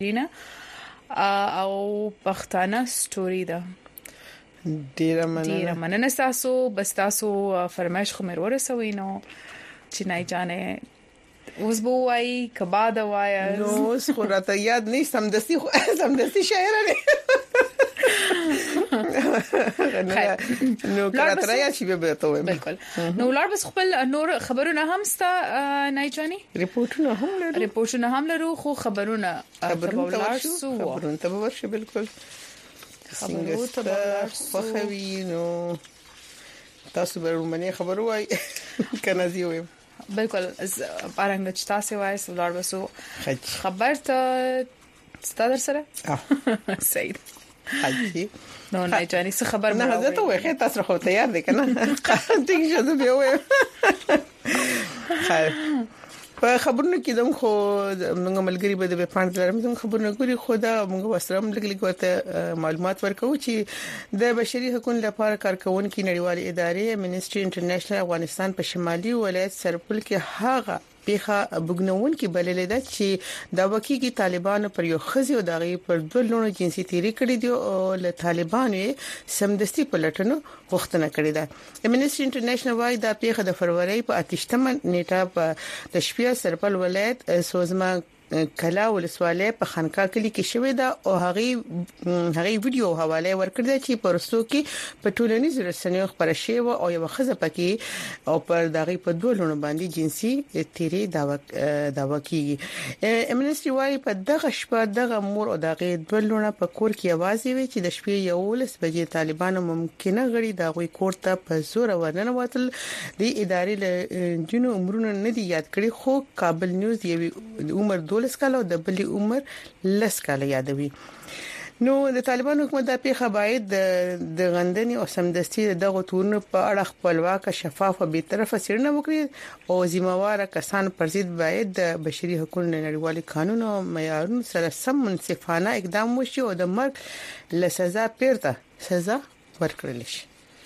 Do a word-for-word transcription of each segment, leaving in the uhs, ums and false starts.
دینه او پښتانه ستوري ده. ډیره مننه ډیره مننه تاسو بس تاسو فرمایش خو مې ورسوي نو چې نه جانې اوس بو وايي کبا دا وای نو اوس خو راته یاد نه سمدستي سمدستي شاعر نه نو کراته یا چې به ته وایم بالکل نو ولر بس خپل نور خبرونه هم ستا نه جاني ریپورتونه هم لرو ریپورتونه هم لرو خو خبرونه خبرونه ورشو خبرونه ته ورشو بالکل خبرو ته خوخوي نو تاسو به رومنه خبرو وای کنه زیوم بالکل پارنګ چې تاسو وای سولار وسو خبر ته ستاسو سره صحیح حاجی نو نه جاني څه خبر نه حضرت وای تاسو خو تیار دي کنه ټینګ شته به وای خیر په خبرونو کې دم خو موږ ملګری به د پاند لرم زموږ خبرونه ګوري خدا موږ وسره موږ لګ ورته معلومات ورکو چې د بشري حقوقو لپاره کارکونکو نړیوالې ادارې منیسټري انټرنیشنل افغانستان په شمالي ولایت سرپل کې هاغه پیخه بګنون کې بللې ده چې د وکیګي طالبانو پر یو خزي او دغه پر دوه لونو جنسي تیری کړی دی او له طالبانو سمدستي پلټنو غوښتنه کړې ده. منیسټري انټرنیشنل وايي د پیخه د فروری په اتشتمه نیټه په د شپږ سرپل ولایت سوزما کلا ولسواله په خانقاه کلی کې شوې ده او هغه هغه ویډیو حواله ورکړه چې پرستو کې په ټولنیزو رسنیو خبره شوی او یو خزه پکې او پر دغه په دوه لونو باندې جنسي تیری داوا داوا کیږي. امنستي وايي په دغه شپه دغه مور او دغه دوه لونو په کور کې आवाज وی چې د شپې یو لس بجې طالبانو ممکنه غړي دغه کور ته په زور ورننه وتل د ادارې له جنو عمرونه نه دی یاد کړی خو کابل نیوز یوي عمر لس کاله او د بلی عمر لس کاله یادوي. نو د طالبانو حکومت د پیخه باید د غندنې او سمدستي دغه تورونو په اړه خپلواک شفاف او بیطرفه څېړنه وکړي او ذمہوار کسان پر ضد باید د بشري حقوقو نړیوال قانون او معیارونو سره سم منصفانه اقدام وشي او د مرګ له سزا پیرته سزا ورکړل شي.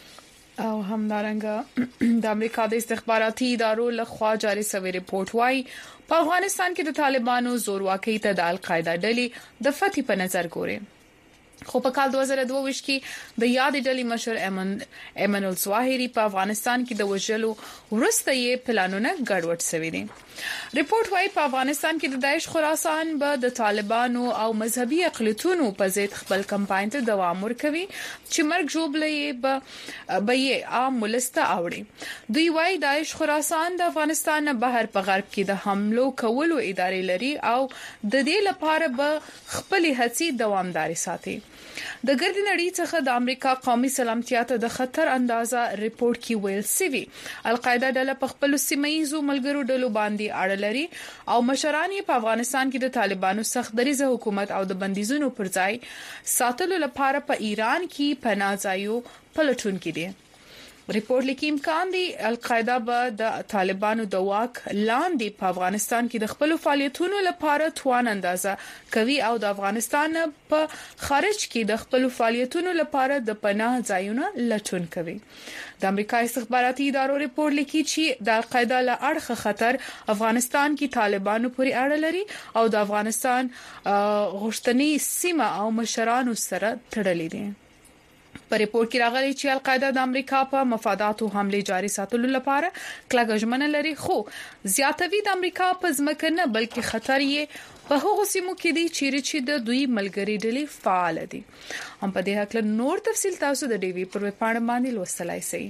او همدارنګه د امریکا د استخباراتي ادارو لخوا جاري شوی ریپورت وايي په افغانستان کې د طالبانو زورواکۍ ته د القاعده ډلې د فتح په نظر ګوري. خو په کال دوه زره دوه کې د یاد ډلې مشر ایمن ایمن الظواهری په افغانستان کې د وژلو ورسته یې پلانونه ګډوډ شوي دي. ریپورت وايي په افغانستان کې د داعش خراسان به د طالبانو او مذهبي اقلیتونو په ضد خپل کمپاین ته دوام ورکوي چې مرګ جوړلې به به یې عام ولسته اوړي. دوی وايي داعش خراسان د افغانستان بهر په غرب کې د حملو کولو ادارې لري او د دې لپاره به خپل هڅې دوامداري ساتي. د ګردی نړۍ څخه د امریکا قومي سلامتیا ته د خطر اندازه ریپورت کې ویل سوي القاعده ډله په خپل سیمایي ملګرو ډلو باندې اړه لري او مشران په افغانستان کې د طالبانو سخت دریزه حکومت او د بندیزونو پر ځای ساتلو لپاره په ایران کې پناه ځایو پلټون کې دي. ریپورت لیکي امکان دی القاعده به د طالبانو د واک لاندې په افغانستان کې د خپل فعالیتونو لپاره توان اندازه کوي او د افغانستان په خارج کې د خپل فعالیتونو لپاره د پناه ځایونه لټون کوي. د امریکا استخباراتي ادارو ریپورت لیکي چې د القاعده له اړخه خطر افغانستان کې طالبانو پورې اړه لري او د افغانستان غوښتنې سیمه او مشرانو سره تړلې دي. په ریپورت کې راغلي چې القاعده د امریکا په مفاداتو حمله جاري ساتلو لپاره کلک ژمنه لري خو زیاتوي د امریکا په ځمکه نه بلکې خطر یې په هغو سیمو کې دي چې د دوی ملګری ډلې فعال دي. هم په دې حق نور تفصیل تاسو د ډي وي پر ویب پاڼه باندې لوستلای شئ.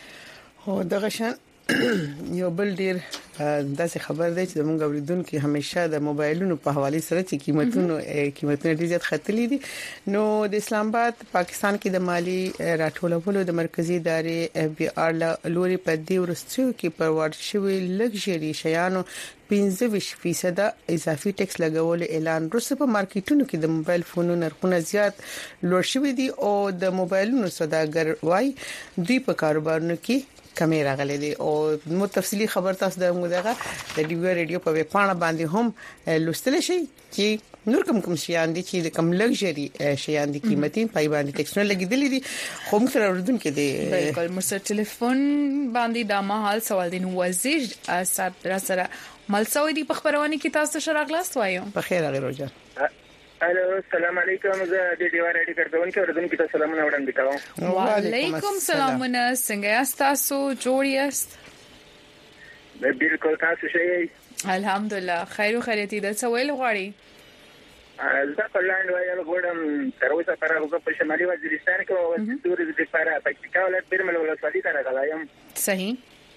هو دغه شان یو بل ډیر داسې خبر دی چې موږ اوریدونکو همیشه د موبایلونو په حواله سره چې قیمتونو قیمتونه ډیر زیات خطلې دي. نو د اسلام آباد پاکستان کې د مالی راټولولو د مرکزی ادارې اف بي ار لوري په دې ورستیو کې پر ورشوي لګژري شیانو پنځه ویشت فیصد اضافي ټیکس لګول اعلان وروسته په مارکیټونو کې د موبایل فونونو نرخونه زیات لوړ شوي دي او د موبایلونو سوداګر وايي دوی په کاروبارونو کې کمی راغلي دي. او مو تفصيلي خبر تاسو د موږ د ډیو رادیو په ویب پاڼه باندې هم لوستل شي چې نور کوم کوم شیان دي چې کوم لګژري شیان دي قیمتي پای باندې ټیکسونه لګیدلې دي خو موږ سره وردونکو دي بالکل مرسته ټلیفون باندې د مهال سوال دي نو وزیر صاحب را سره ملسوي دي په خبرونه کې تاسو شراغلاست وایو. په خیر هغه روزه الو السلام علیکم زه د ډیوار اډي کارکونکو اوردونکو ته سلامونه وړاندې کوم. وعلیکم سلامونه، څنګه یاست تاسو؟ جوړ یاست؟ بالکل تاسو ښه؟ الحمدلله خیر او خیریت دي. څه ویل غواړي؟ زه په لاندې وایل غواړم تر اوسه پر هغه په شمالي وزیرستان کې او د تورې د لپاره پکتیکا ولایت بیرمل ولسوالۍ ته راغلایم. صحیح.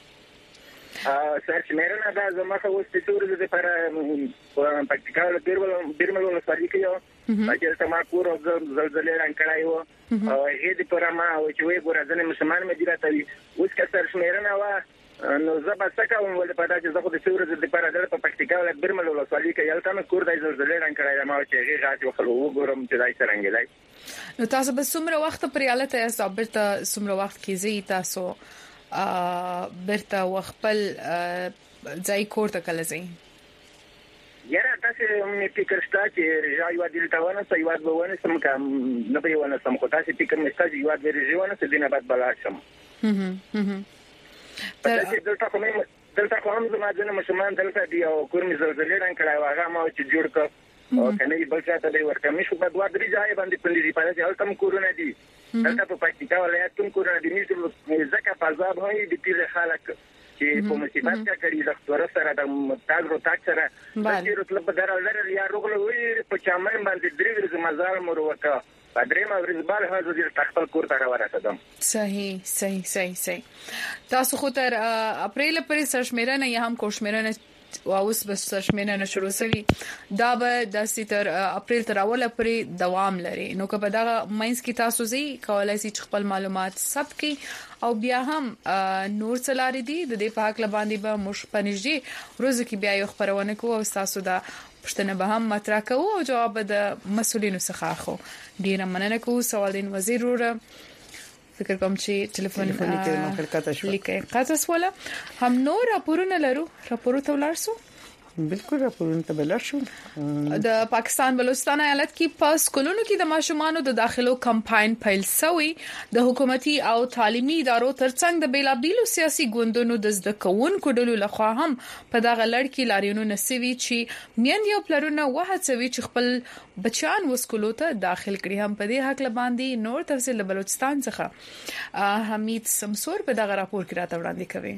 ا سرچ مېرنه دا زموږه اوس د تورې د لپاره پکتیکا ولایت بیرمل ولسوالۍ کې یو باید تما کور او زلزلې رانکړای وو او هې د پرما او چې وې ګور ځنه مسلمان مدیره ته اوس که سرچ مېرنه وا نو زبا سکه ول په داسې زغه د تورې د لپاره د پکتیکا ولایت بیرمل ولسوالۍ کې یو تم کور د زلزلې رانکړای ما چې هغه غاټ وکړو وګورم چې دای څنګه لای. نو تاسو به څومره وخت پر یالته صابرته څومره وخت کې زی تاسو ا برته وخپل ځای کوړه کله زی یاره تاسو مې فکر شته چې رايو دل تاونه سیواد بونه سم کوم نه به ونه سم خو تاسو فکر مې شته چې یواد به ریونه څه دینه بعد بلار شم. هم هم تاسو دلته کومه دلته کوم زما د مسلمان دلته دی او کورم زلزلې ران کړای واغه ما چې جوړ ک او کني بل څه ته دی ورته مې شو په دوه درې ځای باندې پندې په دې حالت هم کورونه دي دلته په پکتیکا ولایت کوم کورونه دي چې زکه فضا به دي تیر خلک چې په مصیبت کې کړي د خطر سره د متاز رو تاک سره چې رتل په درال لري یا روغله وي په چامن باندې درې ورځې مزال مور وکا پدریم ورځ بال هغه د تخپل کور ته راوړم. صحیح صحیح صحیح صحیح. تاسو خو تر اپریل پورې سرشمیرنه یا هم کوشمیرنه او اوس بس سرشمیرنه شروع شوي دا به د ستر اپریل تر اوله پورې دوام لري. نو که په دغه ماینس کې تاسو زی کولای شئ خپل معلومات ثبت کړئ او بیا هم نور څلاري دي د دې په حق لباندې به مش پنځجی روز کې بیا یو خبرونه کوو او تاسو دا پښتنه به هم مطرح کوو او جواب د مسولینو څخه اخو. ډیره مننه کوم سوالین وزیر وره فکر کوم چې ټلیفون کې لیکه قاطس ولا هم نور راپورونه لرو راپور ته ولرسو. بالکل راپورونه ته بلل شو. د پاکستان بلوچستان ایالت کې پاس کولونو کې د ماشومانو د داخلو کمپاین پیل شوی. د حکومتي او تعلیمي ادارو ترڅنګ د بیلابیلو سیاسي ګوندونو د زده کوونکو ډلو لخوا هم په دغه لړ کې لاریونو نسوي چې میندې او پلرونه وهڅوي چې خپل بچیان وسکولو ته داخل کړي. هم په دې حق لباندې نور تفصیل بلوچستان څخه حمید سمسور په دغه راپور کې راته وړاندې کوي.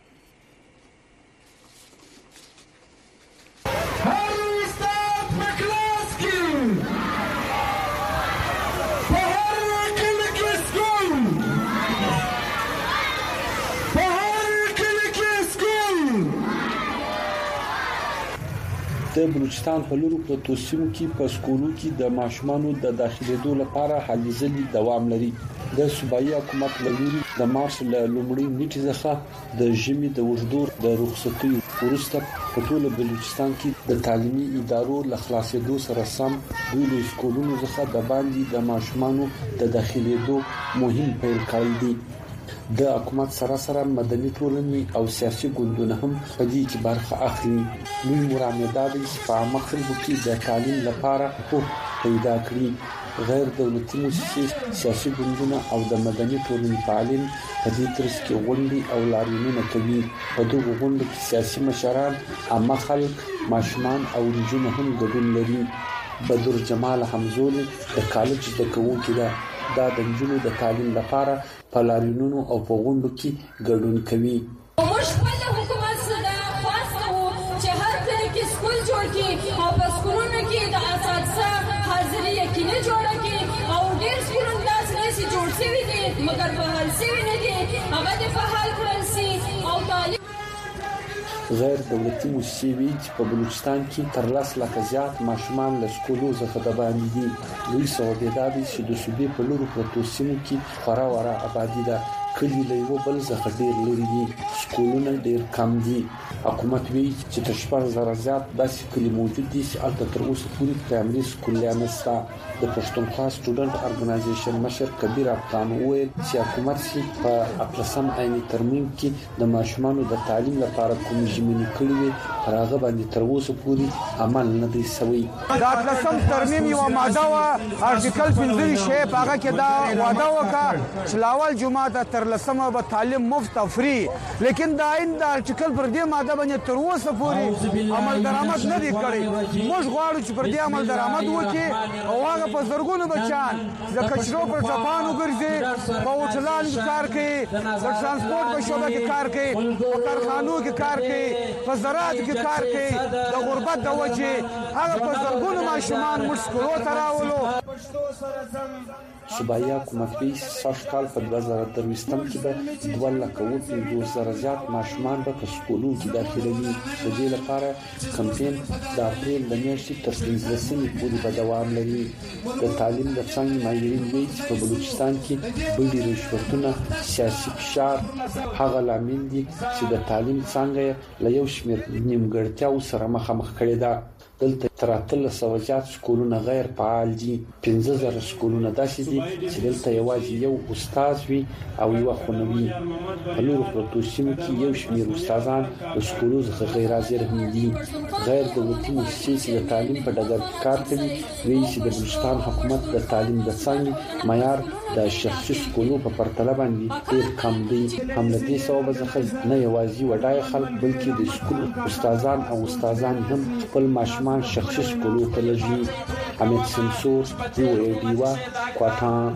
د بلوچستان په لورو پروتو سیمو کې په سکولو کې د ماشومانو د داخليدو لپاره هلې ځلې دوام لري. د صوبایي حکومت له لوري د مارچ له لومړۍ نیټې څخه د ژمي د وژدور د رخصتۍ وروسته په ټول بلوچستان کې د تعلیمي ادارو له خلاصېدو سره سم دوی سکولونو څخه د باندې د ماشومانو د داخليدو مهم پیل کړی دی. د حکومت سره سره مدني ټولنې او سیاسي ګوندونه هم په دې کې برخه اخلي. لوی مرامداد په مخرب کې د تعلیم لپاره حقوق پیدا کړی. غیر دولتي مؤسسې سیاسي ګوندونه او د مدني ټولنې فعالین په دې ترڅ کې غونډې او لاریونونه کوي. په دغه غونډو کې سیاسي مشران، عامه خلک، ماشومان او نجونې هم ګډون لري. بدر جمال حمزول د کالج د کوونکي ده دا د نجونو د تعلیم لپاره په لاریونونو او په غونډو کې ګډون کوي. موږ خپل حکومت سره خاص کوو چې هر کله کې سکول جوړ کړي او په سکولونو کې د اساتذه حاضري یقیني جوړ کړي او ډېر سکولونه داسې چې جوړ شوي دي مګر په حال شوي نه دي هغه د فعال کړل شي او تعلیم غیر دولتي مؤسسې وی چې په بلوچستان کې تر لس لکه زیات ماشومان له سکولو څخه د باندې دي. لوی سعودي دادي چې د صوبې په لورو پروتو سیمو کې خورا ورا آبادی ده. کلی له یو بل څخه ډیر لري دي. سکولونه ډیر کم دي. حکومت وی چې تر شپږ زره زیات داسې کلی موجود دي چې البته تر اوسه پورې پرایمري سکولونه نشته. د پښتونخوا سټوډنټ ارګنایزیشن مشر کبیر افغان وویل چې حکومت سي په اپلسم عیني ترمیم کې د ماشومانو د تعلیم لپاره کوم ژمنې کړې وي هغه باندې تر اوسه پورې عمل نه دی شوی. د اپلسم ترمیم یو ماده وا ارټیکل پنځه شی هغه کې دا وعده وکړه چې لاول جمعه د اتلسمه به تعلیم مفت او فری لیکن دا آئین د ارټیکل پر دې ماده باندې تر اوسه پورې عمل درآمد نه دی کړی. موږ غواړو چې پر دې عمل درآمد وکړي او هغه په زرګونو بچان د کچرو پر ټپانو ګرځي، په هوټلانو کې کار کوي، د ترانسپورت په شعبه کې کار کوي، په کارخانو کې کار کوي، په زراعت کې کار کوي. د غربت د وجې هغه په زرګونو ماشومان موږ سکولو ته راولو. صوبایي حکومت به سږ کال په دوه زره درویشتم کې به دوه لکه اووه پنځوس زره زیات ماشومان به په سکولو کې داخلوي. د دې لپاره کمپاین د اپریل د میاشتې تر پنځلسمې پورې به دوام لري. د تعلیم د څانګې ماهرین وایي چې په بلوچستان کې بډې رشوتونه، سیاسي فشار هغه لامل دي چې د تعلیم څانګه له یو شمېر نیمګړتیاو سره مخامخ کړې ده. دلته تر اتلس سوه زیات سکولونه غیر فعال دي. پنځه زره سکولونه داسې دي چې دلته یوازې یو استاد وي او یو خونه وي. په نورو پروتو سیمو کې یو شمېر استادان د سکولو څخه غیر حاضر هم دي. غیر دولتي مؤسسې چې د تعلیم په ډګر کې کار کوي وایي چې د بلوچستان حکومت د تعلیم د څانګې معیار د شخصي سکولو په پرتله باندې ډېر کم دی. هم له دې سببه څخه نه یوازې وډای خلک بلکې د سکول استادان او استادان هم خپل ماشومان شخصي سکولو ته لږي. حمید سمسور یو ایډیوا کوټان.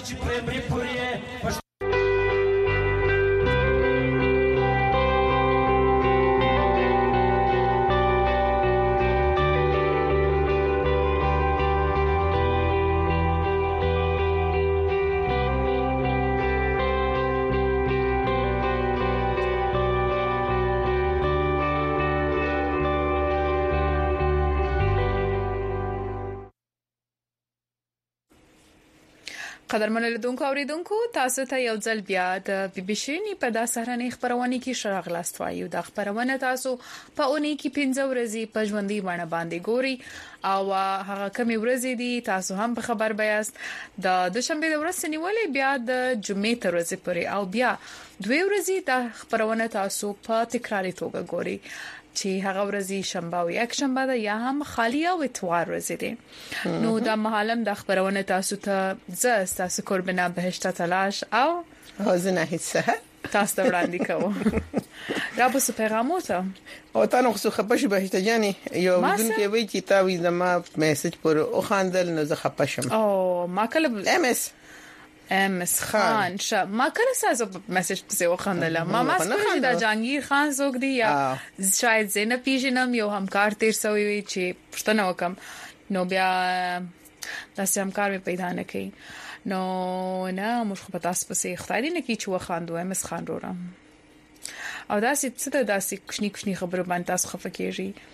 قدرمن لیدونکو اوریدونکو تاسو ته یو ځل بیا د بي بي سي نی په داسرنې خبرونه کې شراغ لاست وایو. د خبرونه تاسو په اونۍ کې پنځه ورځې په ژوندۍ باندې باندې ګوري او هغه کمی ورځې دي تاسو هم په خبر بیاست. د دوشنبه د ورځې نیولې بیا د جمعې تر ورځې پورې او بیا دوه ورځې د خبرونه تاسو په تکراري توګه ګوري چې هغه ورځي شنبه او یک شنبه ده یا هم خالی او اتوار ورځي دي. نو د محالم د خبرونه تاسو ته ز تاسو قربنا بهشت تلاش او حاضر هیڅ تاسو ته وړاندې کوم. را په پیغامو ته او تاسو خو خپش بهشت جاني یو بدون کې وی چې تاوی زما میسج پر او خاندل نو زه خپشم. او ما کله ام اس ام اس خان ش ما کله سازو میسج پسې وخندله ما ما څنګه دا جهانگیر خان زوګ دی یا شاید زینب پیژنم یو همکار تیر سوی وي چې پښتنه وکم نو بیا داسې همکار مې پیدا نه کړي نو نه موږ په تاسو پسې خدای دې نه کی چې وخاندو ام اس خان رورم او داسې څه داسې کښنی کښنی خبره باندې تاسو خفه کیږي.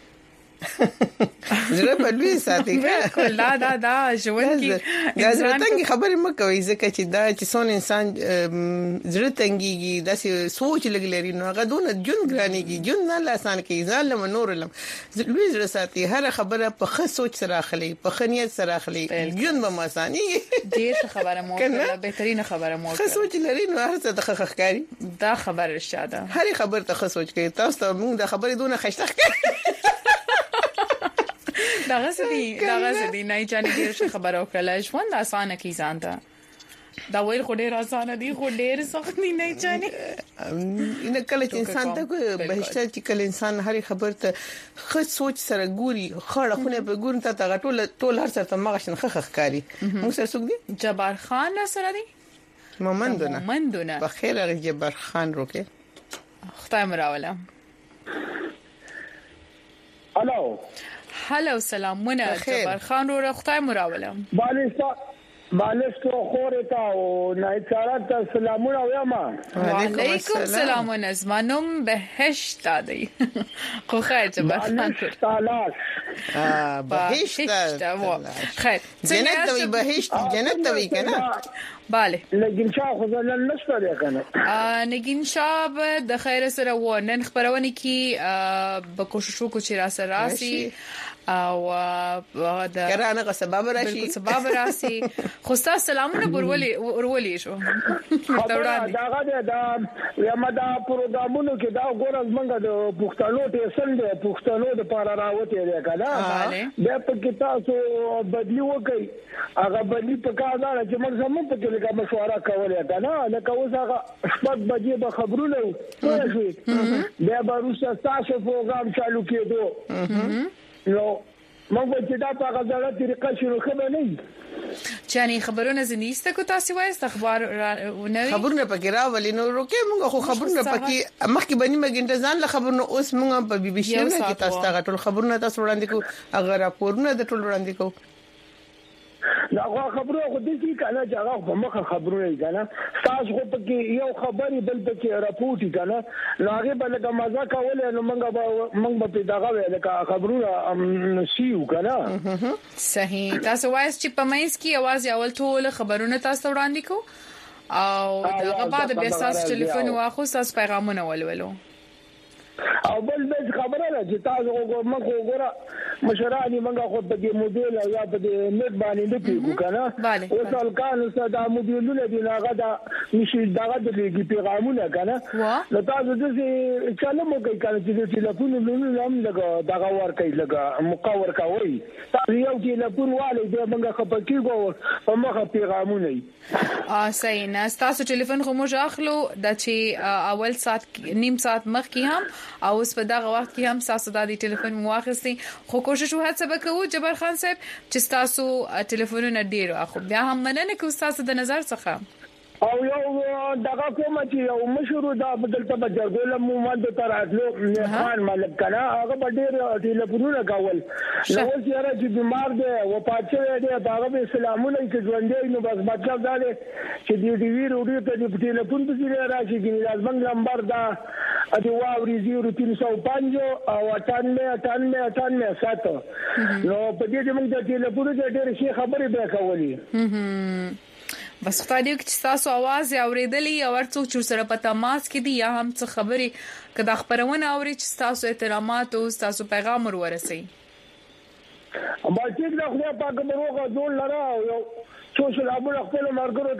زړه په لوی ساتي بالکل دا دا دا ژوند کې دا زړه تنګي خبرې مکوي ځکه چې دا چې څون انسان زړه تنګيږي داسې سوچ لګلري نو هغه دونه جون ګرانيږي جون نه لاسان کې ځان له نور لم لوی زړه ساتي هر خبره په ښه سوچ سره اخلي په ښه نیت سره اخلي جون به مساني ډیر خبره مو کړه بهترینه خبره مو ښه سوچ لري نو هر څه د خخکاری دا خبره شاده هر خبره ته ښه سوچ کوي تاسو ته موږ د خبرې دونه خشتخ دا غسدي دا غسدي نه جانې ډیر خبره وکړه ژوند اسانه کی ځان ته دا ویل خو ډیر اسانه دي خو ډیر سخت نه جانې ان کله چې انسان ته بهشت چې کله انسان هر خبر ته خود سوچ سره ګوري خړه خونه په ګورن ته ټول ټول هر څه ته مغشن خخ کاری مو سره څوک دي جبار خان سره دي مومندونه مومندونه په خیر هغه جبار خان روکه خدای مراوله الو هلو سلامونه جبار خان رو خدای مراوله بالستا بالستو خورتا او نایتارات سلامونه ویما وعلیکم سلام نزمانم بهشت دادی خو خیر جبار خان تلاش اه بهشت خیر جنت وی بهشت جنت وی کنه bale نگین شاه خو ځل نشته دی کنه ا نگین شاه د خیر سره و نن خبرونه کی به کوشش وکړو چې را سره راسي او د کرانه سبب راشي سبب راشي خو تاسو سلامونه ورولي ورولي شو داغه دا یمدا پروګرامونو کې دا ګورز منګه د پښتنو ته سند پښتنو د پاره راوته دی کنه دا په کې تاسو بدلی وکي هغه بدلی په کار دا چې موږ زموږ په کې لږه مشوره کوله کنه لکه اوس هغه شپږ بجې به خبرونه وي بیا به روسه تاسو پروګرام چالو کېدو نو موږ چې دا په غزاره طریقه شروع کړو نه چاني خبرونه زنيسته کو تاسو وایست اخبار نه خبرونه پکې راولي نو روکه موږ خو خبرونه پکې مخکې بني مګنټ ځان له خبرونه اوس موږ په بي بي سي کې تاسو ته ټول خبرونه تاسو وړاندې کو اگر راپورونه د ټول وړاندې کو دا خبرو خو دې کې کنه چې هغه په مخه خبرونه کنه تاسو خو پکې یو خبري بل پکې راپورټ کنه نو هغه بل د مزه کول نو موږ موږ په دغه ویل کا خبرونه سیو کنه صحیح تاسو وایس چې په مېس کې आवाज اول ټول خبرونه تاسو وړاندې کو او دغه بعد به تاسو ټلیفون واخو تاسو پیغامونه ولولو او بل بل خبره ده چې تاسو وګورئ وګوره مشرانی منګه خو په دې موډل یا په دې نیټ باندې نه پیګو کنه او ځلکان صدا موډلونه دی هغه دا نشي دغه د پیغامونه کنه نو تاسو دې چاله مو کوي کنه چې ټلیفون لونه هم لګا دغه ور کوي لګا مقاور کوي تاسو یو ټلیفون والي دې منګه خپکیږي په مخه پیغامونه ا صحیح نه تاسو ټلیفون خو موږ اخلو د چې اول سات نیم سات مخکې هم او اوس په دغه وخت کې هم تاسو د دې ټلیفون مواخستي خو کوشش وهڅه وکړو جبر خان صاحب چې تاسو ټلیفونونه ډیر اخو بیا هم مننه کوم تاسو د نظر څخه او یو دغه کوم چې یو مشهور دا بدلته بجرګول مو باندې تر اتلو خان ملک کنا هغه ډیر ټلیفونونه کول نو یاره چې بیمار دی و پاتې دی هغه به سلامونه چې ژوندې نو بس مطلب دا دی چې دی دی ویډیو ته د ټلیفون په ځای راشي چې لازم نمبر دا اته واوري زیرو تین سو پنځه او اټانوي اټانوي اټانوي سات نو په دې موږ د ټلیفون د ډېر شي خبرې به کولې بس خدای دې چې تاسو आवाज اوریدلې او ورڅو چې سره په تماس کې دي یا هم څه خبرې کدا خبرونه اوري چې تاسو احترامات او تاسو پیغام ورسي اما چې دا خو په کومه ځول لره یو سوشل ابو خپل مرګرو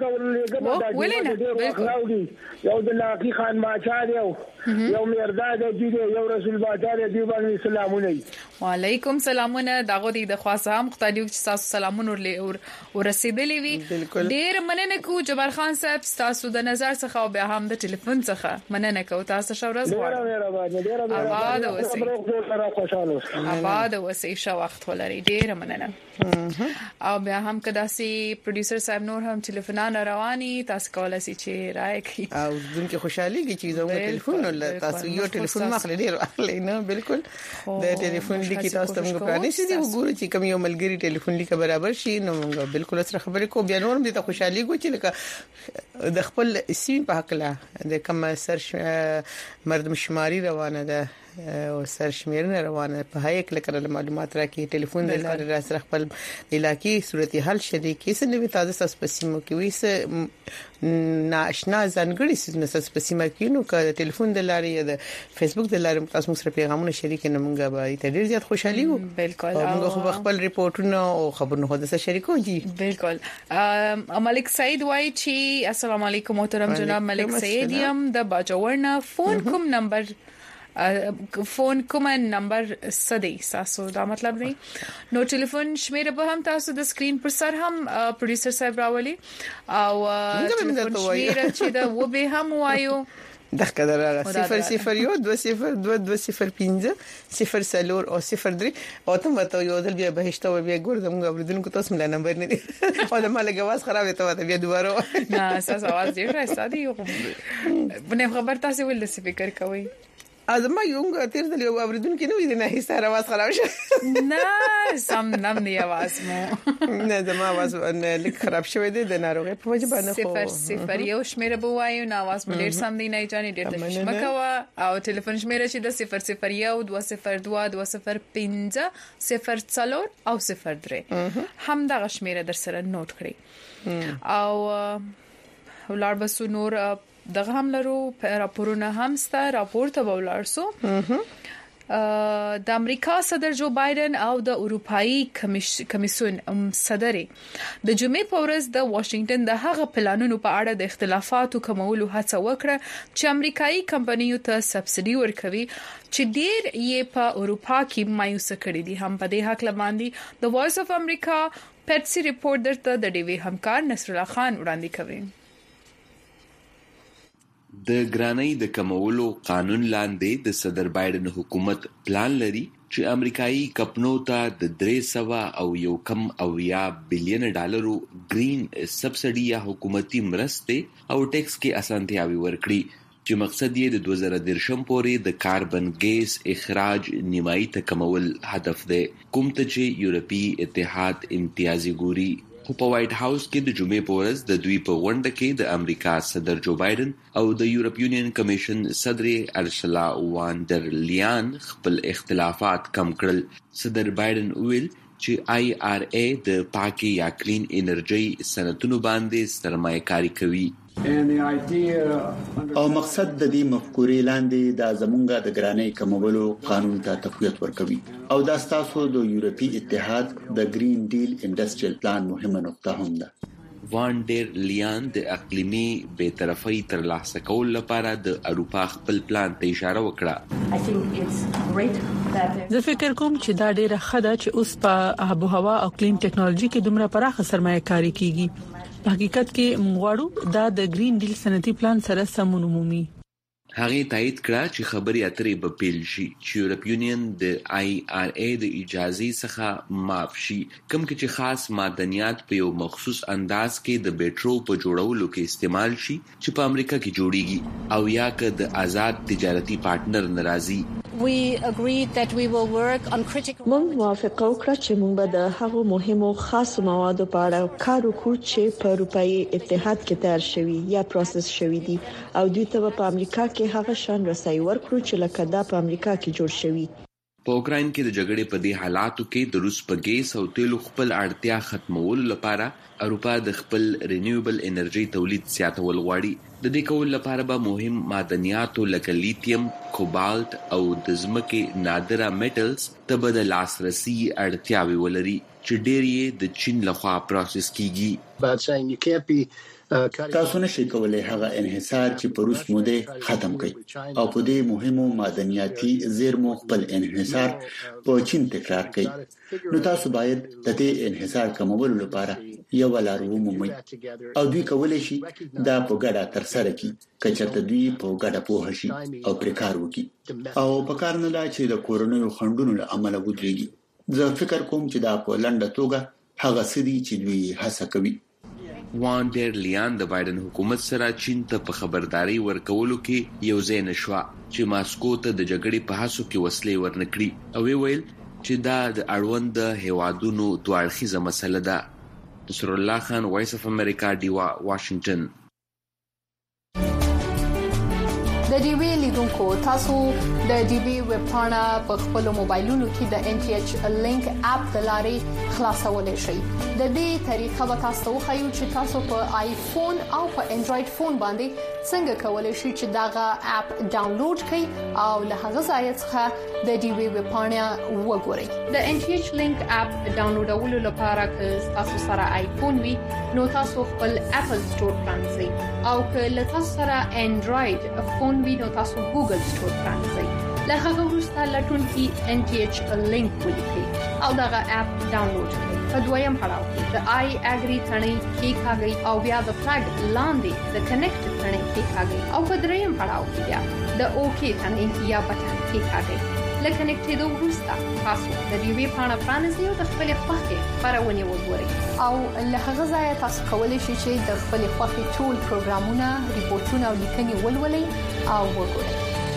کول یو د لاقي خان ماچار یو یو مرداد دی یو رسول بازار دی باندې سلامونه وعلیکم سلامونه داغه دی د خاصه هم خدای چې تاسو سلامونه ورسېدلې وي ډیر مننه کو جبر خان صاحب تاسو د نظر څخه او بیا هم د ټلیفون څخه مننه کو تاسو شورز غواړم آباد اوسئ آباد اوسئ شو وخت ولري ډیر مننه او بیا هم کداسي پروډوسر صاحب نور هم ټلیفونونه رواني تاسو کولای شئ چې راي کوي او دونکو خوشحالي کې چې زموږ ټلیفون ول تاسو یو ټلیفون مخله ډیر اخلي نه بالکل د ټلیفون لیکي تاسو ته موږ پرانی شي وګورئ چې کوم یو ملګری ټلیفون لیکه برابر شي نو موږ بالکل سره خبرې کوو بیا نور هم ته خوشحالي کو چې لکه د خپل سیم په حق لا د کوم سرچ مردم شماري روانه ده او سرشمیرنه روانه په هغه کې لکه معلومات راکې ټلیفون د لارې را سره خپل علاقې صورتحال شریکې سره نوې تازه سپسیمو کې وې ناشنا ځانګړي سیمه سپسیمه کې نو که ټلیفون د لارې د فیسبوک د لارې تاسو سره پیغامونه شریک نه مونږه به ته ډیر زیات خوشحالي وو بالکل موږ خو خپل ریپورتونه او خبرونه خو د سره شریکو دي بالکل ملک سعید وای چې السلام علیکم محترم جناب ملک سعید یم د باجوړنا فون کوم نمبر فون کوم نمبر سدي تاسو دا مطلب دی نو ټلیفون شمیره به هم تاسو د سکرین پر سر هم پروډوسر صاحب راولي او ټلیفون شمیره چې دا و به هم وایو دغه درغه صفر صفر یو دو صفر دو دو صفر پنځه صفر سلور او صفر درې او ته مته یو ځل بیا بهشته و بیا ګور زموږ اوریدونکو تاسو مله نمبر نه دي او د مالګه واس خراب ته بیا دوباره نه اساس आवाज دی راځي دی بنه خبر تاسو ول څه فکر کوئ ازما یو تیر دل یو اوریدونکو نه وي نه هیڅ आवाज خراب شه نه سم نم دی आवाज مو نه زما आवाज نه لیک خراب شوی دی د ناروغي په وجه باندې خو صفر صفر یو شمیره بوایو نه आवाज مو ډیر سم دی نه جاني ډیر د شمکوا او ټلیفون شمیره چې د صفر صفر یو دو صفر دو دو صفر پنځه صفر څلور او صفر درې هم دغه شمیره در سره نوٹ کړئ او ولر بسو نور دغه هم لرو راپورونه هم ست راپور ته ولرسو د امریکا صدر جو بایدن او د اروپאי کمیسیون صدر د جمعې په ورځ د واشنگټن د هغه پلانونو په اړه د اختلافاتو کمولو هڅه وکړه چې امریکایي کمپنیو ته سبسيډي ورکوي چې ډیر یې په اروپا کې مایوس کړي دي. هم په دې حق لماندي د وایس اف امریکا پټسي ریپورت درته د ډي وی همکار نصر الله خان وړاندې کوي. د ګرانۍ د کمولو قانون لاندې د صدر بایدن حکومت پلان لري چې امریکایي کمپنیو ته د درې سوه او یو کم اویا بلین ډالرو گرین سبسيډي یا حکومتي مرستې او ټیکس کې اسانتیاوي ورکړي چې مقصد یې د دوه زره درشم پورې د کاربن ګیس اخراج نیمایي ته کمول هدف دی، کوم ته چې یورپی اتحاد امتیازي ګوري. خو په وایټ هاوس کې د جمعې په ورځ د دوی په غونډه کې د امریکا صدر جو بایدن او د یورپ یونین کمیشن صدر ارسلا وان در لیان خپل اختلافات کم کړل. صدر بایدن ویل چې آی آر ای د پاکي یا کلین انرژي صنعتونو باندې سرمایه‌کاري کوي او مقصد د دې مفکورې لاندې د زمونږه د ګرانۍ کمولو قانون ته تقویت ورکوي او دا ستاسو د یورپی اتحاد د گرین ډیل انډستریل پلان مهمه نقطه هم ده. وان ډیر لیان د اقلیمي بی‌طرفۍ ترلاسه کولو لپاره د اروپا خپل پلان ته اشاره وکړه. زه فکر کوم چې دا ډیره ښه ده چې اوس په آب او هوا او کلین ټیکنالوژي کې دومره پراخه سرمایه‌کاري کیږي. په حقیقت کې مغواړو دا د گرین ډیل صنعتي پلان سره سمون عمومي. هغه تایید کړه چې خبري اترې به پیل شي چې یورپ یونین د آی آر ای د اجازه څخه معاف شي، کوم چې خاص معدنیات په یو مخصوص انداز کې د بیټرو په جوړولو کې استعمال شي چې په امریکا کې جوړیږي او یا که د آزاد تجارتي پارټنر ناراضي. We agreed that we will work on critical موږ موافقه وکړه چې موږ به د هغو مهمو خاصو موادو په اړه کار وکړو چې په اروپאי اتحاد کې تیار شوي یا پروسس شوي دي او دوی ته په امریکا کې هغه شان رسایي ورکړو چې لکه دا په امریکا کې جوړ شوي. په اوکراین کې د جګړې په دې حالاتو کې د روس په ګیس او تیلو خپل اړتیا ختمولو لپاره اروپا د خپل رینیوبل انرژي تولید زیاتول غواړي. د دې کول لپاره به مهم معدنیات لکه لیتیم، کوبالت او د ځمکې نادره میټلز ته به د لاسرسي اړتیاوي ولري چې ډېر یې د چین لخوا پروسس کیږي. تاسو نشئ کولای هغه انحصار چې په روس موده ختم کړي او په دې مهمو معدنیاتي زیرمو خپل انحصار په چین تکرار کړي. نو تاسو باید د دې انحصار کمولو لپاره یو لار ومومئ او دوی کولای شي دا په ګډه ترسره کړي کچته دوی په ګډه پوه شي او پر کار وکړي او په کار نه دا چې د کورونو خندونو له عمله ودرېږي. زه فکر کوم چې دا په لنډه توګه هغه سدي چې دوی هڅه کوي. وان ډیر لیان د بایدن حکومت سره چین ته په خبرداري ورکولو کې یو ځای نشو چې ماسکو ته د جګړې په هڅو کې وسلې ورنکړي او ویل چې دا د اړوند هیوادونو دوه اړخیزه مسله ده. نصر الله خان، وایس اف امریکا، ډیوا، واشنگټن. د ډي وی لیدونکو تاسو د ډي وی ویب پاڼه په خپل موبایلونو کې د ان ټي ایچ لینک اپ د لارې خلاصولای شئ. د دې طریقه به تاسو خو چې تاسو په آیفون او په انډراید فون باندې څنګه کولای شئ چې داغه اپ ډاونلوډ کړئ او له هغه ځای څخه د ډي وی ویب پاڼه وګورئ. د ان ټي ایچ لینک اپ ډاونلوډولو لپاره که تاسو سره آیفون وي نو تاسو خپل اپل سٹور پرانځئ او که له تاسو سره انډراید فون وي نو تاسو ګوګل سٹور پرانځئ. له هغه وروسته لټون کې ان ټي ایچ لینک ولیکئ او دغه اپ ډاونلوډ کړئ. په دویم پړاو کې د آی اګری ثنې کې کاږي او بیا د فلګ لاندې د کنیکټ ثنې کې کاږي او په دریم پړاو کې بیا د اوکی ثنې یا بټن کې کاږي. لکه کنیکټېدو وروسته تاسو د ډي وی پاڼه پرانیزئ او د خپل خوښې خبرونه وګورئ او له هغه ځای تاسو کولی شئ چې د خپل خوښې ټول پروګرامونه، ریپورتونه او لیکنې ولولئ او وګورئ.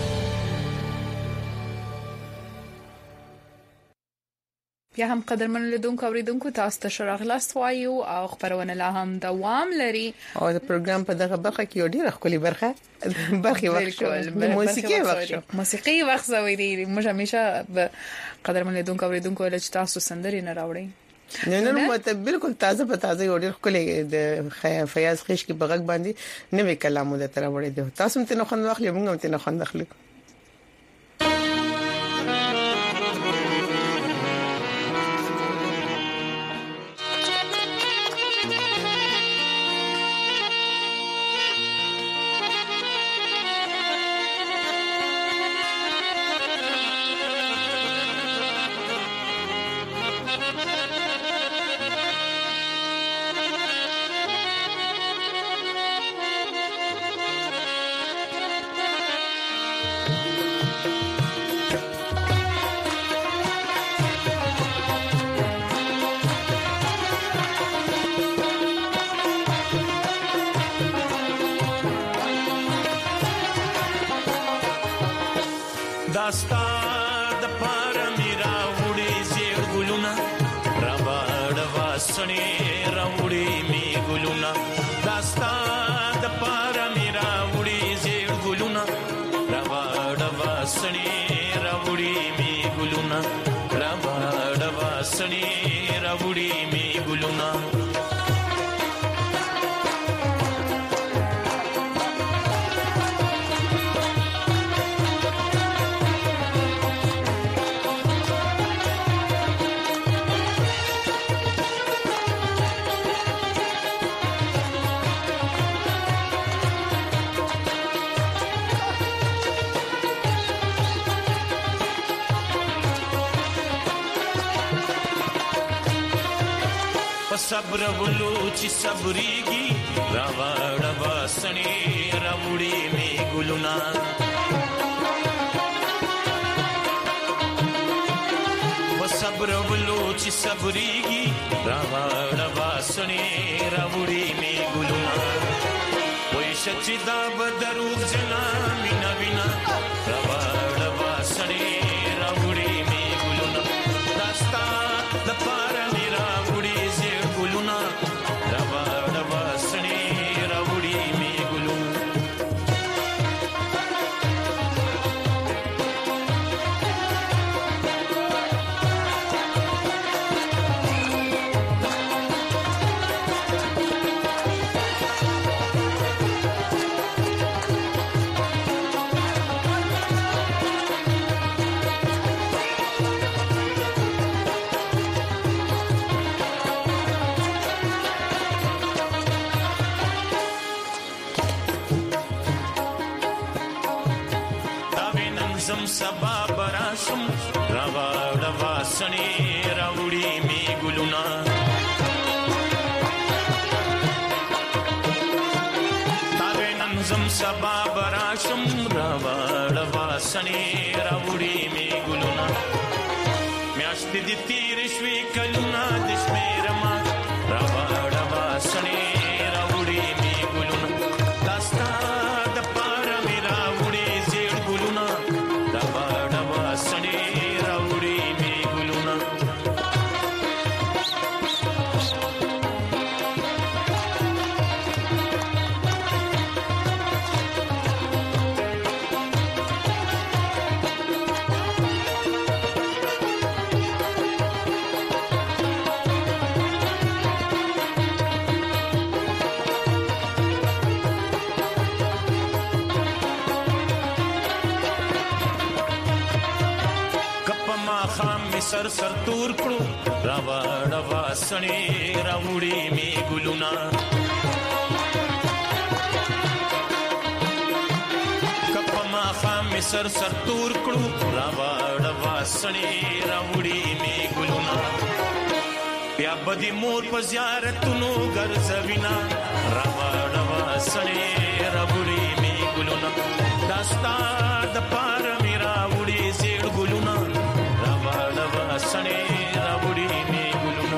بیا هم قدرمن لیدونکو اوریدونکو تاسو ته شراغلاست وایو او خبرونه لا هم دوام لري او د پروګرام په دغه برخه کې یو ډیره خولي برخه برخه وخت موسیقي وخت موسیقي وخت زوی دی. موږ همیشه به قدرمن لیدونکو اوریدونکو له تاسو سندري نه راوړي. نه نه مته بالکل تازه په تازه یو ډیر خولي د فیاض خیش کې بغک باندې نوې کلامو د تر وړي دي. تاسو مته نه خوند واخلې موږ مته نه خوند اخلو. داستا د پاره میرا وړي زیر ګلونه راوړ واسنی راوړي می ګلونه داستا د پاره میرا وړي زیر ګلونه راوړ واسنی راوړي می ګلونه راوړ واسنی راوړي می ګلونه صبر ولو چې صبرېږي راوړ واسنی راوړي می ګلونه صبر ولو چې صبرېږي راوړ واسنی راوړي می ګلونه وای شچې دا بدروغ جنا مینا وینا راوړ واسنی راوړي می ګلونه داستا د پاره میرا وړي ګلونه راوړ واسنی راوړي می ګلونه سبا براشم راوړ واسنی راوړي می ګلونه تاوې نن زم سبا براشم راوړ واسنی راوړي می ګلونه میاشت دې تیر شوي کلونه د شمیرما راوړ واسنی راوړي می ګلونه داستا د پاره می راوړي زیر ګلونه راوړ واسنی راوړي می ګلونه سر سر تور کړو راوړ واسنی راوړي می ګلونه کپما خام سر سر تور کړو راوړ واسنی راوړي می ګلونه بیا بدی مور په زیارتونو ګرځوینا راوړ واسنی راوړي می ګلونه داستا د پار می راوړي زیر ګلونه راوړ واسنی راوړي می ګلونه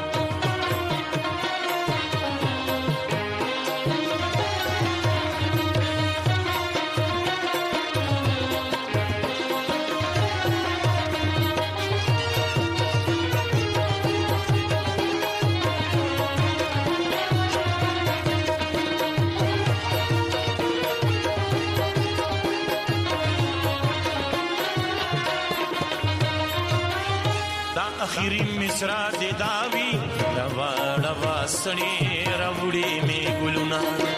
اخیری مصرا دی داوی راوړ واسنی راوړي می ګلونه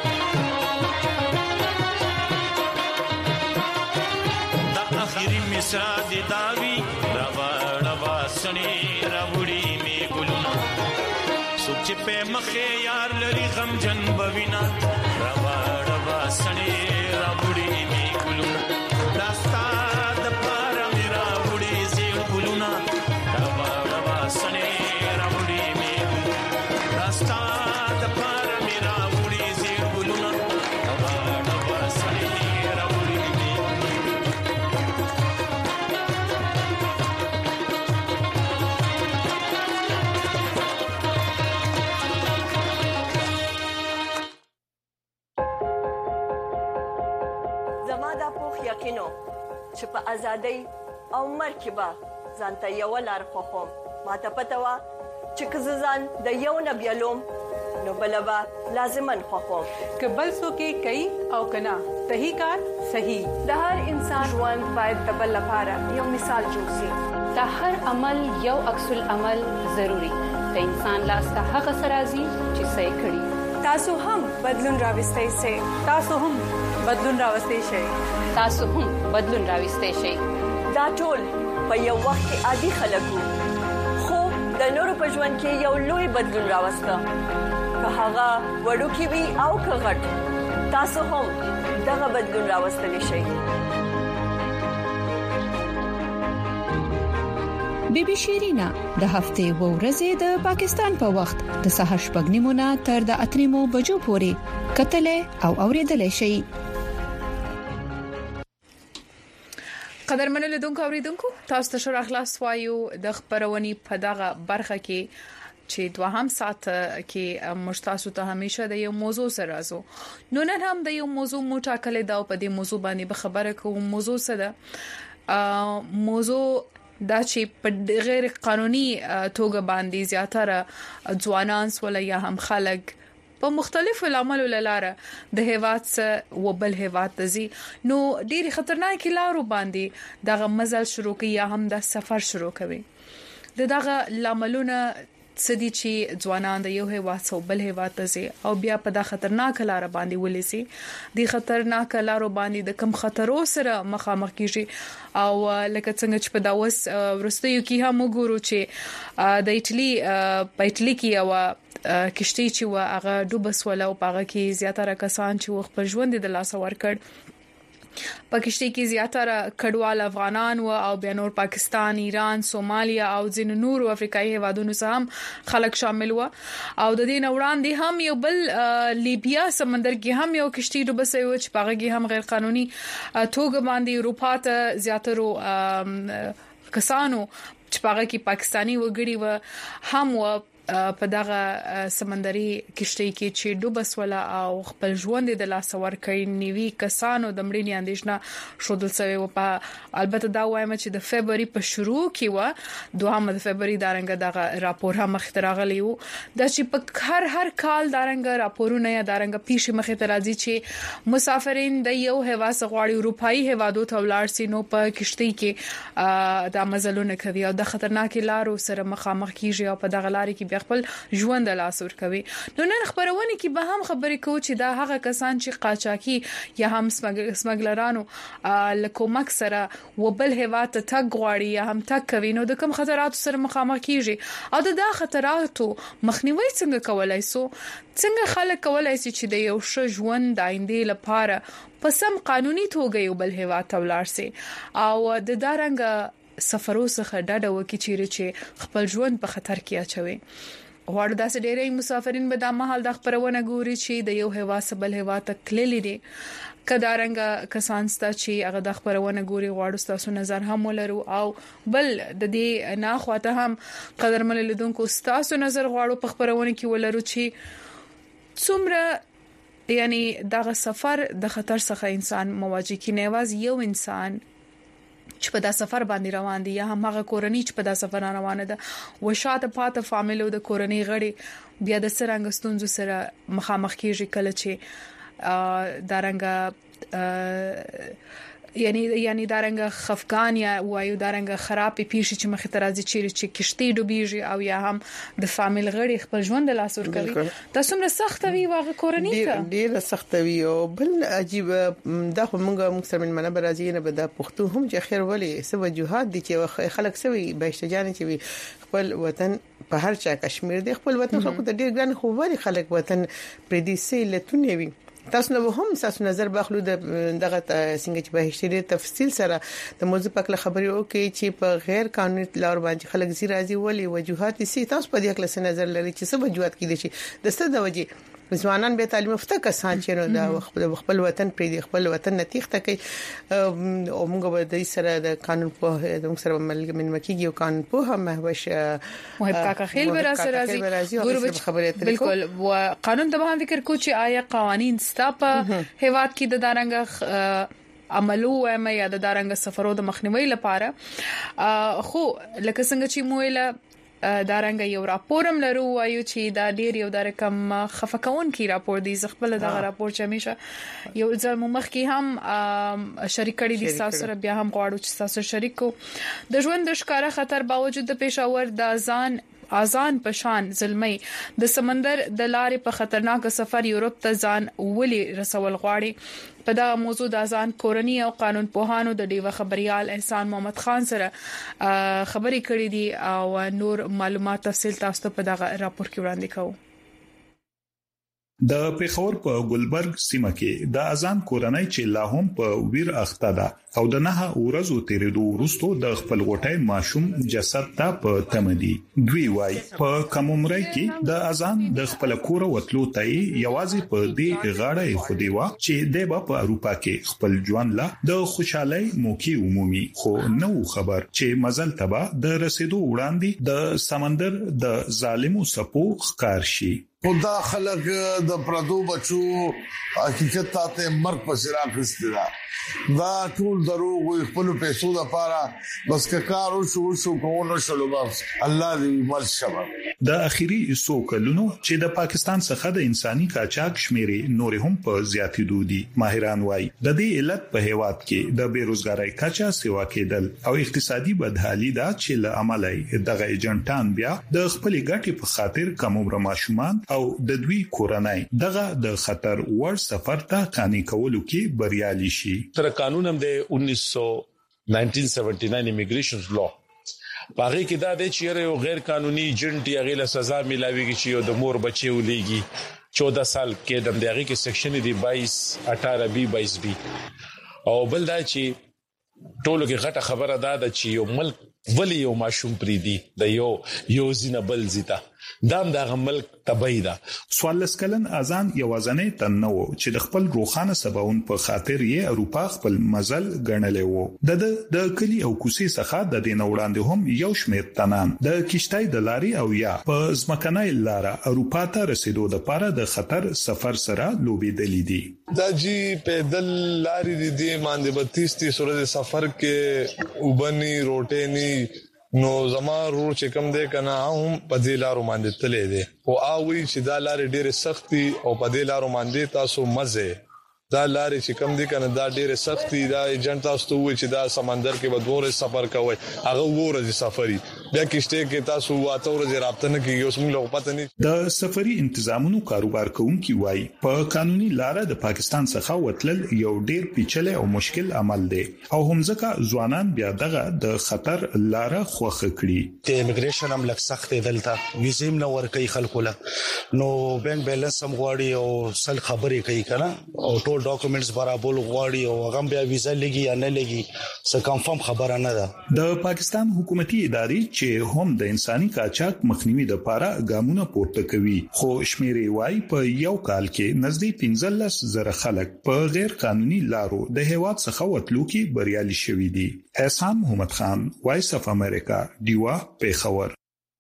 دا اخیری مصرا دی داوی راوړ واسنی راوړي می ګلونه سوچ په مخه یار لري غم جن بوینا راوړ واسنی راوړي می ګلونه داستا د پار می راوړي زی ګلونه واسنی راوړي می راستا د پار می راوړي زی ګلونه راوړ واسنی راوړي می زما د پوخ یقینو چې په ازادۍ او مرکبه ځانته یو لار خوخم ماته پته وا چې کززان د یو نبیلوم نو بلبا لازمن خوخم کبل سو کې کوي او کنا صحیح کار صحیح د هر انسان ژوند باید د بل لپاره یو مثال جوړ شي د هر عمل یو عکس العمل ضروری د انسان لاس ته هغه سرازي چې صحیح کړي تاسو هم بدلون راوستئ سي تاسو هم بدلون راوستئ شئ تاسو هم بدلون راوستئ شئ دا ټول په یو وخت کې عادي خلکو خو د نورو په ژوند کې یو لوی بدلون راوسته که هغه وړوکی وي او که غټ تاسو هم دغه بدلون راوستلی شئ بیبي شیرینا د هفته و ورځې د پاکستان په وخت د سهار شپږ نیمو تر د اتریمو بجو پورې کتلې او اوریدلې شي. قدرمن لیدونکو اوریدونکو تاسو ته شور اخلاص وایو د خبرونی په دغه برخه کې چې دوهم سات کې مشتاسو ته همیشه د یو موضوع سره راځو. نو نن هم د یو موضوع مټاکلې دا په دې موضوع باندې به خبره کوم. موضوع څه ده؟ موضوع دا چې په غیر قانوني توګه باندې زیاتره ځوانان سول یا هم خلک په مختلفو لاملو لاره د هیواد څخه وبل هیواد ته ځي نو ډېری خطرناک لارو باندې دغه مزل شروع کوي یا هم د سفر شروع کوي. دغه لاملونه سدي چې ځوانان د یو هیواد څخه بل هیواد ته ځي او بیا په د خطرناک لار باندې ولېسي د خطرناک لارو باندې د کم خطرو سره مخامخ کیږي او لکه څنګه چې په داوس ورستیو کې هم وګورو چې د ایتلی په ایتلی کې یو کشتي چې وا هغه ډوبس ولا او هغه کې زیاتره کسان چې خپل ژوند د لاس ور کړ پاکستان کې زیاتره کډوال افغانان و او بیا نور پاکستان، ایران، سومالیا او ځینو نور افریقایي هیوادونو څخه هم خلک شامل و او د دې وړاندې هم یو بل لیبیا سمندر کې هم یو کشتي ډوبسه و چې پاغه کې هم غیر قانوني توګه باندې اروپا ته زیاترو کسانو چې پاغه کې پاکستانی وګړي و هم و په دغه سمندري کشتۍ کې چې ډوبس ولا او خپل ژوند د لاس ور کړی نیوي کسانو د مړینې اندېښنه شودل سوی و. په البته دا وایم چې د فبرवरी په شروع کې و دوه د فبرवरी دارنګ دغه راپور هم مختراغلی وو د چې په هر هر کال دارنګ راپورونه یا دارنګ پیښې مخې ته راځي چې مسافرین د یو هوا سغواړي اروپאי هوادو ته ولاړ سي نو په کشتۍ کې د مزلونه کوي او د خطرناک لارو سره مخامخ کیږي او په دغه لارې کې خپل ژوند لاس ور کوي. نو نن خبرونه کې به هم خبرې کوو چې دا هغه کسان چې قاچاقي یا هم سمګلرانو لکومک سره وبل هوا ته تګ غواړي یا هم تګ کوي نو د کوم خطراتو سره مخامخ کیږي او د دا خطراتو مخنیوي څنګه کولای سو څنګه خلک کولای شي چې د یو ښه ژوند د آینده لپاره په سم قانوني توګه یو بل هوا ته ولاړ سي او د دارنګ سفرو څخه ډډه وکړي چې خپل ژوند په خطر کې اچوي. غواړو داسې ډېرې مسافرین به د مهال د خبرونه ګوري چې د یو هوا سبل هوا ته کللی دي کدارنګ کسان ستا چې هغه د خبرونه ګوري غواړو تاسو نظر هم ولرو او بل د دې نه خواته هم قدرمن لیدونکو تاسو نظر غواړو په خبرونه کې ولرو چې څومره یعنی دغه سفر د خطر څخه انسان مواجه کی نه واز یو انسان چې په دا سفر باندې روان دي یا هم هغه کورنۍ چې په دا سفر روانه ده و شاته پاته فامیلو د کورنۍ غړي بیا د سرنګ ستونزو سره مخامخ کیږي کله چې دارنګ یعنی یعنی دارنګ خفقان یا وایو دارنګ خراب پیښې چې مخ ته راځي چې کشتۍ ډوبېږي او یا هم د فامیل غړي خپل ژوند لاس ور کوي دا څومره سخت وي واغه کورنۍ ته ډېر سخت وي او بل عجیب دا موږ موږ سره من منبر راځي نه به د پښتو هم چې خیر ولي څه وجوهات دي چې خلک سوي بهشتجان چې خپل وطن په هر چا کشمیر دی خپل وطن خو ته ډېر ګران خو ولي خلک وطن پردي سي لتونی وي. تاسو نو هم تاسو نظر باخلو د دغه څنګه چې به هشتري تفصیل سره د موضوع په اړه خبرې وکړي چې په غیر قانوني لار باندې خلک زی راځي ولي وجوهات سي تاسو په دې اړه څه نظر لري چې څه وجوهات کې دي چې د څه د وجې ځوانان به تعلیم یافته کسان چې نو د خپل وطن پرې خپل وطن نتیخته کوي او موږ به د سره د قانون په د موږ سره من مکیږي او قانون په هم مهوش محب کاکا خیل به را سره راځي ګورو خبرې بالکل و قانون د باندې فکر کو چې آیا قوانين ستا په هیواد کې د دارنګ عملو وایم یا د دارنګ سفرو د مخنیوي لپاره خو لکه څنګه چې مویله دارنګ یو راپورم لرو وایو چې دا ډیر یو د رقم خفقون کی راپور دی زغبل د راپور چې همیشه یو ځل مخ کې هم شریک کړي دي تاسو سره بیا هم غواړو چې تاسو شریکو د ژوند د ښکارا خطر باوجود د پېښور د ځان آزان پشان زلمی د سمندر د لارې په خطرناک سفر یورپ ته ځان ولي رسول غواړي په دا موضوع د ځان کورنی او قانون پوهانو د ډیوه خبريال احسان محمد خان سره خبري کړې دي او نور معلومات تفصیل تاسو ته په دا راپور کې وړاندې کوم د پیښور په ګلبرګ سیمه کې د اذان کورنۍ چې لا هم په ویر اخته ده او د نه ورځو تیرېدو وروسته د خپل غټي ماشوم جسد ته په تمدي دوی وای په کوممرای کې د اذان د خپل کور وتلو ته یوازې په دې غاړه خو دیوا چې د په اروپا کې خپل ژوند لا د خوشحالي موکي عمومي خو نو خبر چې مزل تبا د رسیدو وړاندې د سمندر د ظالمو سپو ښکار شي خدا خلق د پردو بچو حقیقت ته مرګ په سر اخسترا دا ټول دروغ وي خپل پیسو د پاره بس کارو شو شو کوو شلو بس الله دې مل شباب د اخیری سو کلونو چې د پاکستان څخه د انساني قاچاق شمیرې نور هم په زیاتېدو دي ماهران وایي د دې علت په هیواد کې د بیروزګارۍ کچا سیوا کېدل او اقتصادي بدحالي دا چې له عملي دغه ایجنټان بیا د خپل ګټې په خاطر کوم ماشومان او د دوی کورنۍ دغه د خطر ور سفر ته قانع کولو کې بریالي شي تر قانون هم د उन्नीस सौ उन्नीस सौ उन्यासी امیګریشن لا باغې کې دا د چیرې او غیر قانوني ایجنټ یا غیر سزا ملاويږي چې یو د مور بچي ولېږي चौदह سال کې د دغه کې سیکشن دی बाईस अठारह बी बाईस B او بل دا چې ټولو کې غټه خبره ده چې یو ملک ولی یو ماشوم پریدي د یو یو زینبل زیتا دام د ملک تبعیدا سوال لسکلن اذان یوازنې تنو چې د خپل روخانه سباون په خاطر یې اروپا خپل مزل ګڼلې وو د د کلی او کوسي څخه د دین وړاندې هم یو شمېر تنان د کشتۍ د لاري او یا په ځمکنۍ لار اروپا ته رسیدو د پاره د خطر سفر سره لوبېدلې دي دا جی پیدل لاري دي د باندې بتیس تیس ورځې سفر کې وبني روټېنی نو زما رور چې کم دی کنه هم په دې لارو باندې تلې دي او اووي چې دا لارې ډېره سختي او په دې لارو باندې تاسو مزه دا لارې چې کم دي کنه دا ډېره سختي دا ایجنټ تاسو ته وي چې دا سمندر کې به دوه سفر کوي هغه وره سفري بیا کشته کې تاسو واته ورځ رابطه نه کیږي اوس موږ له پته نه د سفري تنظیمونو کاروبار کوونکي وای په قانوني لار د پاکستان څخه وتل یو ډېر پیچلې او مشکل عمل دی او هم ځکه ځوانان بیا دغه د خطر لار خوخه کړي د ایمګریشن هم لک سخت دلته ویزیم نو ور کوي خلکو له نو بینک بیلانس هم غواړي او سل خبرې کوي کنه او ټول ډاکومېنټس برابر غواړي او هغه بیا ویزا لګي یا نه لګي څه کنفرم خبره نه ده د پاکستان حکومتي ادارې چې هم د انساني قاچاق مخنیوي لپاره ګامونه پورته کوي خو شمیرې وايي په یو کال کې نزدیک پنځلس زره خلک په غیر قانوني لارو د هیواد څخه وتلو کې بریالي شوي دي احسان محمد خان وایس اف امریکا دیوا پیښور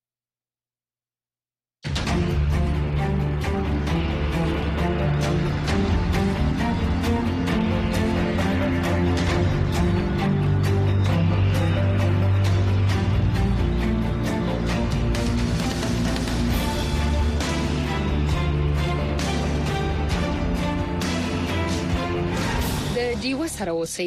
دیو سره اوسئ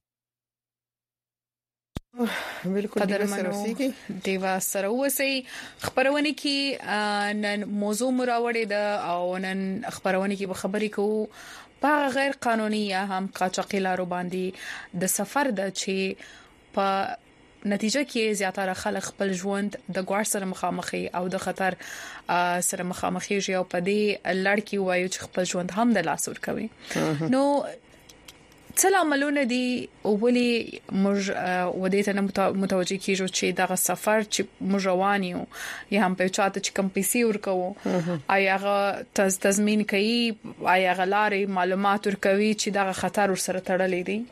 بالکل سره اوسئ دیو سره اوسئ خبرونه کې نن موضوع مراوړې ده او نن خبرونه کې به خبرې کوو په غیر قانوني یا هم قاچاقي لارو باندې د سفر د چې په نتیجه کې زیاتره خلک خپل ژوند د ګواښ سره مخامخي او د خطر سره مخامخي او په دې لړ کې وایي چې خپل ژوند هم د لاس ور کوي نو څه عملونه دي او ولي موږ ودیته نه متوجي کیږو چې دا سفر چې موږ روان یو یا هم په چاته چې کم پیسې ورکو آیا تز تضمین کوي آیا غلاري معلومات ورکوي چې دا خطر ور سره تړلې دي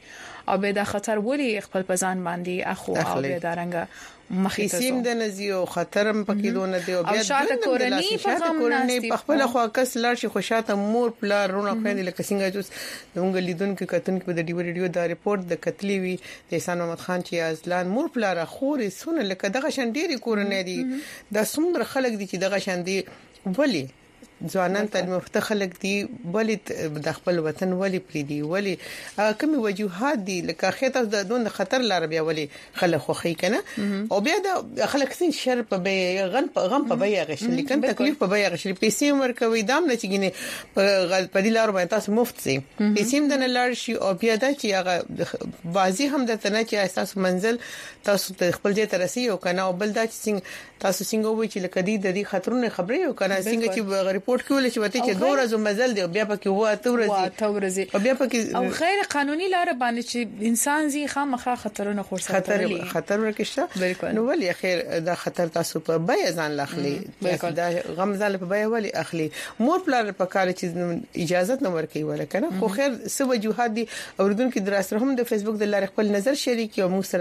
او به د خطر ولي خپل پزان باندې اخو او به دارنګ مخې ته سیم د نزیو خطرم پکې دونه دی او بیا شاته کورنی په غم کورنی په خپل خوا کس لاړ شي خوشاته مور پلار رونه خويندې لکه څنګه جوس دغه لیدونکو کتون کې د ډیو ډیو د ریپورت د قتلی وی د احسان محمد خان چې ازلان مور پلار خورې سونه لکه دغه شان ډيري کورنۍ دي د څومره خلک دي چې دغه شان دي ولی ځوانان تعلیم یافته خلک دي ولی د خپل وطن ولی پریدي ولی کومي وجوهات دي لکه خېته د دون خطر لار بیا ولی خلک خوخي کنه او بیا د خلک سین شر په غن په غم په بیا غشل لیکن تکلیف په بیا غشل پیسې ورکوي دام نه چګینه په په دې لار باندې تاسو مفت سي پیسې د نه لار شي او بیا د چې هغه بازي هم د تنه چې اساس منزل تاسو ته خپل ځای ته رسي او کنه او بل دا چې تاسو څنګه وایي چې لکه دې د دې خطرونه خبرې او کنه څنګه چې ریپورت کول چې وته چې دوه ورځې مزل دی بیا پکې هوا ته ورځي او بیا پکې او غیر قانوني لار باندې چې انسان زی خامخا خطرونه خورسته خطر خطر ورکشته نو ولي اخر دا خطر تاسو په بیا ځان لاخلي دا غم ځل په بیا ولي اخلي مور پلان په کار چې اجازه نه ورکوي ولکنه خو خیر سو وجوهات دي اوردونکو دراسره هم د فیسبوک د لارې خپل نظر شریک او موږ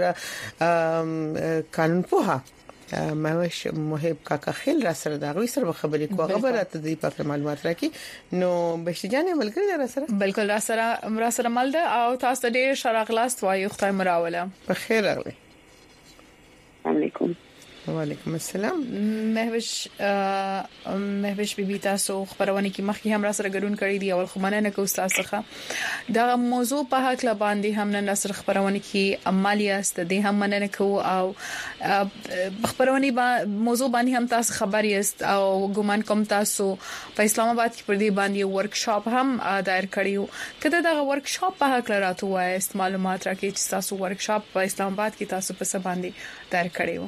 سره قانون پوها مهوش محب کاکا خیل را سره دا غوي سره خبرې کوه خبره ته دی په معلومات راکې نو بشجانې ملګری را سره بالکل را سره را سره مل ده او تاسو ډېر شراغلاست وایو خدای مراوله په خیر راغلی السلام علیکم وعلیکم السلام مهوش مهوش بیبي تاسو خبرونه کې مخکې هم را سره ګډون کړی دی اول خو مننه کوم تاسو څخه دا موضوع په حق لا باندې هم نن سره خبرونه کې عملیات د هم مننه کو او خبرونه با موضوع باندې هم تاسو خبر یاست او ګومان کوم تاسو په اسلام آباد کې پر دې باندې ورکشاپ هم دایر کړیو کله دا ورکشاپ په حق راته وایست معلومات راکې چې تاسو ورکشاپ په اسلام آباد کې تاسو په څه باندې دایر کړیو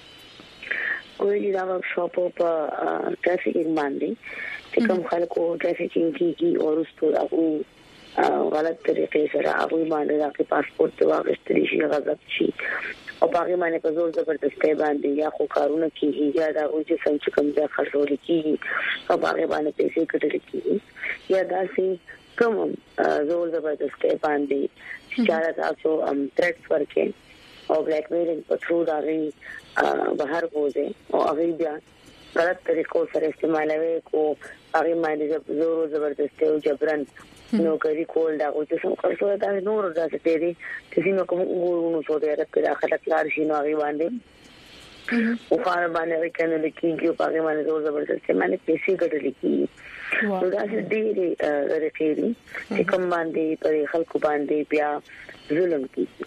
کوئی دا ورکشاپ په ټریفیکینګ باندې چې کوم خلکو ټریفیکینګ کیږي او رسول هغه غلط طریقې سره هغه باندې د پاسپورت ته واغستري شي غضب شي او باقي باندې په زور زبردستۍ باندې یا خو کارونه کیږي یا دا او چې څنګه کوم ځای خرڅول کیږي او باقي باندې پیسې کټل کیږي یا دا سي کوم زور زبردستۍ باندې چې تاسو ام تھریټس ورکې او بلیک میلینګ په ثرو دا غي بهر بوزي او هغه بیا غلط طریقو سره استعمالوي کو هغه باندې زور زبردستي او جبرن نو کوي کول دا او چې څنګه خرڅول دا نور راځي دي چې څنګه کوم وګورو نو څه ډېر کړه خلک لار شي نو هغه باندې او خار باندې کنه د کیږي په هغه باندې زور زبردستي باندې پیسې ګټل کیږي نو دا چې ډېر درېږي چې کوم باندې پر خلکو باندې بیا ظلم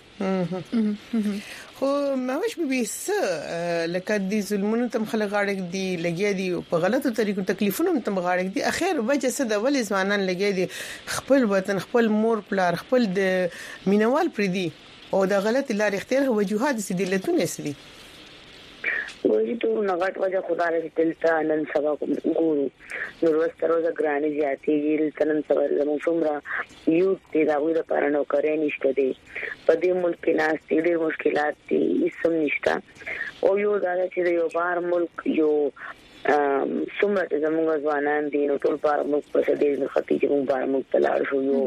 کیږي خو مهوش به څه لکه د ظلمونو تم خلک غاړه دي لګي دي په غلطو طریقو تکلیفونو تم غاړه دي اخر وجه څه د ولې ځوانان لګي دي خپل وطن خپل مور پلار خپل د مینوال پردي او د غلط لار اختیار وجوهات سي دلتونه سي وایي ټول نغټ وجه خدای دې دلته نن سبا کوم ګورو نو ورځ تر ورځې ګراني زیاتې نن سبا زموږ څومره یو دې دا ویل پر نو کوي نشته دي په دې ملک کې ناس ډېر مشکلات دي هیڅ نشته او یو دا چې یو بار ملک یو څومره زموږ ځوانان دي نو ټول بار ملک په دې خطي چې موږ بار ملک تلار شو یو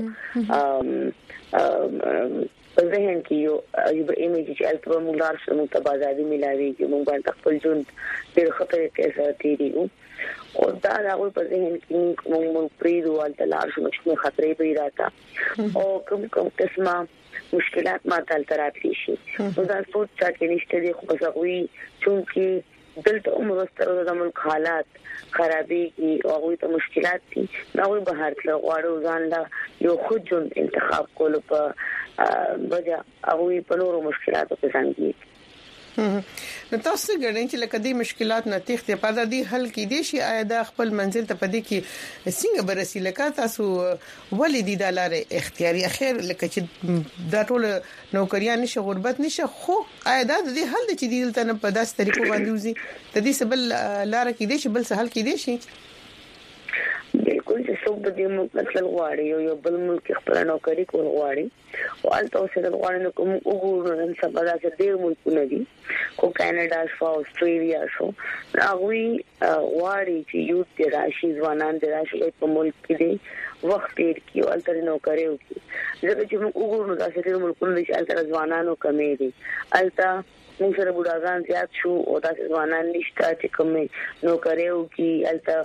په ذهن کې یو یو ایمیج چې الټرا مولار سره متبادلي ملاوي چې موږ باندې خپل ژوند ډېر خطرې کې ساتي دي او دا هغه په ذهن کې موږ پریدو ولته لار شو چې خطرې به راځي او کوم کوم قسمه مشکلات ما تل تراتلی شي نو دا څه چې نشته دي خو بسوي چې دلته عمر ستر د ملک حالات خرابي او هغه ته مشکلات دي نو به هر څه غواړو ځان لا یو خود جون انتخاب کول په بجا هغه په نورو مشکلاتو کې څنګه نو تاسو ګڼئ چې لکه دې مشکلات نه تخته په دې حل کې دي شي آیا د خپل منزل ته پدې کې څنګه برسي لکه تاسو ولې دي د لارې اختیاري اخر لکه چې دا ټول نوکریان نشه غربت نشه خو آیا د دې حل چې دي دلته نه په داس طریقو باندې وزي د دې سبل لار کې دي چې بل سهل کې دي شي بالکل چې څوک د دې مطلب غواړي یو یو بل ملک خپل نوکری کول غواړي او البته اوسه د غواړي نو کوم وګورو نن سبا دا چې ډېر ملکونه دي کو کاناډا شو استرالیا شو هغه غواړي چې یو د راشي ځوانان د راشي په ملک کې وخت تیر کیو البته نوکری وکړي ځکه چې موږ وګورو دا چې ملکونه چې البته ځوانانو کمې دي البته موږ سره بډاګان زیات شو او دا ځوانان نشته چې کوم نوکری وکړي البته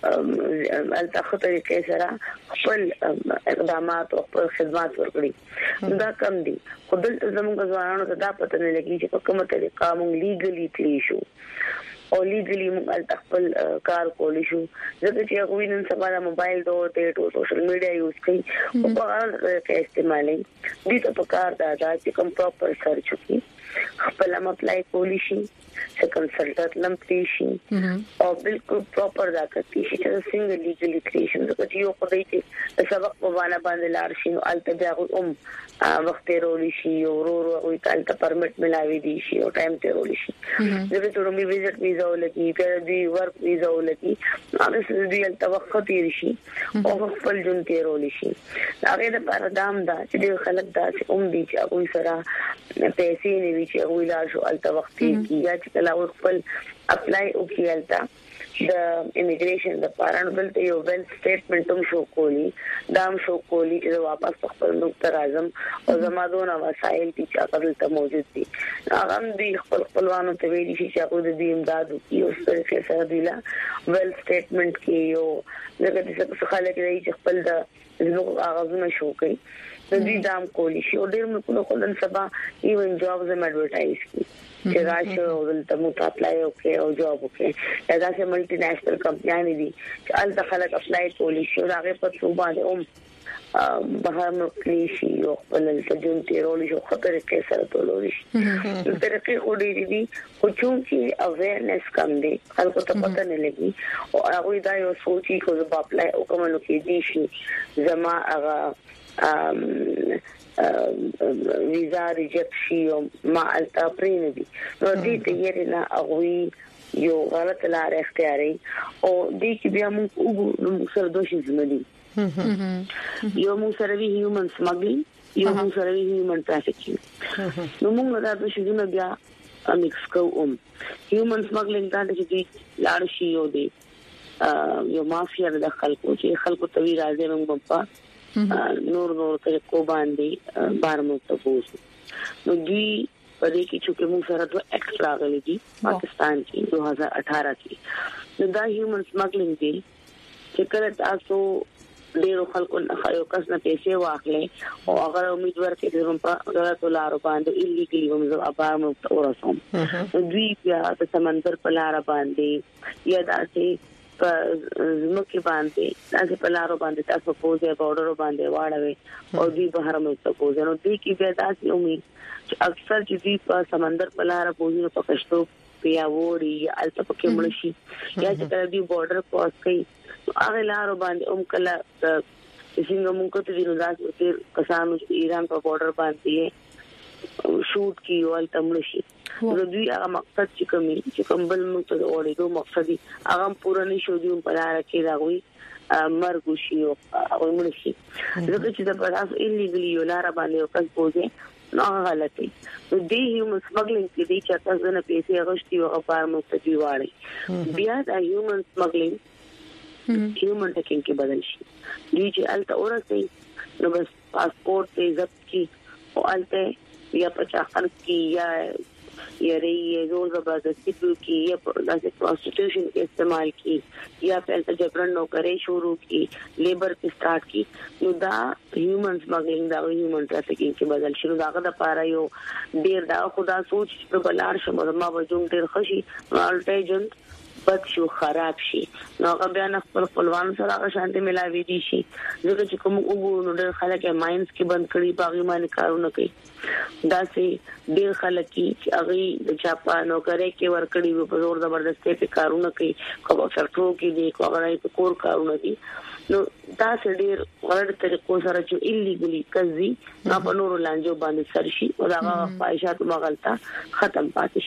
البته خطرې کې سره خپل اقدامات او خپل خدمات ورکړي دا کم دي خپل زموږ ځوانانو ته دا پته نه لګي چې په کومه طریقه موږ لیګلی تلی شو او لیګلی موږ خپل کار کولی شو ځکه چې هغه نن سبا د موبایل دوه ته سوشل میډیا یوز کوي او په هغه کې استعمالي دي ته په کار دا چې کوم پراپر سرچ وکړي خپل ام اپلای کولی شي چې کنسلټنټ لم پېشي او بالکل پراپر دا کوي چې څنګه لیګلی کریشن د یو خدای ته سبق په باندې باندې لار شي او البته دا هم وخت رول شي او ورو او البته پرمټ ملاوي دي شي او ټایم ته رول شي زه ته رومي ویزټ ویزا ولګي پر دې ورک ویزا ولګي هغه څه دې البته وخت تیر شي او خپل جون ته رول شي هغه د پردام دا چې خلک دا چې اوم دي چې هغه سره پیسې نه وی چې ویلا شو البته وخت کې یا چې کله خپل اپلای وکړلتا د امیګریشن د پاران بلته یو ویل سټیټمنټ هم شو کولی دام شو کولی چې واپس خپل نوک تر اعظم او زمادونه وسایل چې خپل ته موجود دي هغه دې خپل خپلوانو ته ویلي چې هغه د دې امداد کوي او څه سره دیلا ویل سټیټمنټ کې یو دغه څه خلک دی چې خپل د زموږ اغازونه شو کوي د دې دام کولی شي او ډېر موږ په خلن سبا ایون جابز هم ایڈورټایز کی چې راشه او دلته مو اپلای وکړي او جاب وکړي دا چې ملټي نېشنل کمپنیانې دي چې الته خلک اپلای کولی شي او هغه په څو باندې هم بهر نو کلیشي او خپل تجربه تیرول شي خطر کې سره تولول شي ترقی خوري دي خو چې اویرنس کم دي خلکو ته پته نه لګي او هغه دا یو سوچي کو زه اپلای او کوم نو کې دي شي زما هغه ویزا ریجیکټ شي او ما التا پرې نه دي نو دې ته یې نه اغوي یو غلط لار اختیاري او دې کې بیا موږ موږ سره دوه شي زمدي یو موږ سره وی هیومن سمګلینګ یو موږ سره وی هیومن ټرافیکینګ نو موږ دا دوه شي نه بیا مکس کوم هیومن سمګلینګ دا چې لار شي یو دی یو مافیا د خلکو چې خلکو توی راځي موږ په نور نور طریقو باندې بار متفوز نو دی په دې کې چې موږ سره دوه ایکسټرا غلي دي پاکستان کې دو ہزار اٹھارہ کې نو دا هیومن سمګلینګ دی چې کله تاسو ډیرو خلکو نه خایو کس نه پیسې واخلې او هغه امیدوار کې دروم په غلط لار باندې ایلیګلی هم زو ابار مو ورسوم دوی بیا د سمندر په لار باندې یا داسې زمکه باندې تاسو په لارو باندې تاسو پوزه بورډر باندې واړوي او دوی بهر مې تاسو نو دې کې بیا تاسو امید چې اکثر چې دوی په سمندر په لار پوزینو په کشتو بیا وړي الته په کې مړشي یا چې کله دوی بورډر پاس کوي هغه لارو باندې هم کله څنګه موږ ته دي نو تاسو کسانو ایران په بورډر باندې شوټ کیو الته مړشي نو دوی هغه مقصد چې کومي چې کوم بل موږ ته وړي دوه مقصد هغه پوره نشو دی په لار کې راوي مرګ شي او هغه مړشي ځکه چې دا په تاسو ایلیګلی یو لار باندې او کس بوزي نو غلطي نو دی هیومن سمګلینګ کې دی چې تاسو نه پیسې غوښتي او په موږ ته دی واړي بیا دا هیومن سمګلینګ هیومن ټکینګ کې بدل شي دوی چې الته اورسي نو بس پاسپورت ته ضبط کی او الته یا پچاخن کی یا یا ری زور زبردستی کی یا داسې پروسټیټیوشن کې استعمال کی یا پهلته جبرن نوکری شروع کی لیبر کې سٹارټ کی نو دا هیومن سمګلینګ دا هیومن ټرافیکینګ کې بدل شي نو دا د پاره یو ډیر دا خدا سوچ په بلار شمه ما وجون ډیر خشي الټه جن بد شو خراب شي نو هغه بیا نه خپل خپلوان سره هغه شانتي ملاوي دي شي ځکه چې کوم وګورو ډېر خلک یې ماینز کې بند کړي باغی باندې کارونه کوي دا سي ډېر خلک چې هغه د چاپا نو کرے کې ور کړی په زور زبردستي په کارونه کوي کوم سرټو کې دي کومه په کور کارونه دي نو دا سي ډېر ورته طریقو سره چې ایلیګلی کوي نو په نورو لانجو باندې سرشي او هغه فایشات مغلطه ختم پاتې شي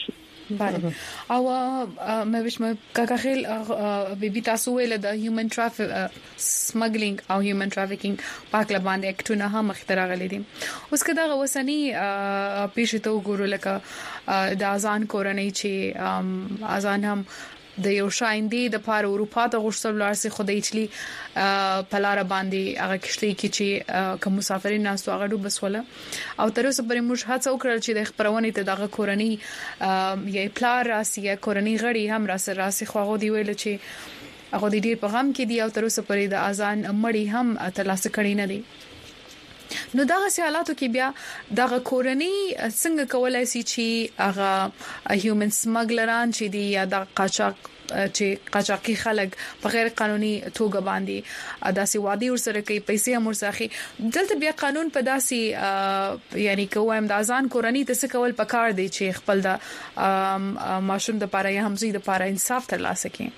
بله او مې وښم کاکا خیل بيبي تاسو ویل د هیومن ټرافیک سمګلینګ او هیومن ټرافیکینګ پاکله باندې اکټونه هم اختراع غلي دي اوس کدا وسنی پیښته وګورو لکه د اذان کورنۍ چې اذان هم د یو شایندې د پاره اروپا ته غوښتل لارسي خو د ایتلی په لار باندې هغه کشتي کې چې کوم مسافرین ناسو هغه ډوب بسوله او تر اوسه پرې موږ هڅه وکړل چې د خبرونه ته دغه کورنۍ یې پلار راسي کورنۍ غړي هم راسي راسي خو هغه دی ویل چې هغه د ډیر په غم کې دی او تر اوسه پرې د اذان مړی هم ترلاسه کړی نه دی نو دغه حالاتو کې بیا دغه کورنۍ څنګه کولای شي چې هغه هیومن سمګلران چې دی یا د قاچاق چې قاچاقي خلک په غیر قانوني توګه باندې داسې وادي ورسره کوي پیسې هم ورسخي دلته بیا قانون په داسې یعنی کوم د اذان کورنۍ ته څه کول پکار دی چې خپل د ماشوم د پاره یا همزي د پاره انصاف ترلاسه کړي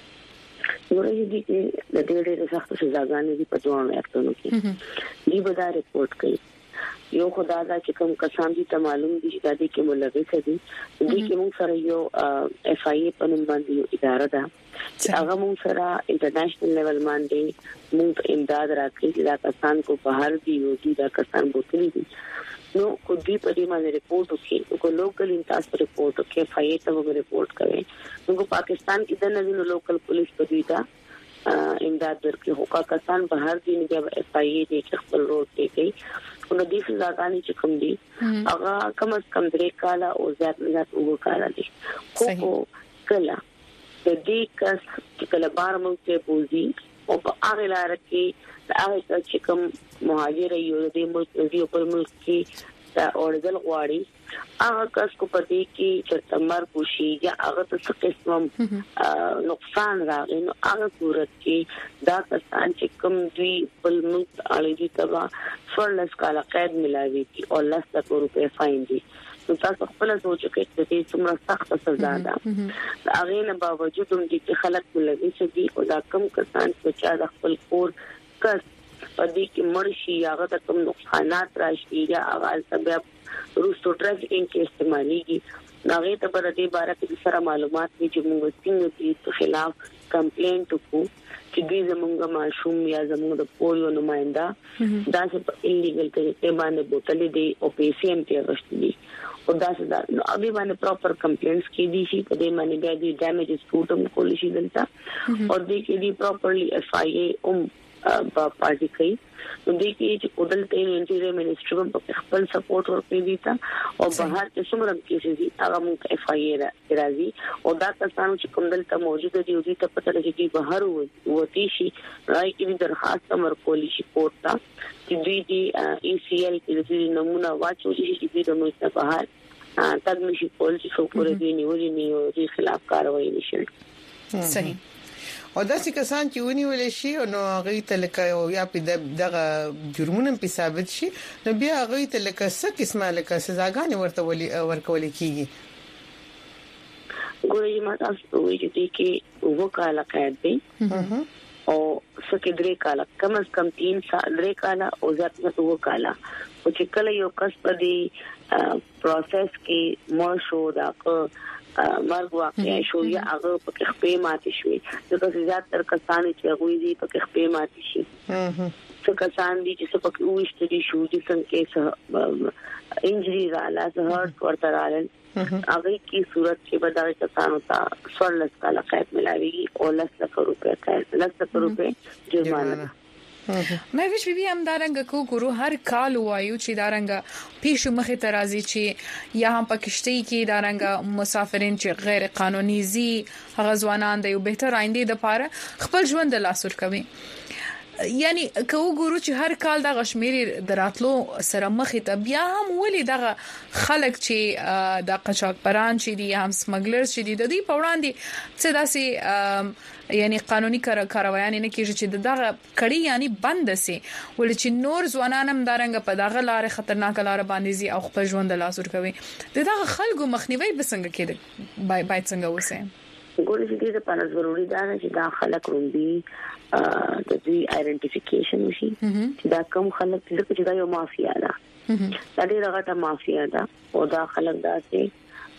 ورته دي چې د دې ډېر سخت سزاګانې دي په دوه اکټونو کې دی به دا ریپورت کوي یو خدای دا چې کوم کسان دي ته معلوم دي چې د دې کې ملوث دي دې کې موږ سره یو اف آی ای په نوم باندې اداره ده چې هغه موږ سره انټرنیشنل لیول باندې موږ امداد راکړي چې دا کسان کو بهر دي او دا کسان بوتلي دي نو کو دې په دې باندې ریپورت وکړي کو لوکل انتاس ریپورت وکړي اف آی ای ته وګ ریپورت کوي نو پاکستان کې د نظر لوکل پولیس په دې دا امداد ورکړي هو کا کسان بهر دي نه اف آی ای دې خپل روټ دی کوي نو دې ځاګانی چې کوم دي هغه کم از کم درې کاله او زیات نه زیات وګړه دي خو کله د دې کس کله بار مو ته بوزي او په هغه لار کې هغه چې کوم مهاجر یو دې ملک دی په ملک کې دا اورګل غواړي هغه کس کو پدې کې چې تمر کوشي یا هغه څه قسم نقصان راغی نو هغه صورت کې دا کسان چې کوم دوی په ملک اړې دي تبا څلورلس کاله قید ملاوي کی او لس لک روپے فاین دي نو تاسو خپل سوچ کې چې څومره سخت سزا ده هغه نه باوجود هم چې خلک ملوث دي او دا کم کسان چې د خپل کور کس پدې کې مرشي هغه د کوم نقصانات راشي یا اواز سبب روسو ټرافیکینګ کې استعماليږي هغه ته پر دې باره کې سره معلومات دي چې موږ څنګه دې خلاف کمپلینټ وکړو چې دې زموږ معصوم یا زموږ د پولیو نمائنده دا چې انلیګل طریقې باندې بوتلې دي او پیسې هم ته غشتي او دا څه دا نو ابي باندې پراپر کمپلینټس کې دي چې په دې باندې بیا دي ډیمیجز فوټم کول شي دلته او دې کې دي پراپرلی اف آی ای اوم په پارټي کوي نو دې کې چې کودل ته انټیریئر منسټری په خپل سپورټ ورکړي دي تا او بهر کې څومره کیسې دي هغه موږ اف آی ای راځي او دا کسانو چې کوم دلته موجود دي او دې ته پته لګي چې بهر وتی شي راي کې درخواست ورکولي شي کوټ ته چې دوی دي ای سی ال کې د نمونه واچول شي چې دوی د موږ نه بهر تګ نشي کول چې څو پورې دي نیولې نیو دي خلاف کاروایی نشي صحیح او داسې کسان چې ونیول شي نو هغه ته لکه یا په دغه جرمونه په ثابت شي نو بیا هغه ته لکه څه قسمه لکه سزاګانې ورته ولي ورکول کیږي ګورې ما تاسو وایي چې کې وکاله قید دی او څکه درې کاله کم از کم تین سال درې کاله او زیات نه وکاله او چې کله یو کس په دې پروسس کې مو شو دا مرګ واقع شو یا هغه په خپې ماتې شوې ځکه زیات تر کسان چې هغه دې په خپې ماتې شي څه کسان دي چې په کې وښته دي شو چې څنګه انجری رااله هارت ورته رااله هغه کی صورت کې بدل کسانو ته څلورلس کاله قید ملاوي او لس لک روپے قید لس لک روپے جرمانه مې ویش بي هم دارنګ کو ګورو هر کال وایو چې دارنګ پیښو مخه ترازی چې یا هم پکشتي کې دارنګ مسافرین چې غیر قانوني زی غزوانان د یو بهتر آینده د پاره خپل ژوند لاس ور کوي یعنی کو ګورو چې هر کال د غشمیري دراتلو سره مخې ته بیا هم ولې دغه خلک چې د قاچاق پران چې دي هم سمګلرز چې دي د دې په وړاندې څه داسې یعنی قانوني کاروایان نه کیږي چې دغه کړي یعنی بند سي ولې چې نور ځوانانم دارنګ په دغه لار خطرناک لار باندې زی او خپل ژوند لاس ور کوي دغه خلکو مخنیوي بسنګ کېده بای بای څنګه وسه ګورې چې دې په ضروري ده چې دا خلک روندي د دې آئیډنټیفیکیشن شي چې دا کوم خلک چې دا یو مافیا ده دا ډېر غټه مافیا ده او دا خلک داسې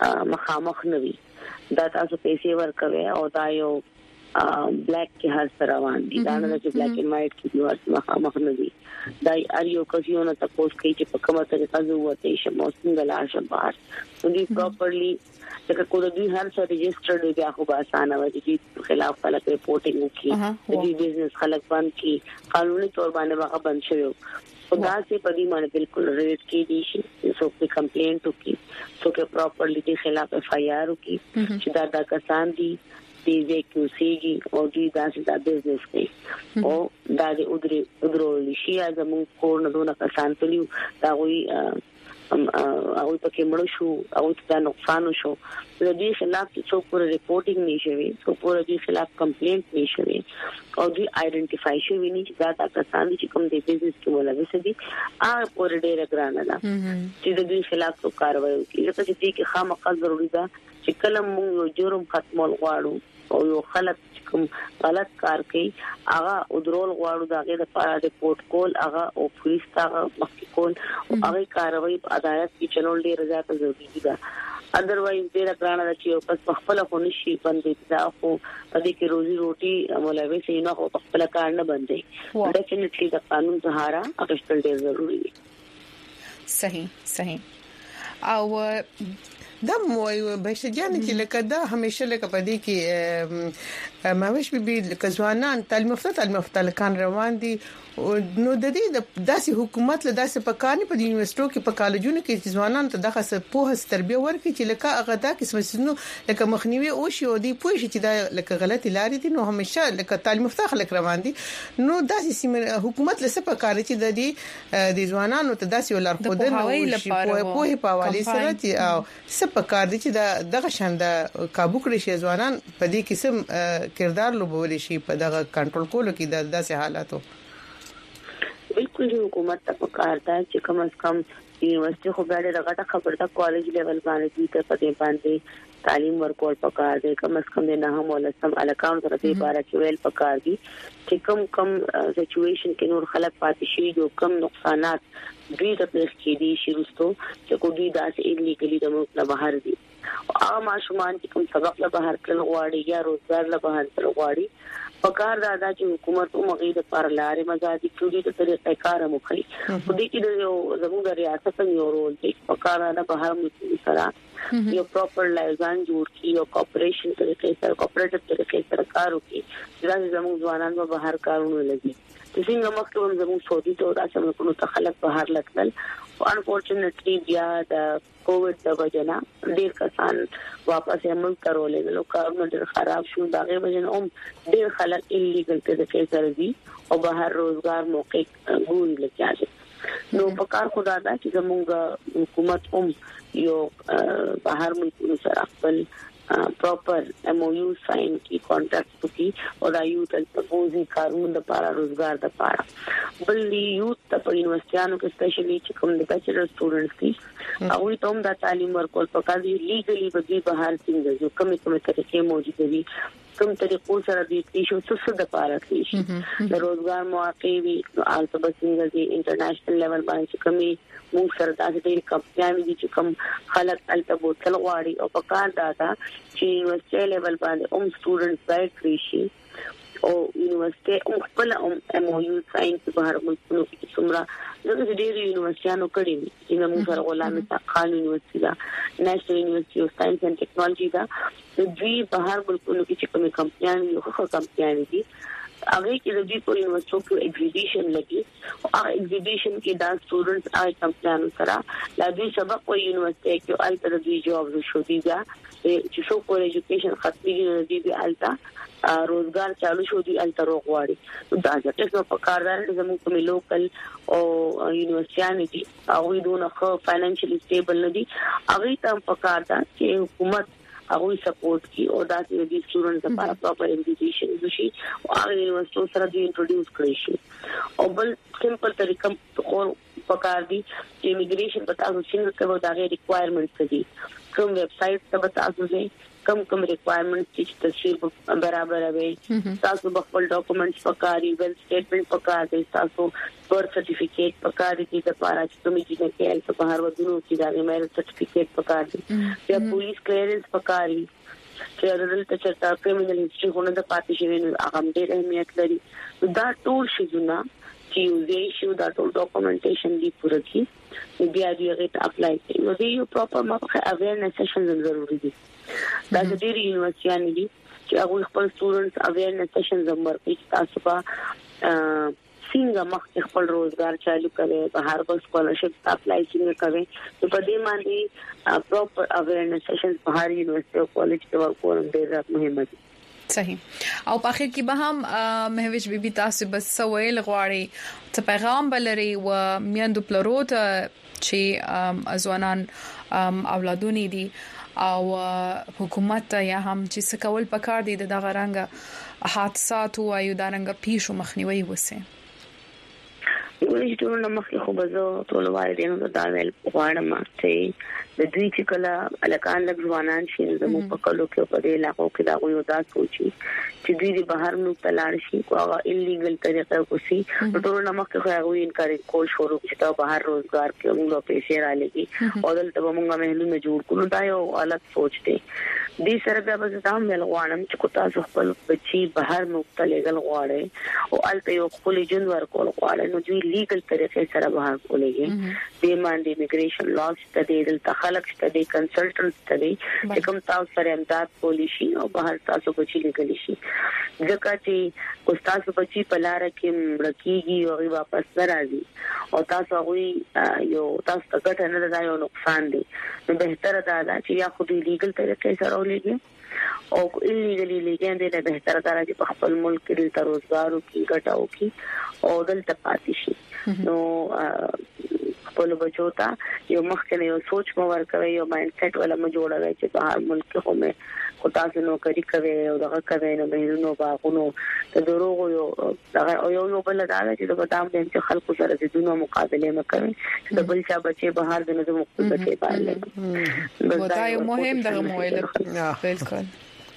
مخامخ نه وي دا تاسو پیسې ورکوي او دا یو بلیک کې هر سره روان دي دا نه چې بلیک اینڈ وایټ کې یو مخامخ نه دي دا اریو کسيونه تاسو کوي چې په کومه طریقه ضرورت شي موسم غلا شبار نو دی پراپرلی چې کو د دوی هر څه ريجسترډ بیا خو آسان وي چې خلاف خلک ریپورټینګ وکړي د دې بزنس خلک باندې کې قانوني تور باندې هغه بند شوی خدا سے پدی باندې بالکل ریټ کې دي شي سو په کمپلینټ وکړي سو کې پراپرلی د خلاف اف آی آر وکړي چې دا دا کسان دي دې کیو سیږي او دې داسې دا بزنس کوي او دا دې ودري ودرول شي زموږ کور نه دونه کسان تلیو دا وي او پکې مړ شو او دا نقصان شو د دې خلاف څو پوره ریپورټینګ نشوي څو پوره دې خلاف کمپلینټ نشوي او دې آئیډنټیفای شوی نه چې دا تاسو کسان چې کوم دې بزنس کې ولګي دي هغه پوره ډېر ګرانه ده چې د دې خلاف څو کاروایی وکړي ځکه چې دې کې خامخا ضروري ده چې کله موږ جرم ختمول غواړو او یو خلک کوم غلط کار کوي هغه ودرول غواړو دا غیر لپاره ریپورت کول هغه او پولیس ته مخکې کول او هغه کاروایی په عدالت کې چلول ډیر زیات ضروری ده اذروایز ډیر ګرانه ده چې په خپل خو نشي باندې دا خو په دې کې روزي روټي مولوي سي نه خو خپل کار نه باندې ډیفینټلی د قانون سهارا اخیستل ډیر ضروری دي صحیح صحیح او دا مو بهشه جان چې لکه دا همیشه لکه پدې کې ماوش بي لکه ځوانان تعلیم یافته تعلیم یافته لکان روان دي نو د دې د داسې حکومت له داسې پکانې په یونیورسيټو کې په کالجونو کې ځوانان ته دغه څه په تربیه ورکړي چې لکه هغه دا قسم سينو لکه مخنیوي او شی او دی پوه شي چې دا لکه غلطي لارې دي نو همیشه لکه تعلیم یافته خلک روان دي نو داسې حکومت له څه پکاره چې د دې د ځوانانو ته داسې ولر خو د په په حواله سره چې او څه پکار دي چې دا دغه شاند کابو کړی شي ځوانان په دې قسم کردار لوبول شي په دغه کنټرول کولو کې د داسې حالاتو بالکل حکومت ته پکار ده چې کم از کم یونیورسيټي خو باندې راغټه خبر ده کالج لیول باندې دي ته پدې باندې تعلیم ورکول پکار ده کم از کم نه هم ولسم الکاونټ تر دې بارے کې ویل پکار دي چې کم کم سچويشن کې نور خلک پاتې شي جو کم نقصانات دوی ته پېښ کېدي شروستو چې کو دوی داسې انلیګلی د ملک نه بهر دي او عام شومان چې کوم سبق له بهر کول غواړي یا روزګار له بهر کول غواړي پکار دا چې حکومت او مغید پر لارې مزادي کړي ته طریقې کار مو کوي خو دې کې د زموږ ریاست یو رول دی پکار دا بهر مو سره یو پراپر لایزان جوړ کی یو کوپریشن طریقې سره کوپریټیو طریقې سره کار وکړي چې زموږ ځوانان په بهر کارونه لګي چې څنګه مخکې زموږ سعودي ته راځم نو ته خلک بهر لګل او انفورچونټلی بیا د کووډ د وجنا ډیر کسان واپس عمل کولې نو کارونه ډیر خراب شو دا غي وجنه هم ډیر خلک انلیګل طریقې سره دي او بهر روزګار موقع ګول لګیږي نو په کار خدا دا چې زموږ حکومت هم یو بهر ملکونو سره خپل پراپر ایم او یو ساين کی کانټریکټ کی او دا یو تل پروپوزي کارونه د لپاره روزګار د لپاره بل یو ته په یونیورسيانو کې سپیشلی چې کوم د بیچلر سټوډنټس دي او ته هم د تعلیم ورکول پکار دي لیګلی به بهر څنګه جو کومه کومه طریقې موجود دي کوم طریقو سره دي چې څه د لپاره شي د روزګار مواقع وي نو آلته به څنګه دي انټرنیشنل لیول باندې کومي موږ سره تاسو ته کمپنیان دي چې کوم خلک الته بوتل غواړي او پکار دادا چې یونیورسيټي لیول باندې هم سټوډنټس باید کړی او یونیورسيټي هم خپل ایم او یو ساين په بهر ملکونو کې څومره دغه ډېر یونیورسيانو کړی چې موږ سره غلام خان یونیورسيټي دا نېشنل یونیورسيټي اف ساينس اند ټیکنالوژي دا د دوی بهر ملکونو کې چې کومه کمپنیان یو خو کمپنیان دي هغه کې د دې په یونیورسيټو کې ایگزیبیشن لګي او هغه ایگزیبیشن کې دا سټوډنټس هغه کمپنیانو سره لا دوی سبق په یونیورسيټي کې الته د دوی جواب شو دي دا چې څو په ایجوکیشن ختمي دي دي الته روزګار چالو شو دي الته روغواړي دا چې په کاردار زموږ کومې لوکل او یونیورسيټي دي او دوی نه فاینانشلی سټیبل نه دي هغه ته په کاردار چې حکومت هغه سپورټ کی او دا چې د سټوډنټس لپاره پراپر ایجوکیشن وشي او هغه یونیورسيټي سره دوی انټروډیوس کړی شي او بل سمپل طریقه خو پکار دي چې امیګریشن په تاسو څنګه کوو دا غي ریکوایرمنټس دي کوم ویب سټ ته تاسو زه کم کم ریکوایرمنټ چې تصویر برابر وي تاسو خپل ډاکومېنټس پکاري ویل سټیټمنټ پکاري تاسو برث سرټیفیکیټ پکاري چې د پاره چې کومې چې کې په بهر ودونو چې دا میرټ سرټیفیکیټ پکاري یا پولیس کلیرنس پکاري چې دلته چې تاسو کریمینل هیستوري غوڼه د پاتې شوی نو هغه ډېر اهمیت لري دا ټول شي نه چې یو شی دا ټول ډاکومېنټیشن دی پوره کی بیا دی هغه اپلای کوي نو دی یو پراپر مخه اویرنس سیشنز ضروري دي دا د ډېری یونیورسيټیانو دي چې هغه خپل سټوډنټس اویرنس سیشنز هم ورکوي تاسو په څنګه مخکې خپل روزګار چالو کړي بهر په سکولرشپ اپلای څنګه کوي نو په دې باندې پراپر اویرنس سیشنز په هر یونیورسيټي او کالج کې ورکول ډېر مهم دي صحیح او په اخر کې به هم مهوش بیبي تاسو بس سویل غواړي ته پیغام بلري و میندو پلروت چې ځوانان اولادونی دي او حکومت یا هم چې سکول پکار دي د دغه رنګ حادثات او یو دارنګ پیښو مخنیوي وسه ولې ټول نو مخکې خو به زه ټول والدینو ته دا ویل غواړم چې د دوی چې کله الکان لږ ځوانان شي زموږ په کلو کې په دې علاقو کې دا غوي ودا سوچي چې دوی د بهر نو تلاړ شي او هغه انلیګل طریقه کوسي ټول نو مخکې خو هغه انکارج کول شروع چې دا بهر روزګار کې موږ پیسې را لګي او دلته موږ مهلونه جوړ کړو دا یو الګ سوچ دی دې سره به زه تاسو مل غواړم چې کو تاسو خپل بچي بهر مختلفل غواړي او الته یو خپل جون ورکول غواړي نو دوی لیګل طریقې سره بهر کولېږي د باندې ایمیګریشن لاس ته د خلک ته د کنسلټنټ ته د کوم تاسو سره امداد کولی شي او بهر تاسو بچي لیکلی شي ځکه چې کو تاسو بچي په لار کې مړکیږي او واپس راځي او تاسو هغه یو تاسو ته ګټه نه ده یو نقصان دی نو به تر دا چې یا خو د لیګل طریقې سره ولېږي او انلیګلی لیګاندې له به تر دا چې په خپل ملک کې د روزګارو کې ګټاو کې او دلته پاتې شي نو خپل بچو ته یو مخکې یو سوچ مو ورکوي یو مایند سیټ ولا مو جوړوي چې په هر ملک کې هم خو تاسو نو کوي کوي او دغه کوي نو بهرونو باغونو ته دروغ یو دغه یو یو بل دا چې د بادام د خلکو سره د دونو مقابله مکوي د بل چا بچي بهر د نظم مختلف بچي پالي دا یو مهم دغه مویل بالکل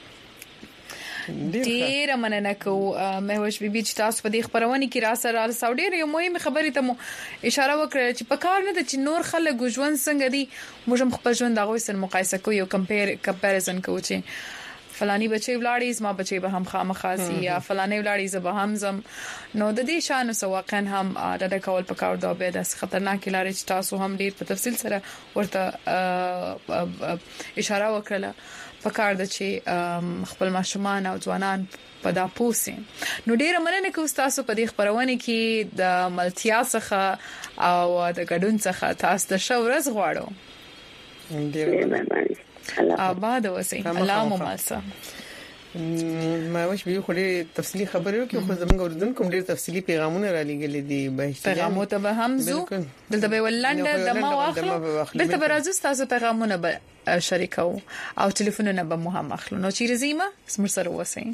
ډیر مننه کو مهوش بیبي چې تاسو په دې خبرونه کې را سره سعودي یو مهمه خبره ته مو اشاره وکړه چې په کار نه د چې نور خلک ژوند څنګه دي موږ خپل ژوند دغه سره مقایسه کوو یو کمپیر کمپیریزن کوو چې فلانی بچي ولاړی زما بچي به هم خامخاسي یا فلانی ولاړی زه به هم زم نو د دې شان سو واقعا هم د کول په کار دا به د خطرناک لارې چې تاسو هم ډیر په تفصیل سره ورته اشاره وکړه پکار د چې خپل ماشومان او ځوانان په دا پوسي نو ډیره مننه کوم تاسو په دې خبرونه کې د ملتیا څخه او د ګډون څخه تاسو ته شورز غواړو ډیره مننه آباد اوسئ الله مو مالسه ما وش به خو ډېر تفصیلی خبرو کې خو زموږ اوردون کوم ډېر تفصیلی پیغامونه را لګل دي به پیغامونه ته به هم زو دلته به ولنده د ما واخلو دلته به راځو تاسو پیغامونه به شریکو او ټلیفونونه به مو هم اخلو نو چیرې زیمه سمر سره وسه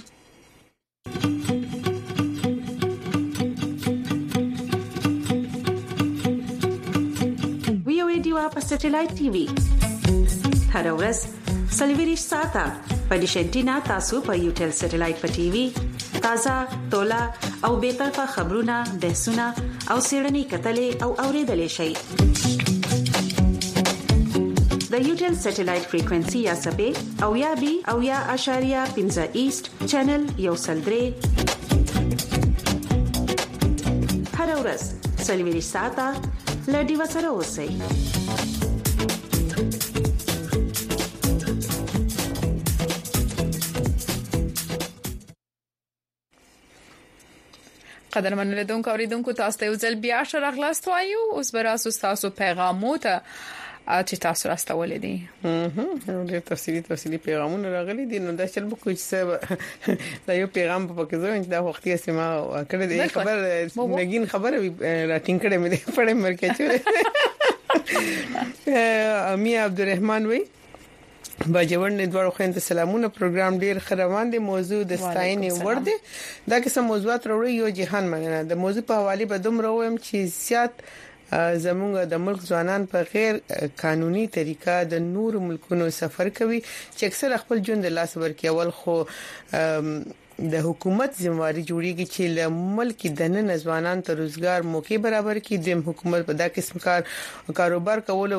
وی او ډیوا په سټلایټ ټي وي هر ورځ سلویریش ساته په ډیشنټینا تاسو په یوټل سټلایټ په ټي وي تازه تولا او به طرفه خبرونه بحثونه او سیړنی کتلې او اوریدلې شي د یوټل سټلایټ فریکوئنسي یا سبې او یا بي او یا اشاریه پنځه ایست چینل یو سلدري هر ورځ سلویریش ساته لډي وسره اوسئ قدرمن لیدونکو اوریدونکو تاسو ته یو ځل بیا شرغلاست وایو اوس براسو تاسو پیغامونه چې تاسو راستولې دي هه ډېر تفصیلی تفصیلی پیغامونه راغلي دي نو دا چې به کوم څه دا یو پیغام په کې زوین دا وختي سیمه کړه دې خبر نګین خبره راټینګ کړه مې پړې مرکه چوره امي عبدالرحمن وای باجوړ نه دوړو خويند سلامونه پروګرام ډیر خروان دي موضوع د ستاینې ورده دا کیسه موضوعات وروړي یو جهان مننه د موضوع په حواله به دوم روم چې زیات زموږ د ملک ځوانان په غیر قانوني طریقه د نور ملکونو سفر کوي چې اکثر خپل ژوند د لاس ورکول خو د حکومت ځمواري جوړیږي چې له ملک د نن ځوانان ته روزګار موقع برابر کړي د حکومت په دا قسم کار کاروبار کول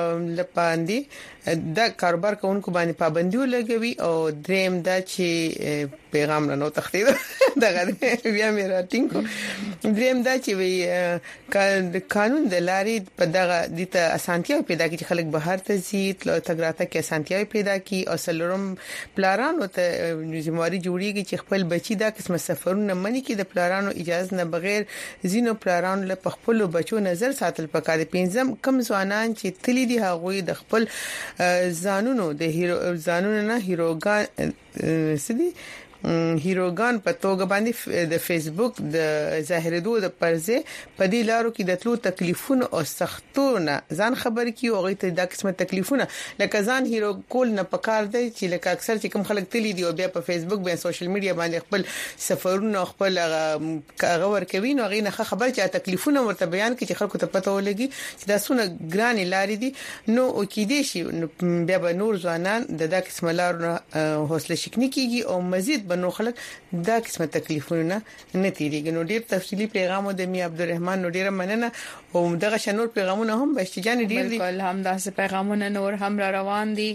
لپاره د کاروبار کوونکو باندې پابندي لګوي او دریم دا چې پیغام نه تخته دغه بیا مې راټینګ دریم دا چې وی قانون د لارې په دغه د ته اسانتیا پیدا کړي خلک بهر ته زی تګراته کې اسانتیا پیدا کړي او سلورم پلارانو ته ځمواري جوړیږي چې خپل بچي دا قسم سفرونه مني کې د پلارانو اجازه نه بغیر زینو پلارانو له خپل بچو نظر ساتل پکاره پنځم کم ځوانان چې تللی دي هغه د خپل ځانونو د هیرو ځانونو نه هیروګان سدي هیروګان په توګه باندې د فیسبوک د ظاهرېدو د پرځه په دې لارو کې د تلو تکلیفونه او سختونه ځان خبر کی او غي ته د قسمه تکلیفونه لکه ځان هیرو کول نه پکار دی چې لکه اکثر چې کوم خلک تللی دی او بیا په فیسبوک باندې سوشل میډیا باندې خپل سفرونه خپل هغه ورکوي نو غي نه خبر چې تکلیفونه ورته بیان کړي چې خلکو ته پته ولګي چې دا سونه ګران لارې دي نو او کې دي شي بیا به نور ځوانان د دا قسمه لارو حوصله شکنی کیږي او مزید نو خلک دا قسمه تکلیفونه نه تیریږي نو ډیر تفصیلی پیغام د می عبدالرحمن نو ډیره مننه او دغه شنور پیغامونه هم بشجان ډیر دي بالکل هم داسې پیغامونه نور هم را روان دي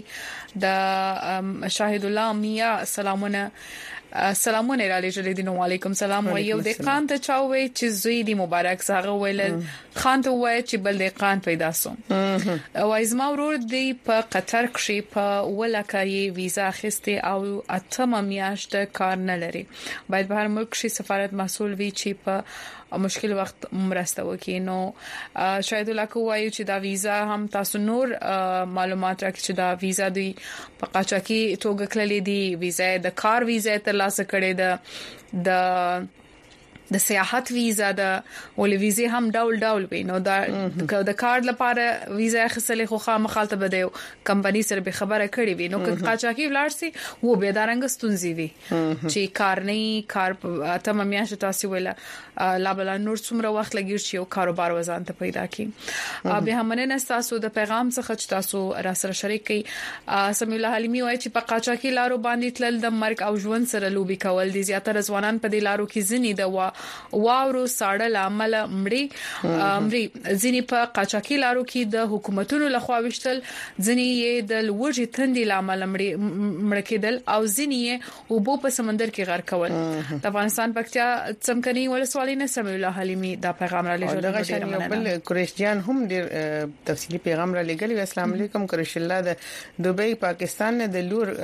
د شاهد الله میا سلامونه سلامونه را لېږل دي نو علیکم سلام و یو د خان ته چاوي چې زوی دی مبارک ساغه ویل خان ته وای چې بل د خان پیدا سو او ازما ورور دی په قطر کې په ولکاري ویزا اخیسته او اتمه میاشت کار نه لري باید به هر ملک شي سفارت مسول وی چې په مشکل وخت مرسته وکړي نو شاید لکه وایي چې دا ویزا هم تاسو نور معلومات راکړي چې دا ویزا دی په قاچاقي توګه کړلې دي ویزا د کار ویزا ترلاسه کړې ده د د سیاحت ویزا د ول ویزه هم ډول ډول وي نو دا د کارت لپاره ویزا خصلې خو خامخالته بده کمپنی سره به خبره کړې وي نو که قاچاقي ولارسي وو به دارنګ ستونزي وي چې کار نه کار تمام میاشت تاسو ویلا لا بل نور څومره وخت لګیر شي او کاروبار وزن ته پیدا کی به همنه تاسو د پیغام څخه تاسو را سره شریک کی سمي الله حلیمي وای چې په قاچاقي لارو باندې تل د مرګ او ژوند سره لوبي کول دي زیاتره ځوانان په دې لارو کې ځنی د واورو ساړه لامل مړی مړی ځنی په قاچاقي لارو کې د حکومتونو لخوا وشتل ځنی یې د لوږې تندې لامل مړی مړ کېدل او ځنی یې وبو په سمندر کې غرق کول د افغانستان پکتیا څمکني ولسوالۍ نه سمي الله حلیمي دا پیغام را لېږل دغه شان بل قریشجان هم ډیر تفصیلی پیغام را لېږلی السلام علیکم قریش الله د دوبۍ پاکستان د لور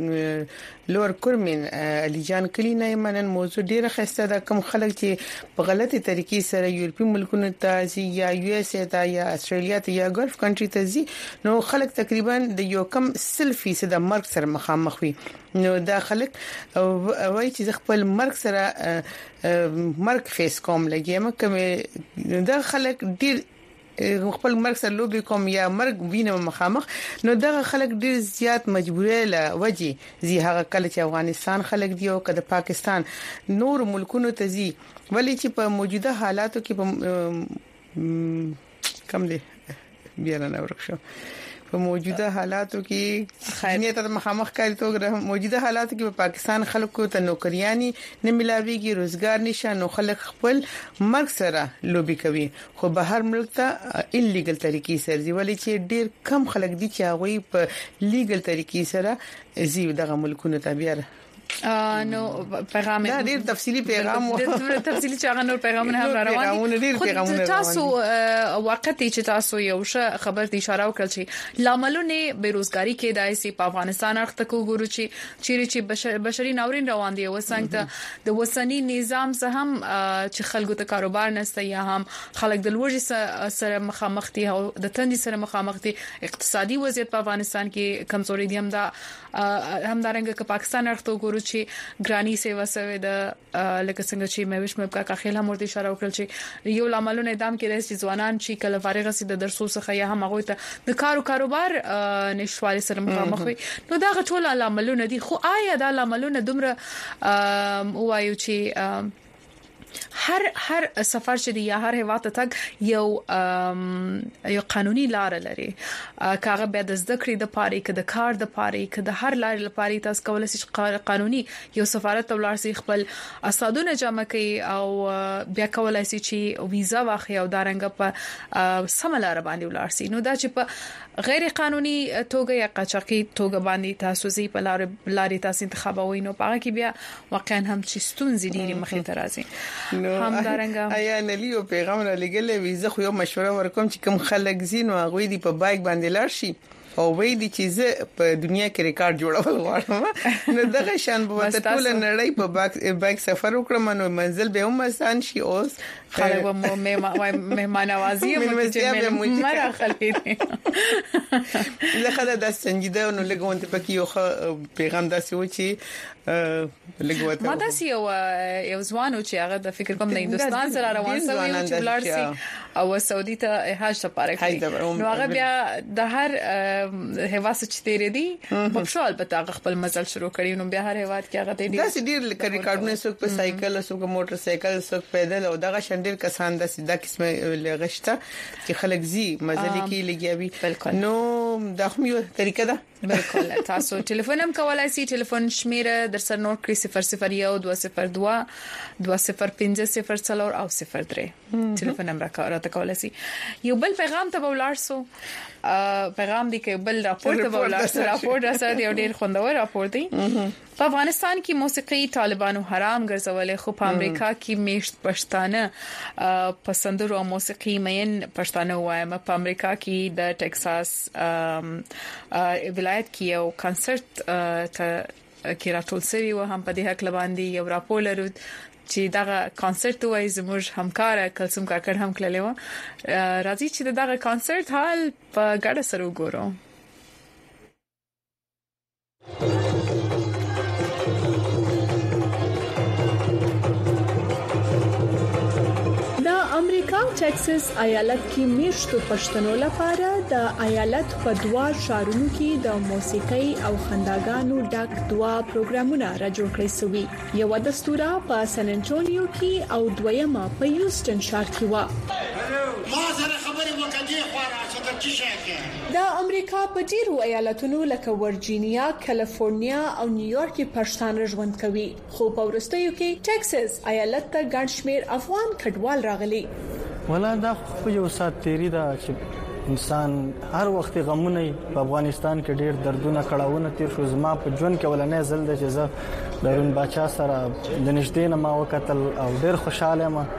لور کورمن علي جان کلی نه منن موضوع ډیره خسته ده کوم خلک چې په غلطي طریقې سره یورپی ملکونو ته ځي یا یو اس اے ته یا استرالیا ته یا ګلف کنټری ته ځي نو خلک تقریبا د یو کم سل فیصد د مرګ سره مخامخ وي نو دا خلک وایي چې خپل مرګ سره مرګ فیس کوم لګي مکه دا خلک ډیر خپل مرګ سره لوبي کوم یا مرګ وینم مخامخ نو دغه خلک ډیر زیات مجبورې له وجې زی هغه کله چې افغانستان خلک دی او کله پاکستان نور ملکونو ته زی ولی چې په موجوده حالاتو کې کم دي بیا نه ورکشو په موجوده حالاتو کې خیانت د مخامخ کاری توګه موجوده حالاتو کې په پاکستان خلکو ته نوکریانی نه ملاويږي روزګار نشه نو خلک خپل مرګ سره لوبي کوي خو به هر ملک ته انلیګل طریقې سره دی ولی چې ډیر کم خلک دي چې هغه په لیګل طریقې سره زیو دغه ملکونو ته بیا نو پیغام دا ډیر تفصیلی پیغام د تفصیلی چاغه نور پیغامونه هم روان دي خو تاسو وخت چې تاسو یو ښه خبر د اشاره وکړل چې لاملونه بیروزګاری کې دایسي په افغانستان اړخ ته کوګورو چې چیرې چې بشري ناورین روان دي وسنګ ته د وسنی نظام سره هم چې خلکو ته کاروبار نشته یا هم خلک د لوږې سره مخامخ دي او د تندې سره مخامخ دي اقتصادي وضعیت په افغانستان کې کمزوري دي هم دا هم دارنګ په پاکستان اړخ ته وګورو چې ګرانی سیوا سوي د لکه څنګه چې مېوش مې کا کاخیل هم ورته اشاره وکړل چې یو لاملونه دام کې د ځوانان چې کله فارغ سي د درسو څخه یا هم هغه ته د کارو کاروبار نشوالي سره مخامخ وي نو دا ټول لاملونه دي خو آیا دا لاملونه دومره وایو چې هر هر سفر چې دی یا هر هیواد ته تک یو یو قانوني لار لري کاغه به د زده کړې د پاره کې د کار د پاره کې د هر لار لپاره تاسو کولای شئ قانوني یو سفارت ولر سي خپل اسادونه جمع کوي او بیا کولای شي چې ویزا واخلي او دارنګ په سملار باندې ولر سي نو دا چې په غیر قانوني توګه یا قاچاقي توګه باندې تاسو زی په لار لاري تاسو انتخابوي نو پاره کې بیا واقعا هم چې ستونزې ډېری مخې ته راځي هم دارنګ آیا نلیو پیغام را لګلې ویزه خو یو مشوره ورکوم چې کوم خلک زین او غوي دی په بایک باندې لار شي او وې دي چې په دنیا کې ریکارډ جوړول غواړم نو دغه شان به ټول نړۍ په بایک سفر وکړم نو منزل به هم آسان شي اوس خلک به مهمان نوازي او چې مره خلک لکه دا سنجیده نو لګون ته پکې یو پیغام داسې و چې لګوته ما داسې یو یو ځوانو چې هغه د فکر کوم د هندستان سره روان شوی چې ولر سي او سعودي ته حج لپاره کوي نو هغه بیا د هر هواس چې تیرې دي په شوال په خپل مزل شروع کړي نو بیا هر هواد کې هغه دې داسې ډیر ریکارډونه څوک په سایکل څوک موټر سایکل څوک پیدل او دغه شندل کسان د سیده قسمه لغشته چې خلک زی مزل کې لګیاوي نو دا هم یو طریقه ده بالکل تاسو ټلیفون هم کولای شئ ټلیفون شمیره در سره نوٹ کړئ صفر صفر یو دوه صفر دوه دوه صفر پنځه صفر څلور او صفر درې ټلیفون هم راکړه کولای شئ یو بل پیغام ته ولارسو پیغام دی کې بل راپور ته ولارسو راپور راځي یو ډیر خوندور راپور دی په افغانستان کې موسیقي طالبانو حرام ګرځولې خو په امریکا کې میشت پښتانه پسندرو او موسیقي مین پښتانه وایم په امریکا کې د ټکساس ولایت کې یو کنسرت ته کې راټول شوی و هم په دې حق لباندې یو راپور لرو چې دغه کنسرت وای زموږ همکار کلسوم کاکړ هم کړلې و راځي چې دغه کنسرت حال په ګډه سره وګورو امریکا ټکساس ایالت کې میشتو پښتنو لپاره د ایالت په دوا شهرونو کې د موسیقي او خنداګانو ډک دوا پروګرامونه را جوړ کړی شوی یو د ستوره په سان انټونیو کې او دویمه په یوستن ښار کې و ما سره خبرې وکړې خو راځه چې شاکه د امریکا په ډیرو ایالتونو لکه ورجینیا کالیفورنیا او نیویارک کې پښتانه ژوند کوي خو په ورستیو کې ټکساس ایالت ته ګڼ شمیر افغان کډوال راغلي ولا دا خو یو سات تیری دا چې انسان هر وخت غمونه په افغانستان کې ډیر دردونه کړهونه تیر شو زما په ژوند کې ولنې زل د چې زه درون بچا سره د نشدې نه ما وکتل او ډیر خوشاله ما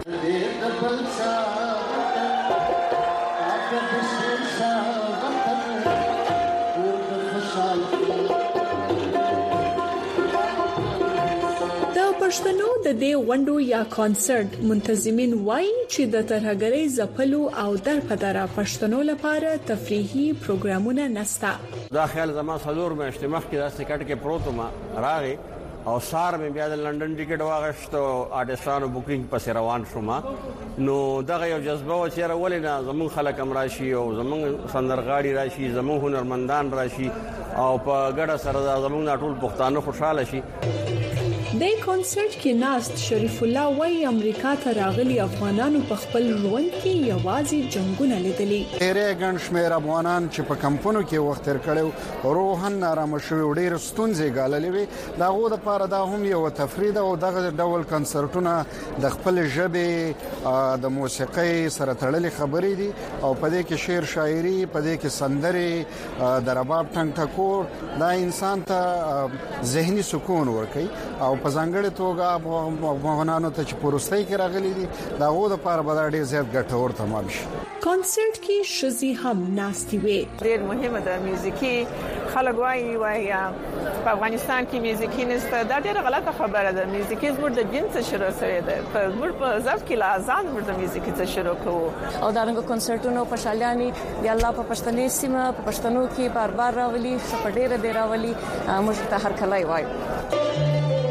پښتنو د دې غونډو یا کانسرت منتظمین وایي چې د ترهګرۍ زپلو او در په دره پښتنو لپاره تفریحي پروګرامونه نسته دا خیال زما څلور میاشتې مخکې د سټیکټ کې پروت ما راغی او سار مې بیا د لندن ټیکټ واغشت او آرټستانو بوکینګ پس روان شوم نو دغه یو جذبه و چې راولې نه زمون خلک هم راشي او زمون سندرغاړي راشي زمون هنرمندان راشي او په ګډه سره زمون ټول پښتانه خوشاله شي د کنسرت کې ناست شریف الله وايي امریکا ته راغلي افغانانو په خپل ژوند کې یوازې جنگونه لیدلي ډېر ګڼ شمېر افغانان چې په کمپونو کې وخت تیر کړو روحن نارامه شوي ډېر ستونزې ګاللې وي داغه د لپاره دا هم یو تفرید او دغه ډول کنسرتونه د خپل ژبې د موسیقۍ سره تړلې خبرې دي او په دې کې شعر شاعري په دې کې سندرې د رباب ټنګ ټکور دا انسان ته ذهني سکون ورکوي او په ځانګړي توګه افغانانو ته چې پروستۍ کې راغلي دي دا غو د لپاره به ډېر زیات ګټور تمام شي کنسرت کې شذي هم ناشتي وي ډېر مهمه ده میوزیکي خلک وایي وایي په افغانستان کې میوزیکي نشته دا ډېر غلطه خبره ده میوزیکي زموږ د جنس شروع شوی ده په زموږ په ځب کې لا ځان موږ د میوزیکي څخه شروع کوو او دا رنګ کنسرتونو په شالیاني یا الله په پښتني سیمه په پښتنو کې بار بار راولي په ډېر ډېر راولي موږ ته هر کله وایي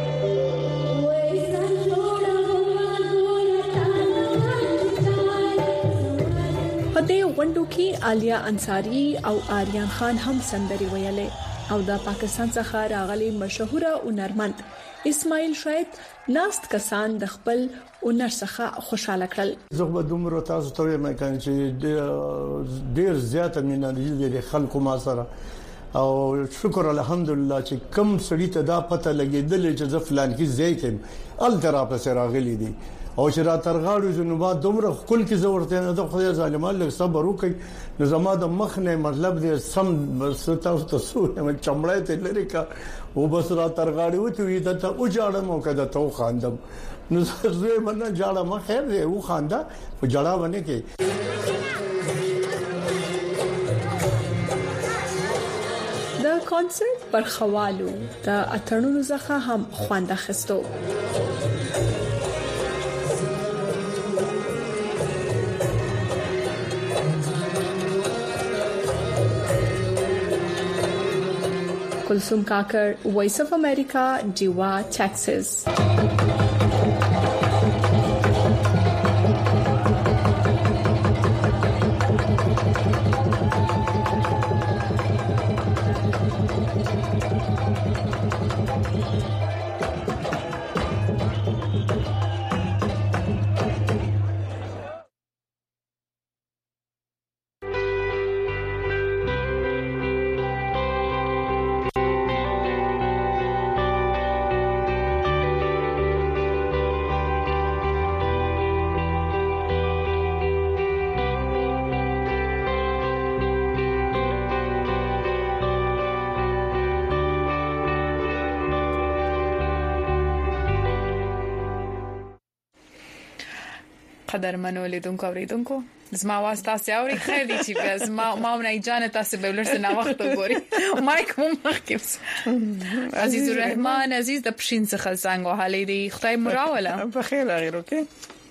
په دې غونډو کې عالیه انصاری او آریان خان هم سندري ویلې او د پاکستان څخه راغلي مشهور هنرمند اسماعیل شاید ناست کسان د خپل اونر څخه خوشاله کړل. زه به دومره تاسو ته وایم چې ډیر زیاته مینه دي خلکو ما سره او شکر الحمدلله چې کم سړی ته دا پته لګیدل چې ځفلان کې زیاتم ال تر په سره غلي دي او چې را ترغاړو جنوبات دومره خپل کې زورته نه د خدای ظالمان لږ صبر وکړي نو زما د مخ نه مطلب دې سم بس تاسو ته سو هم چمړای ته لري کا او بس را ترغاړو وي ته ته او جاړم او کده تو خاندم نو زه منه جاړم خیر دې او خاندا او جړا ونه کې د کانسرت پر خوالو د اترونو څخه هم خوند اخیستو. Kulsoom Kakar, Voice of America, Deewa, Texas. قدرمنو لیدونکو اوریدونکو زما आवाज تاسو اوري خیر دي چې زما ماونه جان تاسو به ولرسه نه وخت وګوري مایک مو مخکې عزیز الرحمن عزیز د پښین څخه څنګه حالې دي خدای مراوله په خیر اغیر اوکې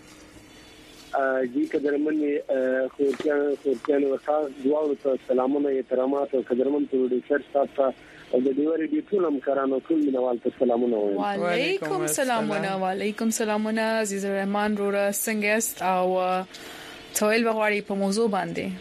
جی قدرمن خورتيان خورتيان وتا دعاو ته سلامونه احترامات او قدرمن ته ډیر تاسو او د دیواري دی ټولم کرانو ټول منوال ته سلامونه وایم. وعلیکم سلامونه وعلیکم سلامونه عزیز الرحمن رورا څنګه او تویل بغواړي په موضوع باندې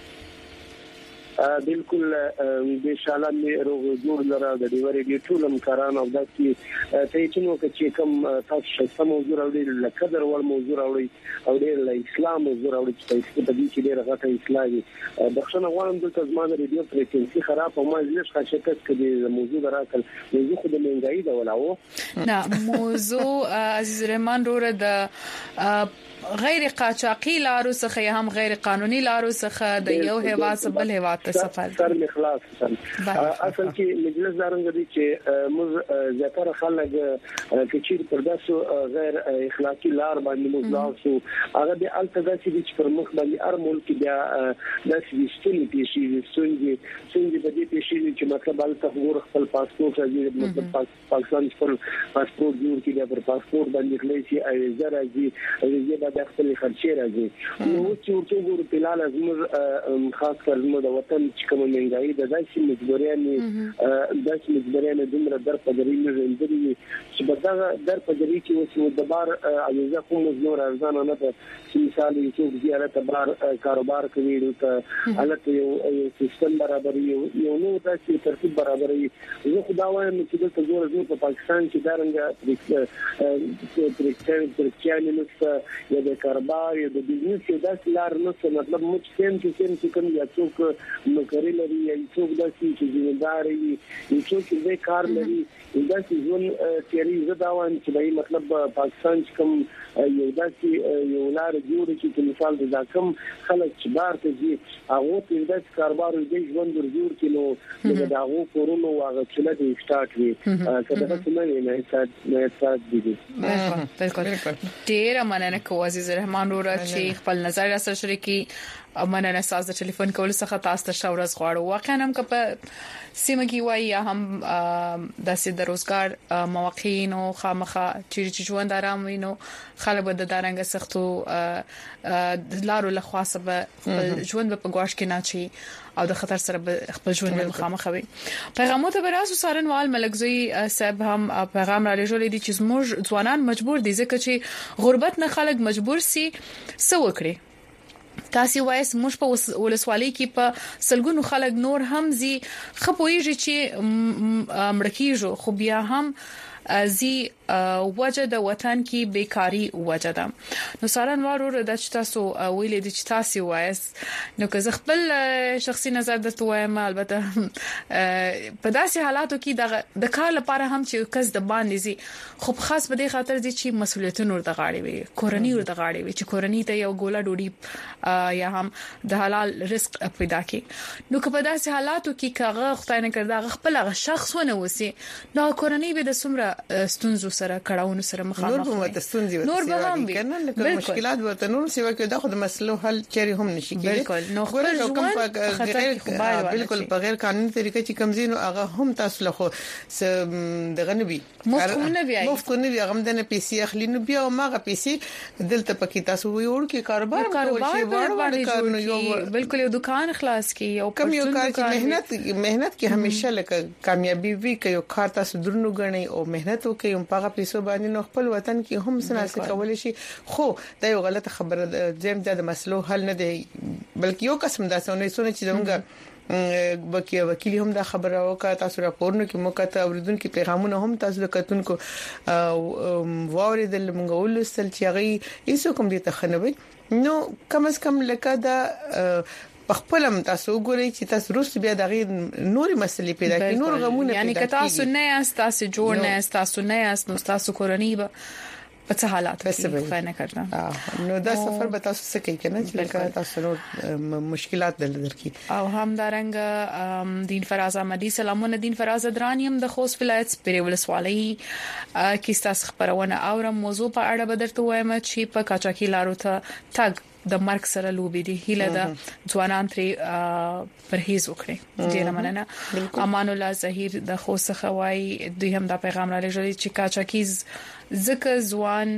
بالکل ان شاء الله مې روغ جوړ لره د دیواري دی ټولم کرانو او د چې ته چې نو چې کوم تاسو څه موضوع راوړي لکه در ول موضوع راوړي او د اسلام موضوع راوړي چې په دې کې ډیره غټه اسلامي بخښنه غواړم د زمانه ریډیو فریکوئنسي خراب او ما زیات خاصیت کې د موضوع راکل موضوع خو د منګای دا ولاو نه موضوع عزیز الرحمن رورا د غیر قاچاقي لارو څخه هم غیر قانوني لارو څخه د یو هیواد بل هیواد ته سفر سر مخلاص اصل کې مجلس دارنګ دي چې موږ زیاتره خلک کچیر پر داسو غیر اخلاقی لار باندې موږ هغه د التګاسي چې پر مخ باندې هر ملک بیا د سويستنی پیشي سونګي سونګي د دې پیشي چې مطلب الته ور خپل پاسپورت راځي مطلب پاکستان خپل پاسپورت جوړ کړي پر پاسپورت باندې کلی شي ایزه راځي د خپل خرچې راځي نو چې ورته ګورو بلال ازمر خاص کر زموږ د وطن چې کوم منګای د داسې مجبوریان داسې مجبوریان دمر در پدري نه زندري چې بدغه در پدري کې اوس د بار ایزه کوم نور ارزان نه ده چې مثال یو زیارت بار کاروبار کوي ته الته یو سیستم برابر یو یو نو داسې ترتیب برابر یو خدا وایم چې د زور زور په پاکستان کې دارنګ پرېکټر پرېکټر نه د کاروبار یا د بزنس یو داسې لار نه څه مطلب موږ سیم چې سیم چې کوم یا څوک نوکری لري یا څوک داسې چې ځمېدار وي یو څوک چې کار لري دا چې ځون تیری زدا وان چې مطلب پاکستان چې کوم یو داسې یو لار جوړ چې مثال د ځکم خلک چې بار ته دي هغه په داسې کاروبار د ژوند ورجوړ کینو د هغه کورونو واغ چې له دې سٹارټ وي کله چې نه نه سات نه سات دي بالکل ډیر مننه کوم عزیز الرحمن رورا چې خپل نظر را سره شریکي مننه ساز د ټلیفون کول څخه تاسو ته شاورز غواړو واقعا هم که په سیمه کې وای یا هم د سید روزګار مواقعینو خامخه چې ژوند آرام وینو خلک به د دارنګ سختو لارو له خاصه به ژوند په ګواښ کې نه چی او د خطر سره خپل ژوند به مخامخ وي پیغامات به راسو سارنوال ملکزوی صاحب هم پیغام را لېږلی دي چې موږ ځوانان مجبور دي ځکه چې غربت نه خلک مجبور سي سو وکړي تاسو وایس موږ په ولسوالۍ کې په سلګونو خلک نور هم زی خپويږي چې مړکیږي خو بیا هم زی وجه د وطن کې بیکاری وجه ده. نو سارن وارو د تاسو ویلې د تاسو وایس نو که زه خپل شخصي نظر درته وایم البته په داسې حالاتو کې د کار لپاره هم چې کس د باندې زی خو خاص په دې خاطر دي چې مسولیتونه ورته غاړي وي کورنۍ ورته غاړي وي چې کورنۍ ته یو ګوله ډوډۍ یا هم د حلال رزق پیدا کړي. نو که په داسې حالاتو کې کاغه خدای نه کړدا خپل هغه شخص ونه وسی نو کورنۍ به د سمره ستونزو سره کړهونو سره مخامخ نور به ستونزې نور به هم کنه لکه مشکلات ورته نور سیوا کې دا خو د مسلو حل چری هم نشي کېږي. بالکل نو خپل ژوند بالکل په غیر قانوني طریقې چې کمزینو هغه هم تاسو له خو دغه نه وي مفهوم نه وي مفهوم نه وي هغه د پیسې اخلي نو بیا ماغه پیسې دلته پکې تاسو ویور کې کاروبار کاروبار باندې جوړ یو بالکل یو دکان خلاص کی یو کم یو کار چې مهنت مهنت کې همیشه لکه کامیابی وی کوي کار تاسو درنو غني او مهنت وکي هم په پیسو باندې نو خپل وطن کې هم سناسه کول شي. خو دا یو غلطه خبره زم د مسلو حل نه دی بلکې یو قسم دا څونه څونه چې دغه بکې وکیل هم دا خبره وکړه تاسو راپورنو کې موقته اوریدونکو پیغامونه هم تاسو د کتونکو واوریدل موږ ولستل چې هغه هیڅ کوم دي تخنوي نو کم از کم لکه دا پخپلم تاسو ګورئ چې تاسو روس بیا دغه نوري مسلې پیدا کړي نور غمونه یعنی که تاسو نه است تاسو جوړ نه است تاسو نه است نو تاسو کورنۍ به په څه حالات کې فاینه کړنه نو دا سفر به تاسو څه کوي کنه چې تاسو نور مشکلات درلودري او هم دارنګ دین فراز احمدي سلامونه دین فراز درانیم د خوست ولایت پرې ولسوالۍ کې تاسو خبرونه اورم موضوع په اړه بدرته وایم چې په کاچاکی لارو ته تګ د مرګ سره لوبي دي هله د ځوانان ترې پرهیز وکړي. ډیر مننه. امان الله زهیر د خوست خوای دوی هم دا پیغام را لېږلی چې کاچاکیز زکه ځوان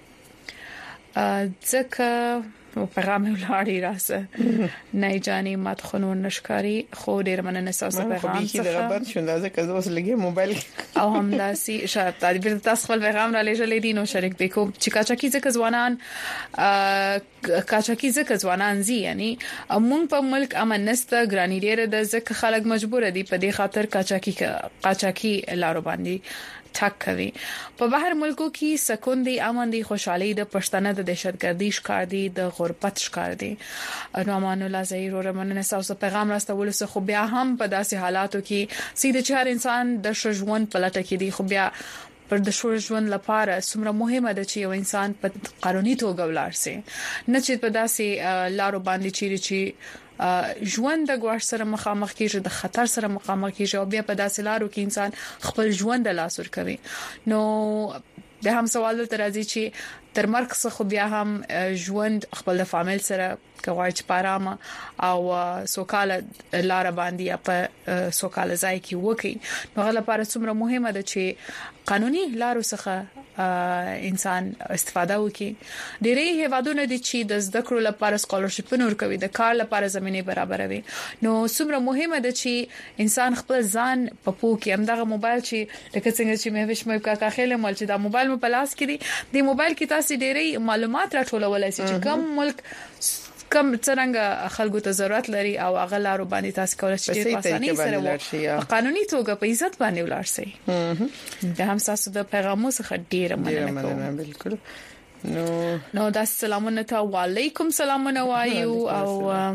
زکه پیغام ولاري راسه نه جاني مات خنون نشکاری خو ډیر مننه تاسو پیغام څخه د غبن شونده ځکه زه اوس لګي موبایل او هم داسي شاید تعبیر تاسو خپل پیغام را لېږلی دي نو شریک وکم چې کاچاکی زکه ځوانان کاچاکی زکه ځوانان زی یعنی مونږ په ملک امن نسته ګرانی ډیر د زکه خلک مجبور دي په دې خاطر کاچاکی کاچاکی لارو باندې ټاک کوي. په بهر ملکو کې سکون دي امن دي خوشحالي د پښتنه د دهشتګردي ښکار دي د غربت ښکار دي. نو امان الله زهیر او رمنه تاسو پیغام راستول سه خو بیا هم په داسې حالاتو کې سیده چهار انسان د شژوند پلټه کې دي خو بیا پر د شژوند لپاره څومره مهمه ده چې یو انسان په قانوني توګه ولاړ سي نه چې په داسې لارو باندې چیرې چی ژوند د ګواښ سره مخامخ کیږي د خطر سره مخامخ کیږي او بیا په داسې لارو کې انسان خپل ژوند لاس ور کوي. نو د هم سوال تر راځي چې تر مرګ څخه بیا هم ژوند خپل د فامیل سره کوي چې پارامه او سوکاله لار باندې په سوکاله ځای کې وکي. نو غل لپاره څومره مهمه ده چې قانوني لارو څخه انسان استفاده وکي. ډېری هیوادونه دي چې د زده کړو لپاره سکالرشپونه ورکوي د کار لپاره زمينه برابروي. نو څومره مهمه ده چې انسان خپل ځان په پوه کې همدغه موبایل چې لکه څنګه چې مې وښ مې کا کا خېله مل چې دا موبایل مې په لاس کې دی د موبایل کې تاسو ډېری معلومات راټولولای شئ چې کوم ملک کم څنګه خلکو ته ضرورت لري او هغه لارو باندې تاسو کولای شئ په اسانۍ سره په قانوني توګه په عزت باندې ولاړ شئ. د هم تاسو د پیغامو څخه ډیر مننه کوم. بالکل. نو نو د سلامونه ته وعلیکم سلامونه وایو او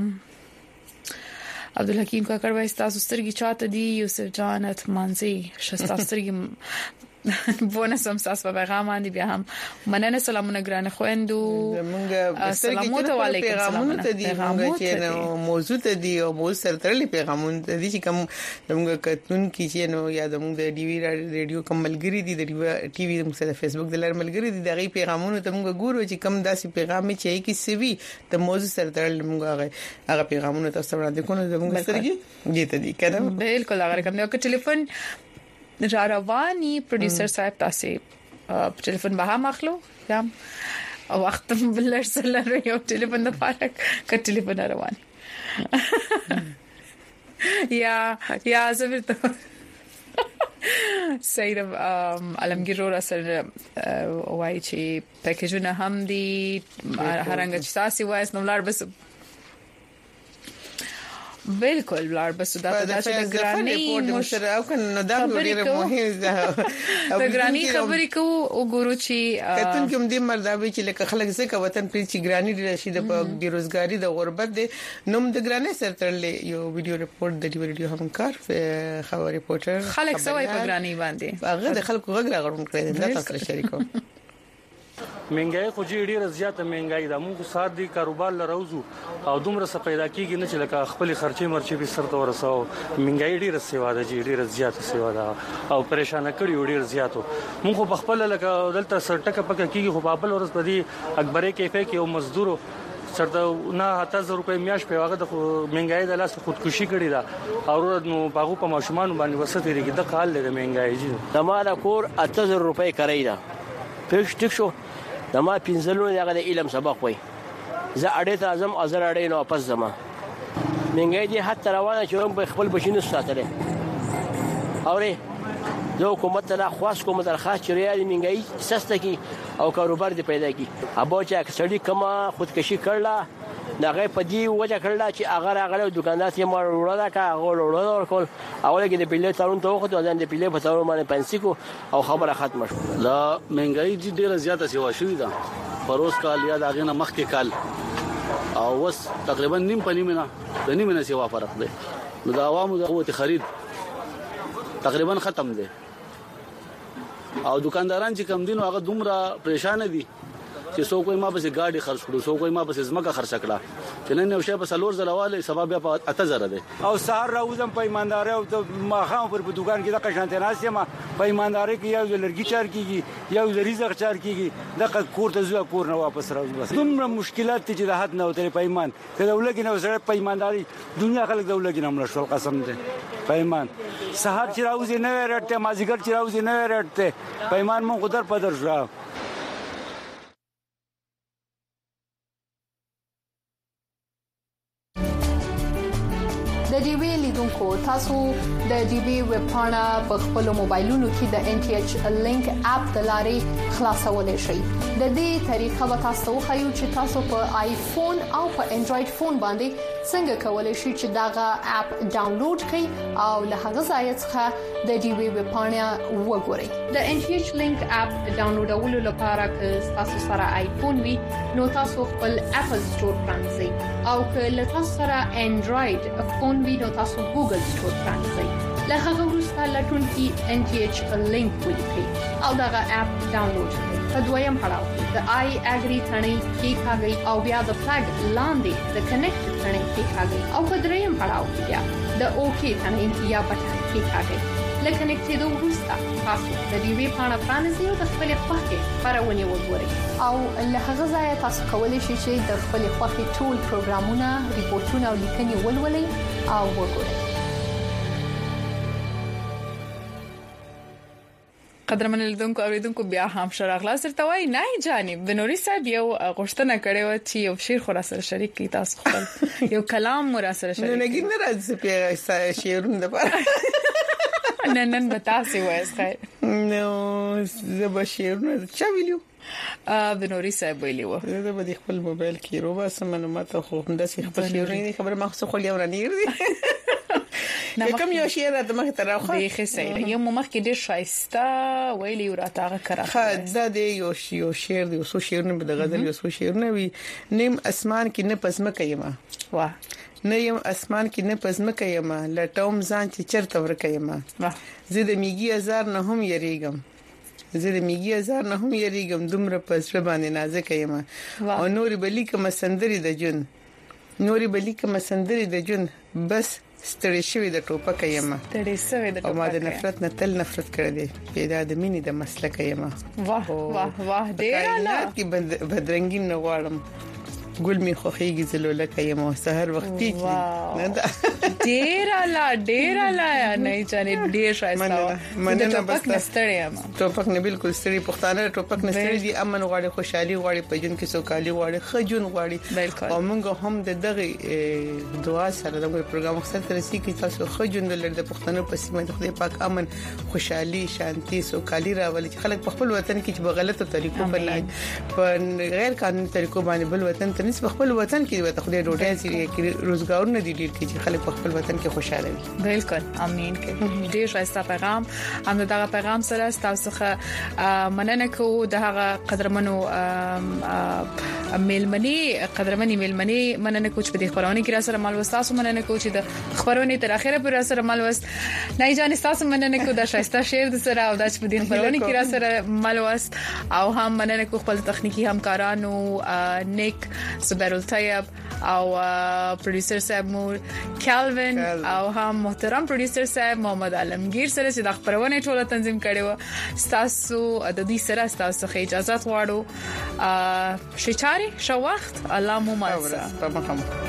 عبدالحکیم کاکړ وایي تاسو سترګې چاته دی یوسف جان اتمانزي شستا سترګې بونه سم تاسو په پیغام باندې بیا هم مننه سلامونه ګران خويندو موږ سلامونه علیکم پیغامونه ته دي موږ چې نو موضوع ته دي او موږ سره ترلي پیغامونه ته دي چې کوم موږ کتون کې چې نو یا موږ د ډي وی رادیو کوم ملګری دي د ټي وی موږ سره فیسبوک د لار ملګری دي دغه پیغامونه ته موږ ګورو چې کوم داسې پیغام چې کی سی وی د موضوع سره ترلي موږ هغه هغه پیغامونه تاسو وړاندې کوو موږ سره دي ته دي کنه بالکل هغه کوم یو ټلیفون را رواني پروډوسر صاحب تاسو په ټلیفون به هم اخلو یا وخت بلر سره یو ټلیفون د پاره ک ټلیفون روان یا یا زبرته سید علمگیر را سره وای چې پکیجونه هم دي هرنګ چې تاسو وایس نو لار بس بالکل ولر بس دا چې د ګرانی مشر او کنه دا ډیره مهمه ده د ګرانی خبرې کو وګورو چې کتون کوم دې مردابي چې لکه خلک زکه وطن پر چې ګرانی ډیره شي د بیروزګاری د غربت د نوم د ګرانی سره ترلې یو ویډیو ریپورت د دې ویډیو همکار خبر ریپورټر خلک سوي په ګرانی باندې هغه د خلکو غږ راغړون کړی دا تاسو شریکو منګای خو جې ډیره زیاته منګای ده موږ سات دي کاروبار لروزو او دومره څه پیدا کیږي نه چې لکه خپل خرچې مرچې به سر ته ورساو منګای ډیره سیوا ده جې ډیره زیاته سیوا ده او پریشان کړي ډیره زیاتو موږ په خپل لکه دلته سرټکه پکې کیږي خو په بل ورځ په دې اکبرې کیفه کې یو مزدور سرته نه هته زر روپے میاش په هغه د منګای د لاس خودکشي کړی دا او نو باغو په ماشومان باندې وسته لري د قال له منګای جی زماره کور اته زر روپے کړی دا پښ ټیک شو دا ما پینځلو دغه د علم سبق وای زه اړې ته اعظم ازر اړې نو واپس زما منګای دي حتی روانه چې په خپل بشینو ساتله اوري زه حکومت ته خاص کوم درخواست چریه منګای سسته کی او کاروبار دی پیدا کی ابو چې اکثری کما خودکشي کړلا نغه پدی وجه کړلا چې اگر هغه دکاندار یې مار وړا کا هغه وړا ورکول اوله کې د پیلې تارون ته وخت ځان د پیلې په تارون باندې پنسي کو او خبره ختمه شو لا منګای دي ډیره زیاته سیوا شوې ده پروس کال یا دغه نه مخکې کال او وس تقریبا نیم پنیم نه د نیم نه سیوا فرق دی نو د عوامو د قوت خرید تقریبا ختم دی او دکانداران چې کم دي نو هغه دومره پریشان دي چې څوک ما به ګاډي خرڅ کړو څوک ما به زمکه خرڅ کړه چې نن یو شی په سلور زلواله سبب په اته زره ده او سهار راوځم په ایمانداري او ما خام پر په دکان کې د قشانته ناس یم په ایمانداري کې یو لرګي چار کیږي یو زریزق چار کیږي د کور ته زو کور نه واپس راوځم بس دومره مشکلات چې د حد نه وتري په ایمان ته دولګي نه سره په ایمانداري دنیا خلک دولګي نه مړ شو قسم ده په ایمان سهار چې راوځي نه ورته مازیګر چې راوځي نه ورته په ایمان مون قدر پدر شو د ډي وی لیدونکو تاسو د ډي وی ویب پاڼه په خپل موبایلونو کې د ان ټي ایچ لینک اپ د لارې خلاصولای شئ د دې طریقه به تاسو خو چې تاسو په آیفون او په انډراید فون باندې څنګه کولای شئ چې داغه اپ ډاونلوډ کړئ او له هغه ځای څخه د ډي وی ویب پاڼه وګورئ د ان ټي ایچ لینک اپ ډاونلوډولو لپاره که تاسو سره آیفون وي نو تاسو خپل اپل سٹور پرانځئ او که له تاسو سره انډراید فون وي نو تاسو ګوګل سٹور پرانځئ له هغه وروسته لټون کې ان ټي ایچ لینک ولیکئ او دغه اپ ډاونلوډ کړئ په دویم پړاو کې د آی اګری ثنې کې کاږي او بیا د فلګ لاندې د کنیکټ ثنې کې کاږي او په دریم پړاو کې بیا د اوکی ثنې یا بټن کې کاږي لکه نکته د وروسته تاسو د دې وی پاڼه پرانځئ او د خپل خوښه پرونی وګورئ او له هغه ځای تاسو کولی شئ چې د خپل خوښه ټول پروګرامونه ریپورتونه او لیکنې ولولئ او وګورئ قدرمن لیدونکو اوریدونکو بیا هم شراغلا سره وای نه جانب د نوري صاحب یو غوښتنه کړې و چې یو شعر خو را سره شریک کی تاسو خپل یو کلام مو را سره شریک نه نه نه راځي په شعرونه د پاره نن نن بتاسي وایس خیر نو زه شعرونه چا ویلو ا د نوري صاحب ویلو زه به خپل موبایل کې روبا سمنه ماته خو هم د خپل شعرونه خبره ما خو خو یو رانیر دي کوم یو شعر د مخ ته راخه دی خسایره یو مخ کې ډیر شایسته ویلی وراتاغه کړه خا دا دی یو یو شعر دی وسو شعرونه به د غزل یو شعرونه وی نیم اسمان کې نه پزما کيما واه نه یم اسمان کې نه پزما کيما لټوم ځان چې چرته ور کيما زه د میګي هزار نه هم یریګم زه د میګي هزار نه هم یریګم دومره پزړه باندې نازک یم او نوري بلی کوم سندري د جون نوري بلی کوم سندري د جون بس ستړي شوی د ټوپک یم ستړي شوی د ټوپک او ما د نفرت نه تل نفرت کړې دي پیدا د مینې د مسلک یم واه واه واه ډیر نه کی بدرنګین نه غواړم ګل می خوخیږي زلوله کيم او سحر وختي کی نه دا ډیر لا ډیر لا نه چانه ډیر شایسته مننه بس نستړی یم ټوپک نه بالکل ستړي پښتانه ټوپک نستړي دي امن غواړي خوشحالي غواړي پجن کې سوکالي غواړي خجون غواړي او موږ هم د دغه دعا سره د پروګرام مقصد ترسي کې تاسو خجون د لړ د پښتنو په سیمه د خدای پاک امن خوشحالي شانتي سوکالي راولي چې خلک په خپل وطن کې په غلطو طریقو باندې په غیر قانوني طریقو باندې بل وطن وطن په خپل وطن کې ته خدای ډوډۍ سي کې روزګار نه دي ډیر کې چې خلک په خپل وطن کې خوشاله وي. بالکل امين کې ډیر ښایسته پیغام هم دغه پیغام سره تاسو څخه مننه کوو د هغه قدرمنو میلمني قدرمنې میلمني مننه کوم چې په دې خبرونه کې را سره مال وستاسو مننه کوم چې د خبرونه تر اخره پر را سره مال وست نه جان تاسو مننه کوم د ښایسته شعر د سره او د په دې خبرونه کې را سره مال وست او هم مننه کوم خپل تخنیکی همکارانو نیک زبیر الطیب او پروډوسر صاحب مو کالوین او هم محترم پروډوسر صاحب محمد عالمگیر سره چې د خبرونه ټوله تنظیم کړي و. تاسو د دې سره تاسو ته اجازه غواړو شچاري شو وخت الله مو مالسه.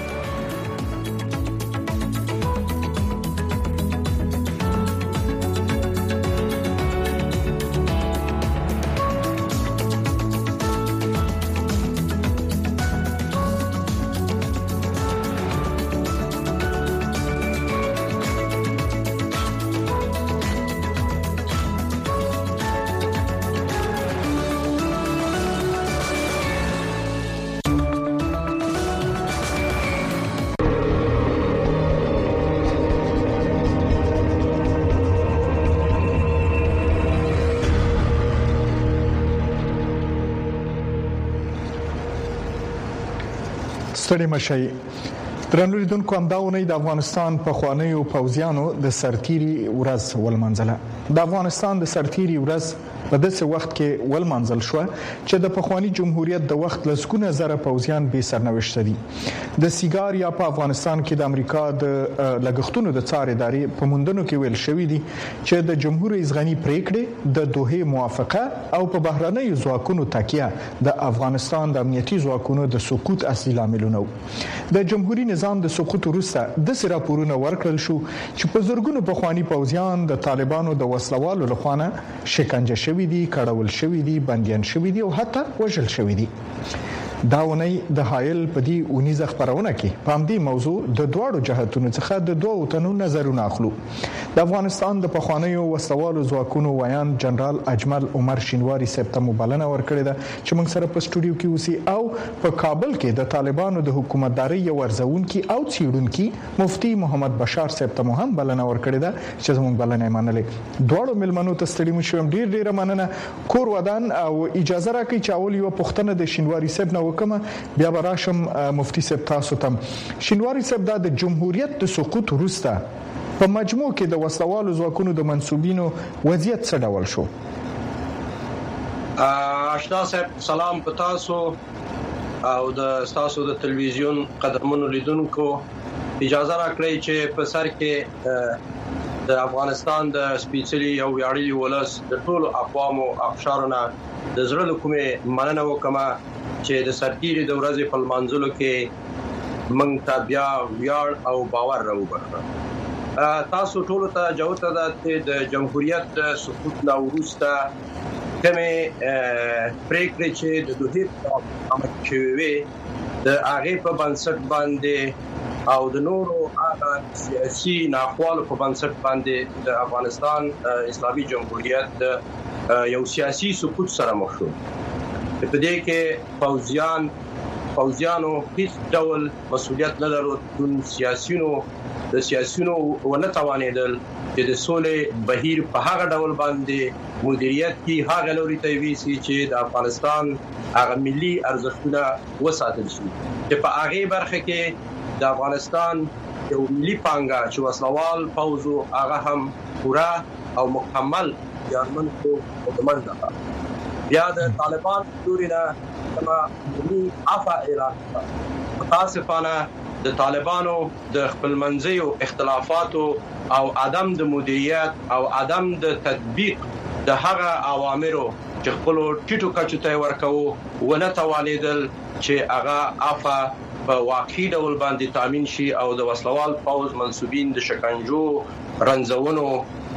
ستړي مشي درنو لیدونکو همداونه د افغانستان په خوانیو پوځیانو د سرتيري ورځ ولمنځله. د افغانستان د سرتيري ورځ په داسې وخت کې ولمنځل شو چې د پخوانی جمهوریت د وخت لسګونه زره پوځیان به سرنوشت دي. د سیګار یا په افغانستان کې د امریکا د لګښتونو د څار ادارې په موندنو کې ویل شوې دي چې د جمهور رئیس غنی پریکړې د دوه موافقه او په بهرنۍ ځواکونو تکیه د افغانستان د امنیتي ځواکونو د سقوط اصلي لاملونه وو. د جمهوریت نظام د سقوط وروسته د سراپورونو ورکړل شو چې په زورګونو پخوانی پوځیان د طالبانو د وسلوالو لخوا شکنجه شوي دي، کړهول شوي دي، بنديان شوي دي او حتی وژل شوي دي. دا ونی د حایل په دې اونیزه خبرونه کې په همدې موضوع د دوړو جهاتونو څخه د دوه تنو نظرونه اخلو. د افغانستان د پخوانیو وسوالو ځواکونو ویان جنرال اجمل عمر شینواری سپتم بلنه ورکړه ده چې موږ سره په سټوډیو کې اوسي او په کابل کې د طالبانو د حکومتداري یو ورزونکي او چیرونکي مفتي محمد بشار سپتم هم بلنه ورکړه ده چې زموږ بلنه منلې. دوړو ملمنو ته ستړي مو شوم، ډیر ډیر مننه. کور ودان او اجازه راکړئ چې اول یو پښتنه د شینواری سپتم کومه بیا براشم مفتی صاحب تاسو ته. شینواری صاحب د جمهوریت د سقوط وروسته په مجموع کې د وسوالو ځواکونو د منسوبینو وضعیت څه ډول شو؟ آشنا صاحب سلام په تاسو او د تاسو د تلویزیون قدرمنو لیدونکو. اجازه راکړئ چې په سر کې د افغانستان د سپیڅلي او ویاړلي ولس د ټولو اقوامو اقشارونه د زړه کومه مننه وکما چې د سرتيري د ورځې په منځلو کې موږ ته بیا ویاړ او باور راوړل. تاسو ټول ته جوته ده د جمهوریت د سقوط لا وروسته کومه پریکړه چې د دوه عمل شوی د هغه په بنسټ باندې او د نورو هغه سیاسي ناخوالو په بنسټ باندې د افغانستان اسلامي جمهوریت یو سیاسي سقوط سره مخ شو. په دې کې فوزیان فوزیانو هیڅ ډول مسولیت نه لري. سیاسيونو د سیاسيونو ونه توانیدل چې د سولې بهیر په هغه ډول باندې مدیریت کې هغه لوري ته ویسي چې د افغانستان هغه ملي ارزښتونه وساتل شي. چې په هغه برخه کې د افغانستان یو ملي پانګه چې وسلوال فوزو هغه هم پورا او مکمل ځانمن کو ومنځه. بیا د طالبان دورینه کما ملي عفا اعلان کړ. متاسفانه د طالبانو د خپل منځيو اختلافاتو او عدم د مدیریت او عدم د تطبیق د هغه اوامرو چې خپل ټیټو کچو ته ورکوو ونه توانیدل چې هغه عفا په واقعي ډول باندې تامین شي او د وسلوال پوز منسوبین د شکنجو رنځونو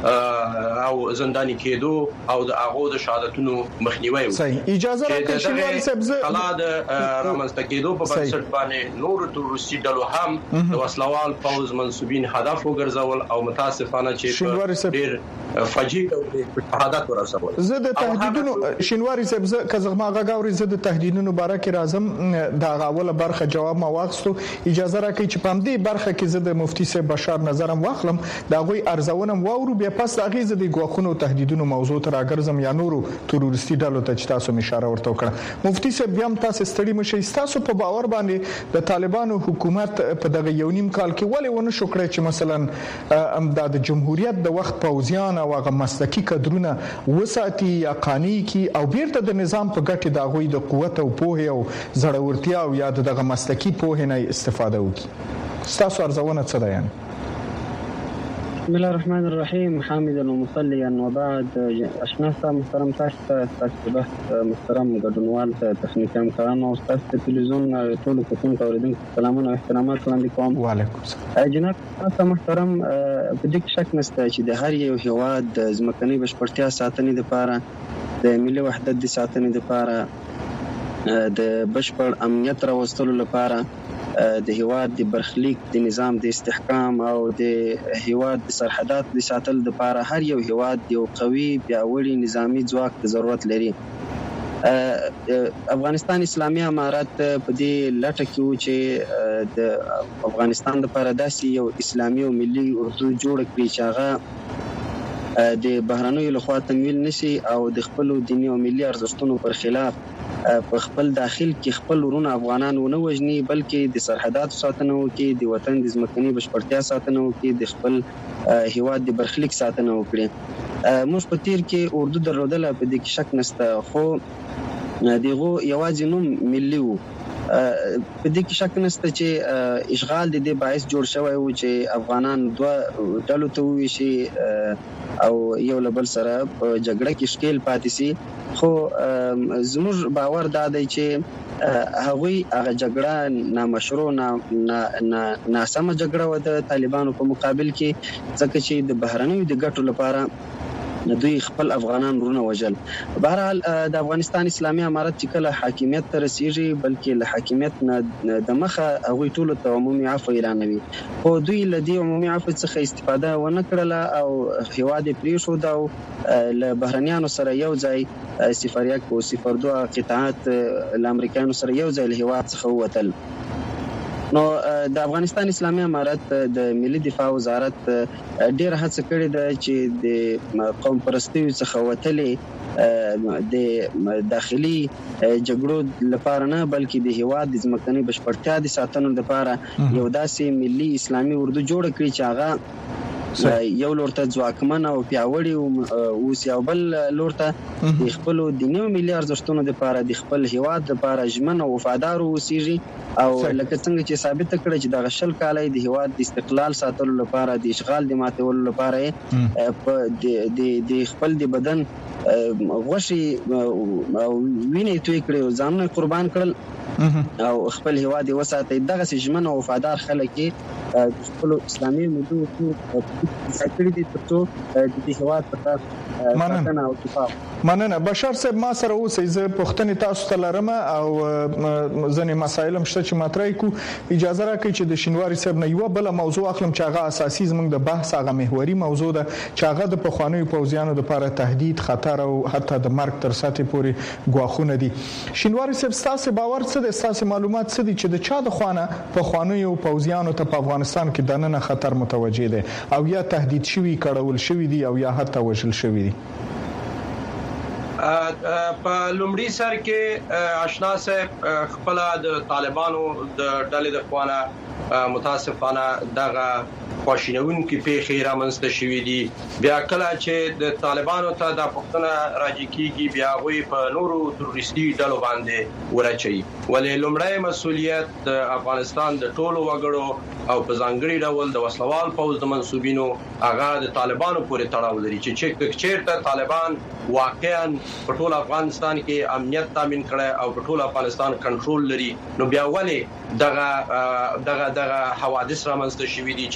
او زنداني کېدو او د هغه د شهادتونو مخنیوي وکړي. صحیح. اجازه راکړئ شینواری صاحب زه کلا د رامنځته کېدو په بنسټ باندې نور تروریستي ډلو هم د وسلوال پوز منسوبین هدف وګرځول او متاسفانه چې ډېر فجیع او شهادت ورسول. زه د تهدیدونو شینواری صاحب زه کزغما غاوري زه د د تهدیدونو باره کې راځم د غاوله برخه جواب ما واغستو. اجازه راکړئ چې په دې برخه کې زه د مفتي صاحب بشار نظرم واخلم دا غوي ارزونه واورو بیا پس د غیزه د غوښونو تهدیدونو موضوع ته راګرځم یا نورو تروریستي ډلو ته چې تاسو اشاره ورته وکړه. مفتي صاحب بیا هم تاسو ستړي مشئ تاسو په باور باندې د طالبانو حکومت په دغه یو نیم کال کې ولې ونه شو کړی چې مثلا د جمهوریت د وخت پوځیان او هغه مسلکي کډرونه وساتي یا قانوني کی او بیرته د نظام په ګټه د غوي د قوت او پوهه او زړورتیا او یا دغه مسلکي پوهه نه استفاده وکړي. تاسو ارزونه څه ده یعنی؟ بسم الله الرحمن الرحيم حامدا ومصليا وبعد. اشنا صاحب محترم تاسو تاسو بحث محترم ګډونوال تخنیکي همکاران او تاسو تلویزیون ټول کوم اوریدونکو سلامونه او احترامات وړاندې کوم. وعلیکم السلام. جناب تاسو محترم په دې شک نشته چې د هر یو هیواد د ځمکني بشپړتیا ساتنې لپاره د ملي وحدت د ساتنې لپاره د بشپړ امنیت راوستلو لپاره د هیواد د برخلیک د نظام د استحکام او د هیواد د سرحدات د ساتل لپاره هر یو هیواد یو قوي پیاوړي نظامی ځواک د ضرورت لري. افغانستان اسلامي امارات په دې لټه کې و چې د افغانستان لپاره داسې یو اسلامي او ملي اردو جوړ کړي چې هغه د بهرنیو لخوا تمویل نشي او د خپل دیني او ملي ارزښتونو پر خلاف په خپل داخل کې خپل ورونه افغانان ونه وژني بلکې د سرحدات ساتنه وکړي د وطن د ځمکني بشپړتیا ساتنه وکړي د خپل هیواد د برخلیک ساتنه وکړي. موږ په تیر کې اردو درلودله په دې کې شک نشته خو دغه یوازې نوم ملي وو. په دې کې شک نشته چې اشغال د دې باعث جوړ شوی و چې افغانان دوه ډلو ته وویشي او یو له بل سره په جګړه کې ښکیل پاتې سي. خو زموږ باور دا دی چې هغوی هغه جګړه نامشروع نه ناسمه جګړه و د طالبانو په مقابل کې ځکه چې د بهرنیو د ګټو لپاره دوی خپل افغانان ورونه وجل. بهرحال د افغانستان اسلامي امارت چې کله حاکمیت ته رسیږي بلکې له حاکمیت نه د مخه هغوی ټول ته عمومي عفو اعلانوي خو دوی له دې عمومي عفو څخه استفاده ونه کړله او هیواد یې پرېښود او له بهرنیانو سره یو ځای صفر یک او صفر دوه قطاعات له امریکایانو سره یو ځای له هیواد څخه ووتل. نو د افغانستان اسلامي امارت د ملي دفاع وزارت ډېر هڅه کړې ده چې د قوم پرستیو څخه وتلې د داخلي جګړو لپاره نه بلکې د هیواد د ځمکني بشپړتیا د ساتنې لپاره یو داسې ملي اسلامي اردو جوړ کړي چې هغه یو لور ته ځواکمن او پیاوړي اوسي او بل لور ته د خپل دیني او ملي ارزښتونو لپاره د خپل هیواد لپاره ژمن او وفادار اوسيږي او لکه څنګه چې ثابت کړي چې د غشل کالای د هیواد د استقلال ساتلو لپاره د اشغال د ماتولو لپاره په د خپل د بدن غوښي او وینې توی کړي ځانونه قربان کړل او خپل هیواد وساتي. دغه ژمن او وفادار خلک د خپل اسلامي ملي اصول ځکړي دي ترڅو د دې هیواد په ساتنه او دفاع. مننه. بشار صاحب ما سره اوسئ زه پوښتنې تاسو ته لرم او ځینې مسایل هم شته چې مطرح کو. اجازه راکړئ چې د شینواري صاحب نه یو بل موضوع اخلم چې هغه اساسي زموږ د بحث هغه محوري موضوع ده چې هغه د پخوانیو پوځیانو لپاره تهدید خطر او حتی د مرګ تر سطح پورې غواخونه دي. شینواري صاحب تاسو باور څه دي تاسو معلومات څه دي چې د چا د خوانه پخوانیو پوځیانو ته په افغانستان کې دننه خطر متوجه دي او یا تهدید شوی کړهول شوی دي او یا حتی وژل شوی دي؟ په لومړي سر کې آشنا صاحب خپل د طالبانو د ډلې د خوانه متاسفانه دغه خواشینونکې پیښې رامنځته شوې دي. بیا کله چې د طالبانو ته د پښتنه راځي کیږي بیا غوي په نورو تروریستي ډلو باندې ورچي ولې لومړی مسولیت د افغانستان د ټولو وګړو او په ځانګړي ډول د وسلوال پوځ د منسوبینو هغه د طالبانو پورې تړاو لري چې چیرته طالبان واقعا په ټول افغانستان کې امنیت تامین کړي او په ټول افغانستان کنټرول لري نو بیا ولې دغه دغه دغه حوادث رامنځته شوې دي چې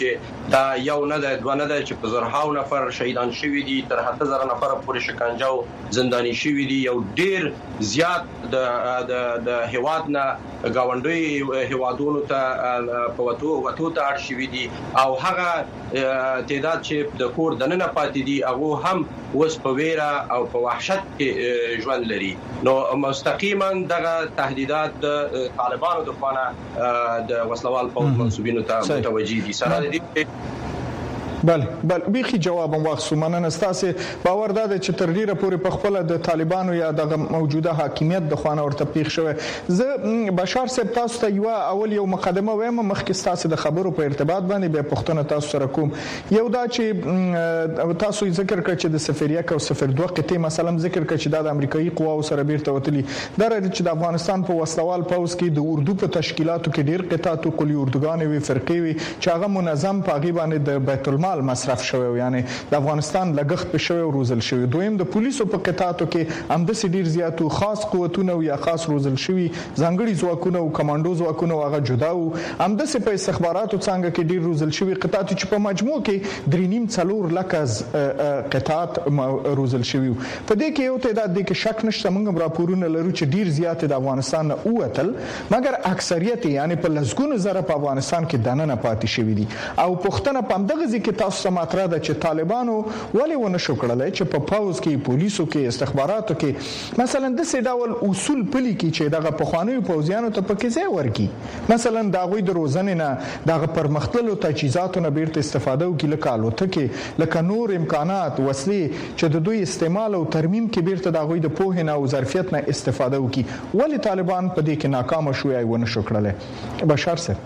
دا یو نه د دوه نه د چې په زرهاو نفر شهیدان شوي دي تر هته زره نفر پورې شکنجه او زنداني شوي دي یو ډیر زیات د د د هیواد نه گاونډي هیوادونو ته په وته وته ته اړ شوي دي او هغه تعداد چې د کور دننه پاتې دي هغه هم وس په ویره او په وحشت کې ژوند لري نو مستقیما دغه تهدیدات د طالبانو د خوانه د وسلوال پوځ منسوبینو ته متوجي دي سره دي بله بله بيخي جواب واخصو مننه ستاسو باور ده چې تر ډیره پورې په خپل د طالبانو یا د موجوده حاکمیت د خوانه ورته پیښ شوی زه بشار صاحب تاسو ته یو اول یو مقدمه وایم مخکې تاسو د خبرو په ارتباط باندې به پښتنه تاسو سره کوم یو دا چې تاسو ذکر کړ چې د سفریه او سفر دوه قطې مثلا ذکر کړ چې د امریکایي قواو سره بیرته وتلی دا چې د افغانستان په وسلوال پوز کې د اردو په تشکیلاتو کې ډیر قطاعات او کلی اردوګان وی فرقې وی چې هغه منظم پاغي باندې د بیت المال مصرف شوی یعنی د افغانستان لګښت په شوی او روزل شوی دویم د پولیسو په قطاعاتو کې هم د سډیر زیاتو خاص قوتونه یا خاص روزل شوی ځانګړي ځواکونه او کمانډو ځواکونه هغه جدا او هم د سپه استخباراتو څنګه کې ډیر روزل شوی قطاعات چې په مجموع کې درې نیم څلور لکه قطاعات روزل شوی په دې کې یو تعداد د کې شک نشته موږ راپورونه لرو چې ډیر زیات د افغانستان نه اوتل مګر اکثریت یعنی په لسګونو زره په افغانستان کې دننه پاتې شوی دي او پښتنه په دغه ځکه تاسو سماتره ده چې طالبانو ولې ونه شو کړلای چې په پاوز کې پولیسو کې استخباراتو کې مثلا د سیداول اصول پلي کې چې دغه پخوانیو پوزیانو ته پکې ځای ورکی مثلا دا غوي د روزنې نه دغه پرمختللو تجهیزاتو نه بیرته استفاده وکړي لکه الوتکې لکه نور امکانات وسلې چې د دوی استعمال او ترمیم کې بیرته د غوي د پوهې نه او ظرفیت نه استفاده وکړي ولې طالبان په دې کې ناکام شوی او ونه شو کړلای بشار صاحب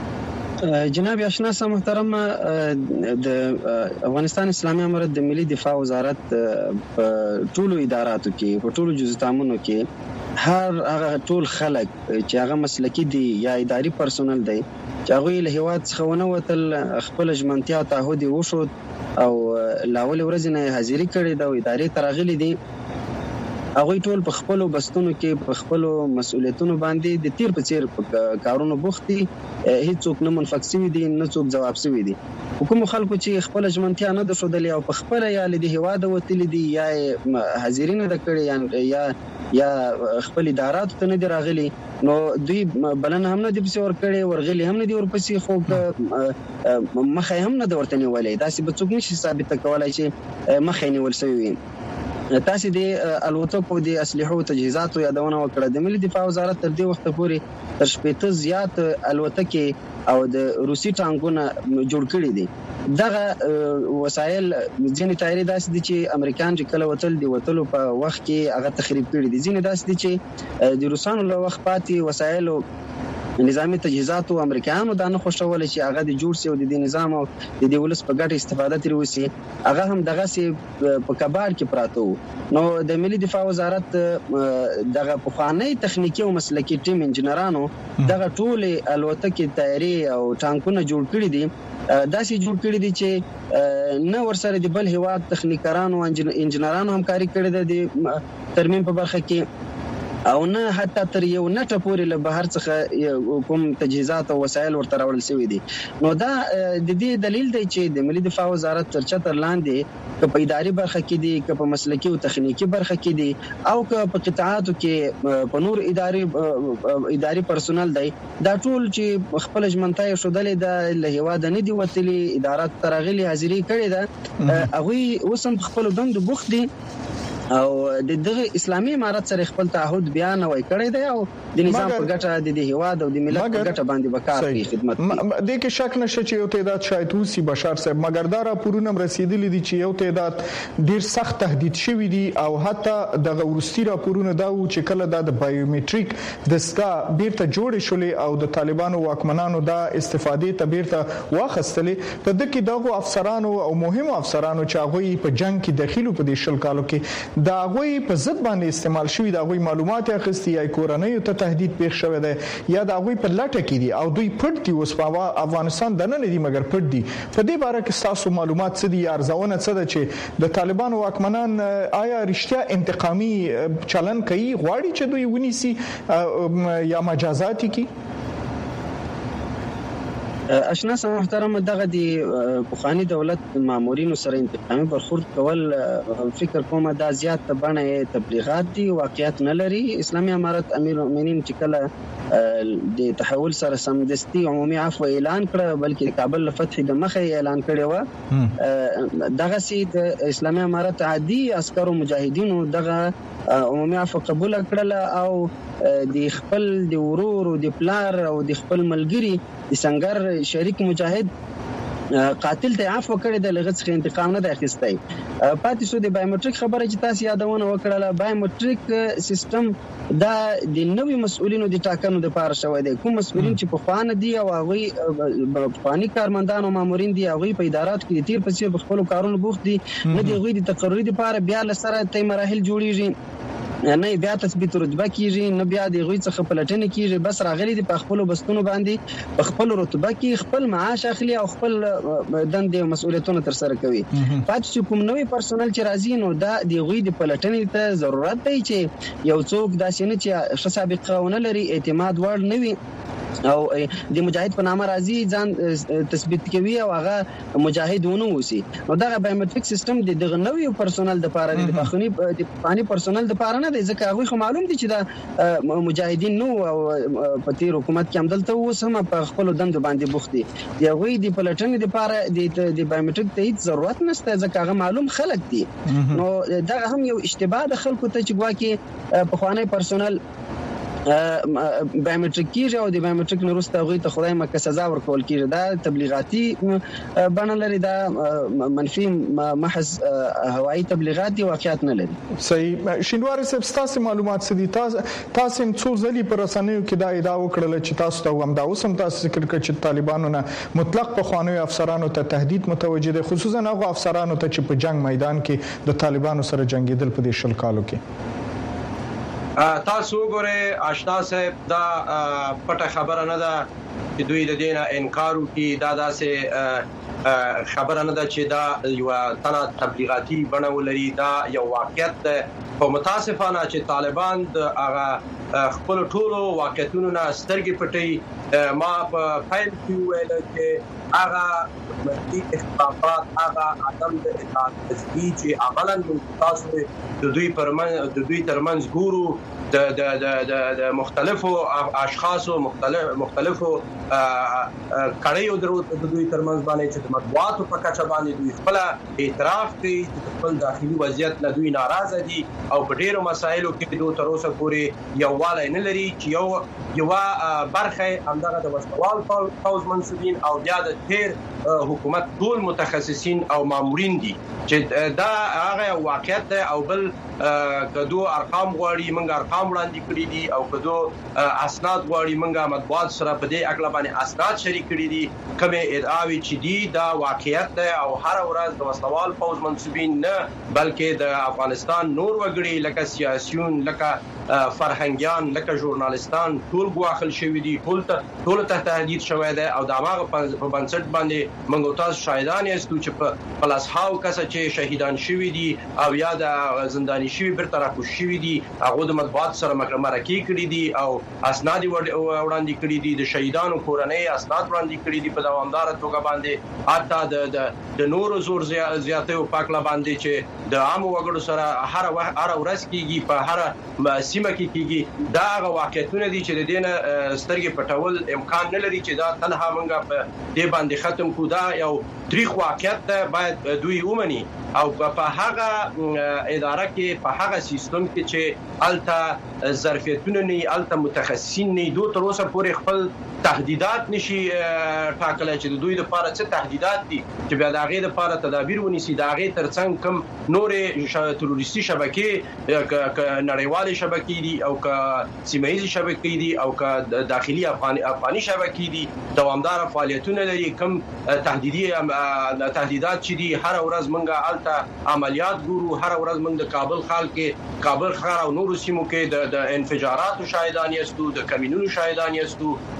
جناب آشنا سم محترم د افغانستان اسلامي امارت د ملي دفاع وزارت په ټولو اداراتو کې په ټولو جزتامونو کې هر هغه ټول خلک چې هغه مسلکی دي یا اداري پرسونل دی چې هغه له هیواد څخه ونه وتل خپل ژمنتیا تعهد وشو او لاول ورځ نه حاضری کړې دا ادارې ترغلي دي هغه ټول په خپل بستونو کې په خپل مسؤلیتونو باندې د تیر په چیر کارونو بوختي هیڅوک نه منفک شوی دي نه څوک جواب شوی دي حکومت خلکو چې خپل ژمنتیا نه د شودلې او په خپل یا له هیواد وتلی دي یا حاضرین د کړي یا یا خپل ادارات ته نه راغلي نو دوی بلنه هم نه دي په ور کړي ورغلي هم نه دي ورپسې خو مخه هم نه ورته نیولې دا چې بڅوک نشي ثابت کولای چې مخه نیول شوی تاسو د الوتکو د اسلحه او تجهیزاتو یادونه وکړه د ملي دفاع وزارت تر دې وخت پورې تر شپږ زیات الوتکې او د روسي ټانکونه جوړ کړي دي دغه وسایل ځینې تایری داسې دي چې امریکایان چې کله وتل دي وتلو په وخت کې هغه تخریب کړي دي ځینې داسې دي چې د روسانو له وخت پاتې وسایل نظامی تجهیزات او امریکایانو دا نه خوشاله چې هغه د جوړ سي او د نظام او د دولت په ګټه استفاده ترې وسی هغه هم دغه سي په کبار کې پراته نو د ملي دفاع وزارت دغه پخوانی تخنیکی او مسلکی ټیم انجنیرانو دغه ټول الوتکې تیاری او ټانکونه جوړ کړي دي داسې جوړ کړي دي چې نه ورسره د بل هیواد تخنیکرانو او انجنیرانو همکاري کړي ده د ترمیم په برخه کې او نه حتی تر یو نټه پورې له بهر څخه کوم تجهیزات او وسایل ورته راوړل شوی دي نو دا د دې دلیل دی چې د ملي دفاع وزارت تر چتر لاندې که په اداري برخه کې دي که په مسلکی او تخنیکی برخه کې دي او که په قطاعاتو کې په نور اداري اداري پرسونل دی دا ټول چې خپل ژمنتای شودلې د له هیواد نه دی وتلی ادارات ترغلي حاضری کړي ده هغه وسم خپل دند بوخت دي او د دغه اسلامي امارت سره خپل تعهد بیان وای کړی دی او د نظام په ګټه د هیواد او د ملت په ګټه باندې وکړ په خدمت د کې شک نشته چې یو تعداد شاید وسی بشار صاحب مګر دا راپورونه رسیدلي دي چې یو تعداد ډیر سخت تهدید شوی دي او حتی د ورستي راپورونه دا و چې کله د بایومټریک دستا بیرته جوړ شولې او د طالبانو واکمنانو دا استفادې ته بیرته واخستلې په دغه دغه افسرانو او مهمو افسرانو چې هغه په جنگ کې داخلو په دې شل کالو کې دا غوي په ضد باندې استعمال شوی دا غوي معلومات اخیستي یا کورنۍ ته تهدید پیښ شوی دی یا دا غوي په لټه کې دي او دوی پټ دي اوس په افغانستان د نه دي مګر پټ دي په دې باره کې تاسو معلومات څه دي ارزونه څه ده چې د طالبانو واکمنان آیا رښتیا انتقامي چلن کوي غواړي چې دوی ونیسي یا مجازاتي کوي اشنا سم محترم دغه دی بخانی دولت مامورینو سره انتقامي برخورد کول فکر کوم دا زیات تبانه تبلیغات دي واقعیت نه لري. اسلامي امارت امیر المؤمنین چې کله د تحول سره سمدستي عمومي عفو اعلان کړ بلکې کابل فتح د مخه اعلان کړی و. دغه سي د اسلامي امارت عادي عسکرو مجاهدینو دغه عمومي عفو قبول کړل او د خپل د ورور او د پلار او د خپل ملګری د سنگر شریک مجاهد قاتل ته عفو کړی د لغت څخه انتقام نه اخیستی. پاتې شو د بایومټریک خبره چې تاسو یادونه وکړه. بایومټریک سیستم دا د نوې مسؤلینو د ټاکنو لپاره شوی دی. کوم مسؤلین چې په خوانه دي او هغه فني کارمندان او مامورین دي هغه په ادارات کې تیر پسې په خپل کارونو بوخت دي نه دی غوي د تقرری لپاره بیا لسره ته مراحل جوړیږي نه بیا تثبیت رتبه کیږي نه بیا د غوي څخه پلټنه کیږي بس راغلي دي په خپل بستونو باندې په خپل رتبه کې خپل معاش اخلي او خپل دندې او مسؤلیتونه تر سره کوي. پاتې کوم نوې پرسونل چې راځي نو دا د غوي د پلټنې ته ضرورت دی چې یو څوک داسې نه چې ښه سابقه ونه لري اعتماد وړ نه وي او د مجاهد په نامه راځي ځان تثبیت کوي او هغه مجاهد ونه وسی. نو دا بایومټریک سیستم د دغه نوې پرسونل د لپاره د پخونی د پانی پرسونل د لپاره نه دی ځکه هغه خو معلوم دي چې دا مجاهدین نو او په تیر حکومت کې عمدلته وسمه په خپل دند باندې بوخت دي. دی غوي د پلټنې د لپاره د بایومټریک ته هیڅ ضرورت نشته ځکه هغه معلوم خلک دي. نو دا هم یو اشتباه د خلکو ته چې ګواکې په خواني پرسونل بایومټریک کیږي او د بایومټریک نورسته غوي ته خدای مکه سزا ورکول کیږي. دا تبلیغاتي بڼه لري دا منفي محض هوایي تبلیغات دي واقعیت نه لري. صحیح. شینواری صاحب تاسو معلومات سدي تاسو تاسو څو ځلې پر رسنیو کې دا ادعا وکړه چې تاسو ته هم دا اوسم تاسو ذکر کړ چې طالبانو نه مطلق په خوانوي افسرانو ته تهدید متوجه دي خصوصا هغه افسرانو ته چې په جنگ میدان کې د طالبانو سره جنگیدل په دې شل کالو کې. تاسو ګوره آشنا صاحب دا پټه خبره نه ده چې دوی د دینه انکار وکړي. دا داسې خبره نه ده چې دا یو تنه تبلیغاتي بڼه ولري. دا یو واقعیت ده. په متاسفانه چې طالبان د هغه خپل ټولو واقعیتونو نه سترګې پټي. ما په فایل کې ویل چې هغه ملي اختلافات هغه عدم د اطاعت چې عملاً تاسو د دوی پرمن د دوی ترمنځ ګورو د د د د مختلفو اشخاصو مختلف مختلفو کړيو درو د دوی ترمنځ باندې چې د مطبوعاتو په کچه باندې دوی خپل اعتراف کوي چې خپل داخلي وضعیت له دوی ناراضه دي او په ډیرو مسایلو کې دوی تر اوسه پورې یو والي نه لري چې یو یو برخه همدغه د وسوال پوز منسوبین او بیا د تیر حکومت ټول متخصصین او مامورین دي چې دا هغه واقعیت ده. او بل کدو ارقام غواړي منګ ارقام وړاندې کړی دي او کدو اسناد غواړي منګه مطبوعات سره په دې اکلا باندې اسناد شریک کړی دي کومه ادعاوی چې دي دا واقعیت ده. او هر ورځ د وسوال پوز منسوبین نه بلکې د افغانستان نور وګړي لکه سیاسيون لکه فرهنګيان لکه ژورنالستان ټول غواخل شوی دي ټول ته ټول ته تهدید شوی ده. او دا هغه په بنسټ باندې منګو تاسو شاهدان یاستو چې په پلاس هاو کسه چې شهیدان شوی دي او یا د زنداني شوی برطرف شوی دي هغه د مطبوعات سره مرکه کړی دي او اسناد وړاندې کړی دي. د شهیدانو کورنۍ اسناد وړاندې کړی دي په دوامدار توګه باندې حتی د د نورو زور زیاتې او پاکلا باندې چې د عام وګړو سره هر هر ورځ کیږي په هر سیمه کې کیږي. دا هغه واقعیتونه دي چې د دین سترګې پټول امکان نه لري چې دا تنها منګه په دې باندې ختم کو. دا یو تاریخ واقعیت ده باید دوی ومني او په هغه اداره کې په هغه سیستم کې چې الته ظرفیتونه نه الته متخصصین نه دوه تر اوسه پورې خپل تهدیدات نشي ټاکل چې د دوی لپاره څه تهدیدات دي چې بیا د هغه لپاره تدابیر ونیسي. د هغه ترڅنګ کوم نورې تروریستي شبکې نړیوالې شبکې دي او که سیمایي شبکې دي او که داخلي افغاني افغاني شبکې دي دوامدار فعالیتونه لري. کوم تهدیدي تهدیدات چې دي هر ورځ منګه الته عملیات ګورو. هر ورځ منګ د کابل خال کې کابل ښار او نورو سیمو کې د انفجاراتو شاهدان یاستو د کمینونو شاهدان یاستو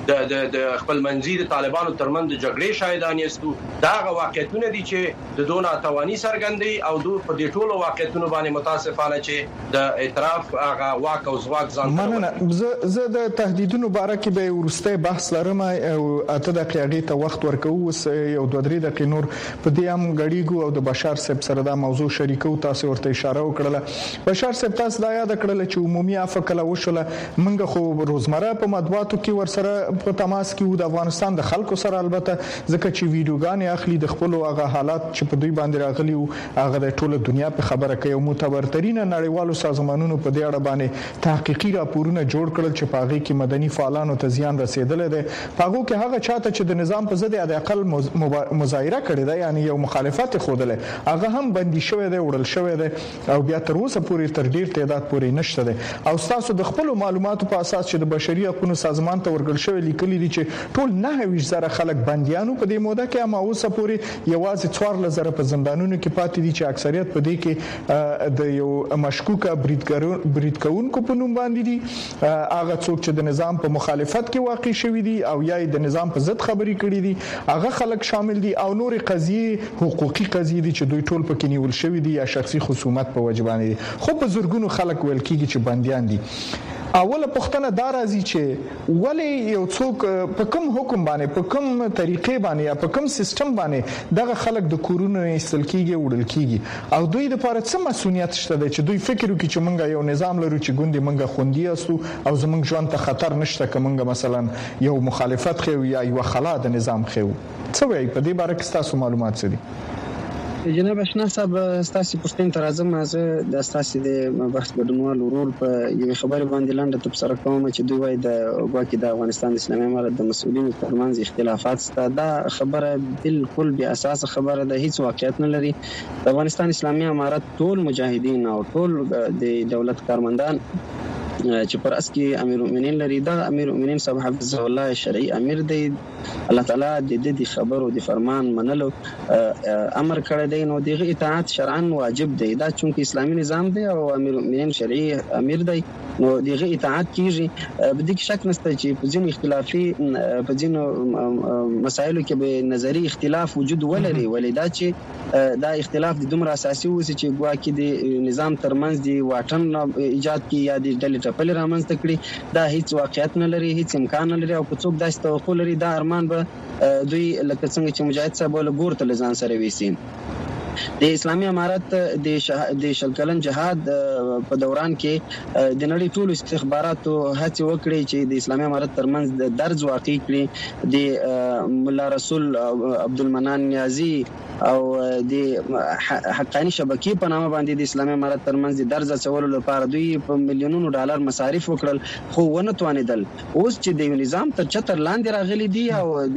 د د خپل منځي د طالبانو ترمن د جګړې شاهدان یستو دا واقعیتونه دي چې د دونه توانی سرګندي او د په دې ټولو واقعیتونو باندې متاسفانه چې د اعتراف هغه واک او ځواک ځان مننه. زه زه د تهدیدونو باره کې به ورسته بحث لرم او اته دقیقې ته وخت ورکوم. اوس یو دوه درې دقیقې نور په دې هم غړیګو او د بشار صاحب سره دا موضوع شریکو. تاسو ورته اشاره وکړه. بشار صاحب تاسو دا یاد کړل چې عمومي افکله وشله منګه خو روزمره په مطبوعاتو کې ورسره په تماس کې د افغانستان د خلکو سره البته ځکه چې ویډیوګانې اخلي د خپل هغه حالات چې په دوی باندې راغلي او هغه د ټوله دنیا په خبره کوي. او معتبرترین نړیوالو سازمانونو په دې اړه باندې تحقیقي راپورونه جوړ کړل چې په هغه کې مدني فعالانو ته زیان رسیدلی دی. په هغه کې هغه چاته چې د نظام په ضد د اقل مظاهره کړې ده یعنی یو مخالفت خوده هغه هم بندي شوی دی وړل شوی دی او بیا تر اوسه پورې تر ډیر تعداد پورې نشته دی. او تاسو د خپل معلوماتو په اساس چې د بشري حقوقو سازمان ته ورګل شوی لیکلي دي چې ټول نه ویش زره خلک بنديانو په دې موده کې اما اوسه پورې یوازې څوارلس زره په زندانونو کې پاتې دي چې اکثریت په دې کې د یو مشکوکه بریدکونکو په نوم باندې دي. هغه څوک چې د نظام په مخالفت کې واقع شوی دي او یا د نظام په ضد خبرې کړې دي هغه خلک شامل دي او نور قضیه حقوقي قضیه دي چې دوی ټول پکې نیول شوی دي یا شخصي خصومت په وجبانه دي. خو په زورګونو خلک ویل کیږي چې بنديان دي. اوله پښتنه دا راځي چې ولی یو څوک په کوم حکم باندې په کوم طریقې باندې یا په کوم سیستم باندې دغه خلک د کورونو ایستل کیږي وړل کیږي او دوی د لپاره څه مسؤلیت شته چې دوی فکر وکړي چې موږ یو نظام لرو چې ګوندې موږ خوندي اسو او زموږ ژوند ته خطر نشته که موږ مثلا یو مخالفت خو یا یو خلا د نظام خو څه وایي په دې باره کې تاسو معلومات څه دي؟ جناب اشنا صاحب ستاسو پوښتنه تر اعظم زه د ستاسو د بحث ګډونوال ورور په یو خبره باندې لاندې تبصره کوم چې دوی وایي د واکې د افغانستان اسلامي امارت د مسؤلینو ترمنځ اختلافات شته. دا خبره بالکل بی اساس خبره ده، هیڅ واقعیت نه لري. د افغانستان اسلامي امارت ټول مجاهدین او ټول د دولت کارمندان چې پر اس کې امیر المؤمنین لري دا امیر المؤمنین صاحب حفظ الله شرعي امیر دی. الله تعالی د دې خبرو د فرمان منلو امر کړی دی نو دغه اطاعت شرعاً واجب دی. دا چونکه اسلامي نظام دی او امیر المؤمنین شرعي امیر دی نو دغه اطاعت کیږي. په دې کې شک نشته چې په ځینو اختلافي په ځینو مسایلو کې به نظری اختلاف وجود ولري ولې دا چې دا اختلاف د دومره اساسي وسی چې ګواکې د نظام ترمنځ دی واټن ایجاد کی یا د ډلې ټپل رامنځته کړي دا هیڅ واقعیت نه لري، هیڅ امکان نه لري او که څوک داسې توقع لري دا ارمان به دوی لکه څنګه چې مجاهد صاحب له ګور ته ځان سره ویسي. د اسلامي امارت د د شلکلن جهاد په دوران کې د نړۍ ټول استخباراتو هڅه وکړي چې د اسلامي امارت ترمنځ د درز واقع کړي. د مولا رسول عبد المنان نیازی او د حقانی شبکې په نامه باندې د اسلامي امارت ترمنځ د درز اچولو لپاره دوی په میلیونونو ډالر مصارف وکړل خو ونه توانیدل. اوس چې د نظام تر چتر لاندې راغلي دي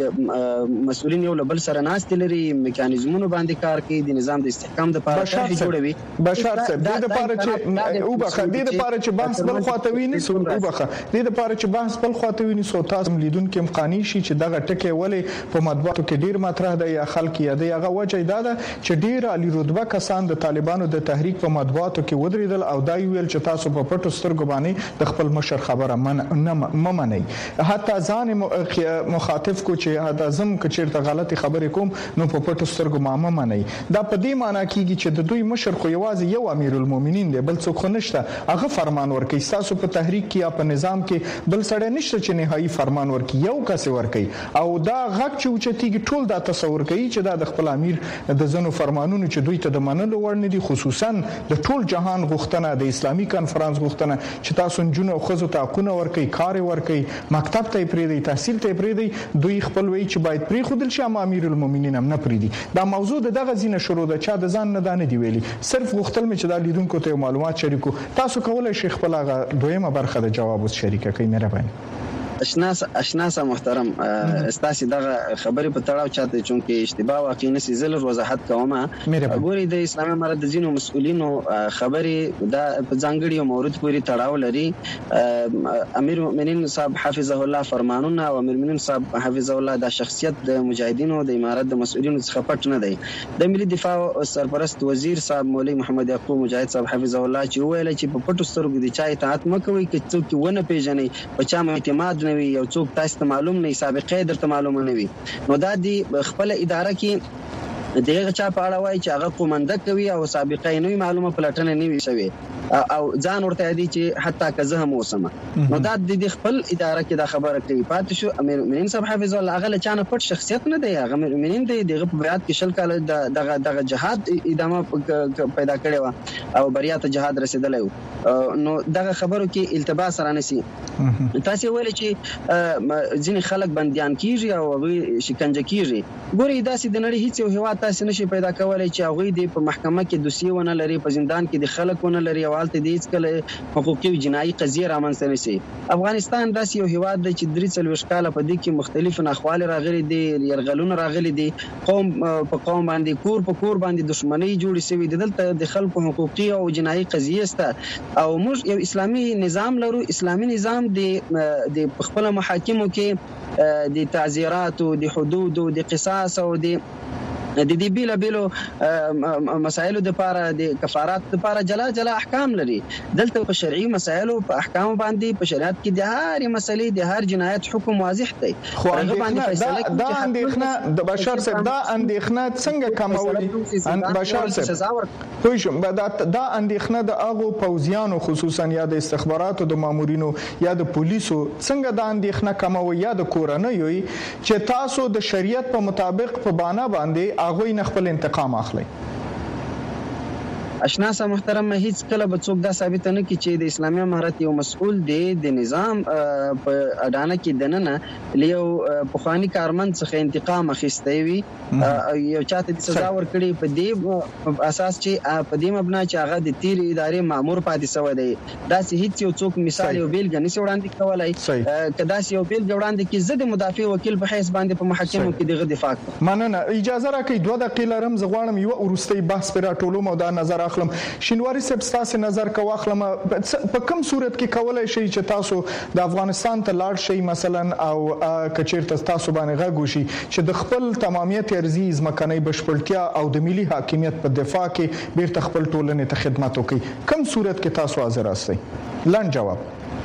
او مسؤلین یو بل سره ناست لري میکانیزمونو باندې کار کوي د نظام د استحکام د لپاره ته جوړوي. بشار صاحب د لپاره چې او بخه د لپاره چې بحث بل خواته ویني او بخه د لپاره چې بحث بل خواته ویني سو تاسو لیدونکو امکاني شي چې دغه ټکی ولې په مطبوعاتو کې ډیر مطرح دی یا خلک یې دی هغه وجه دا ده چې ډیر عالی رتبه کسان د طالبانو د تحریک په مطبوعاتو کې ودرېدل او دا ویل چې تاسو په پټو سترګو باندې د خپل مشر خبره من نه منئ. حتی ځان مخاطب کو چې دا زم کچیرته غلطي خبرې کوم نو په پټو سترګو ما نه منئ. دا په دې معنی کیږي چې د دوی مشر خو یوازې یو امیر المؤمنین دی بل څوک نشته. هغه فرمان ورکوي تاسو په تحریک کې یا په نظام کې بل سړی نشته چې نهایی فرمان ورکوي یو کس ورکوي او دا غږ چې اوچتیږي ټول دا تصور کوي چې دا د خپل امیر د ځنو فرمانونو چې دوی ته د منلو وړ نه دي. خصوصا د ټول جهان غوښتنه د اسلامي کانفرنس غوښتنه چې تاسو جنونو او خزو ته حقونه ورکوي کار ورکوي مکتب ته پریدي تحصیل ته پریدي دوی خپل وی چې باید پری خودل شي اما امیر المؤمنین هم نه پریدي. دا موضوع دغه زینه شروع ده چا د ځان نه دانه دی ویلي صرف غوښتل مې چې دا لیدونکو ته معلومات شریکو. تاسو کولای شئ خپل هغه دویمه برخه د جواب اوس شریکه کړئ مهرباني. اشنا اشنا محترم استاسي دغه خبرې په تړاو چاته چونکه اشتباه واقع نشي زل وضاحت کومه. ګوري د اسلامي امارت د ځینو مسؤلینو خبرې دا په ځانګړي مورد پورې تړاو لري. امیر المؤمنین صاحب حفظه الله فرمانونه او امیر المؤمنین صاحب حفظه الله د شخصیت د مجاهدینو د امارت د مسؤلینو څخه پټ نه دی. د ملي دفاع سرپرست وزیر صاحب مولوی محمد یعقوب مجاهد صاحب حفظه الله چې ویل چې په پټو سترګو د چا اطاعت مکوئ چې څوک ونه پیژني په چا اعتماد نه وي یو څوک تاسو ته معلوم نه سابقه درته معلومه نه وي نو دا دی خپل اداره کې دغه چا په اړه وایي چې هغه کومنده کوي او سابقه نه معلومه پلاتنه نه وي شوی او ځان ورته دي چې حتی که زه هم اوسم نو دا د خپل اداره کې دا خبره کوي پاتې شو امیر المؤمنین صاحب حفظ الله هغه چانه پټ شخصیت نه دی هغه امیر المؤمنین دی دغه په بیعت کې شل کال دغه دغه جهاد ادامه پیدا کړی و او بریا ته جهاد رسیدلی نو دغه خبرو کې التباس را نسی تاسو ویل چې ځینې خلک بنديان کیږي او هغه شکنجه کیږي ګوري دا سید نړۍ هیڅ یو هوا تاسو نشي پیدا کولای چې هغه دی په محکمه کې دوسیه ونه لري په زندان کې د خلک ونه لري او حالت دې څکل حقوقي او جنایي قضیه رامنځته نشي افغانستان داسې یو هواد دی چې درې څلوېښت کاله په دې کې مختلف ناخوالې راغلي دي يرغلونه راغلي دي قوم په قوم باندې کور په کور باندې دښمنۍ جوړې شوې دي دلته د خلکو حقوقي او جنایي قضیه سته او موږ یو اسلامي نظام لرو اسلامي نظام د خپل محاکمو کې د تعزیرات او د حدود او د قصاص او د د دې بیل بیلو مسایلو د لپاره د کفارات د لپاره جلا جلا احکام لري دلته په شرعي مسایلو په احکام باندې په شریعت کې د هر مسلې د هر جنایت حکم واضح دی خو باندې دا اندېښنه د بشر صاحب دا اندېښنه څنګه کمول بشر صاحب خو شم دا دا اندېښنه د هغه پوځیانو خصوصا یا د استخباراتو د مامورینو یا د پولیسو څنګه دا اندېښنه کموي یا د کورنۍ چې تاسو د شریعت په مطابق په بانا باندې هغه نه خپل انتقام اخلي اشنا سه محترم هیڅ کله به څوک دا ثابت نه کی چې د اسلامي امارت یو مسؤل دی د نظام په اډانه کې دننه لیو پخوانی کارمند څخه انتقام اخیستی وي یو چاته د سزا ورکړي په دې اساس چې په دې مبنا چې هغه د تیر ادارې مامور پاتې شوی دی دا هیڅ یو څوک مثال یو بیلګه نشي وړاندې کولای کدا یو بیلګه وړاندې کې زه د مدافع وکیل په حیث باندې په محکمو کې دغه دفاع کوم مننه اجازه راکړئ دوه دقیقې لرم زه غواړم یو ورستۍ بحث پر راټولوم او دا نظر اخلم شینواری صاحب تاسو نظر کو اخلم په کوم صورت کې کولای شي چې تاسو د افغانستان ته لاړ شئ مثلا او کچیرته تاسو باندې غوښی چې د خپل تمامیت ارزي ځمکنۍ بشپړتیا او د ملي حاکمیت په دفاع کې بیرته خپل ټولنې ته خدمت وکړي کوم صورت کې تاسو حاضر یاستئ لاند جواب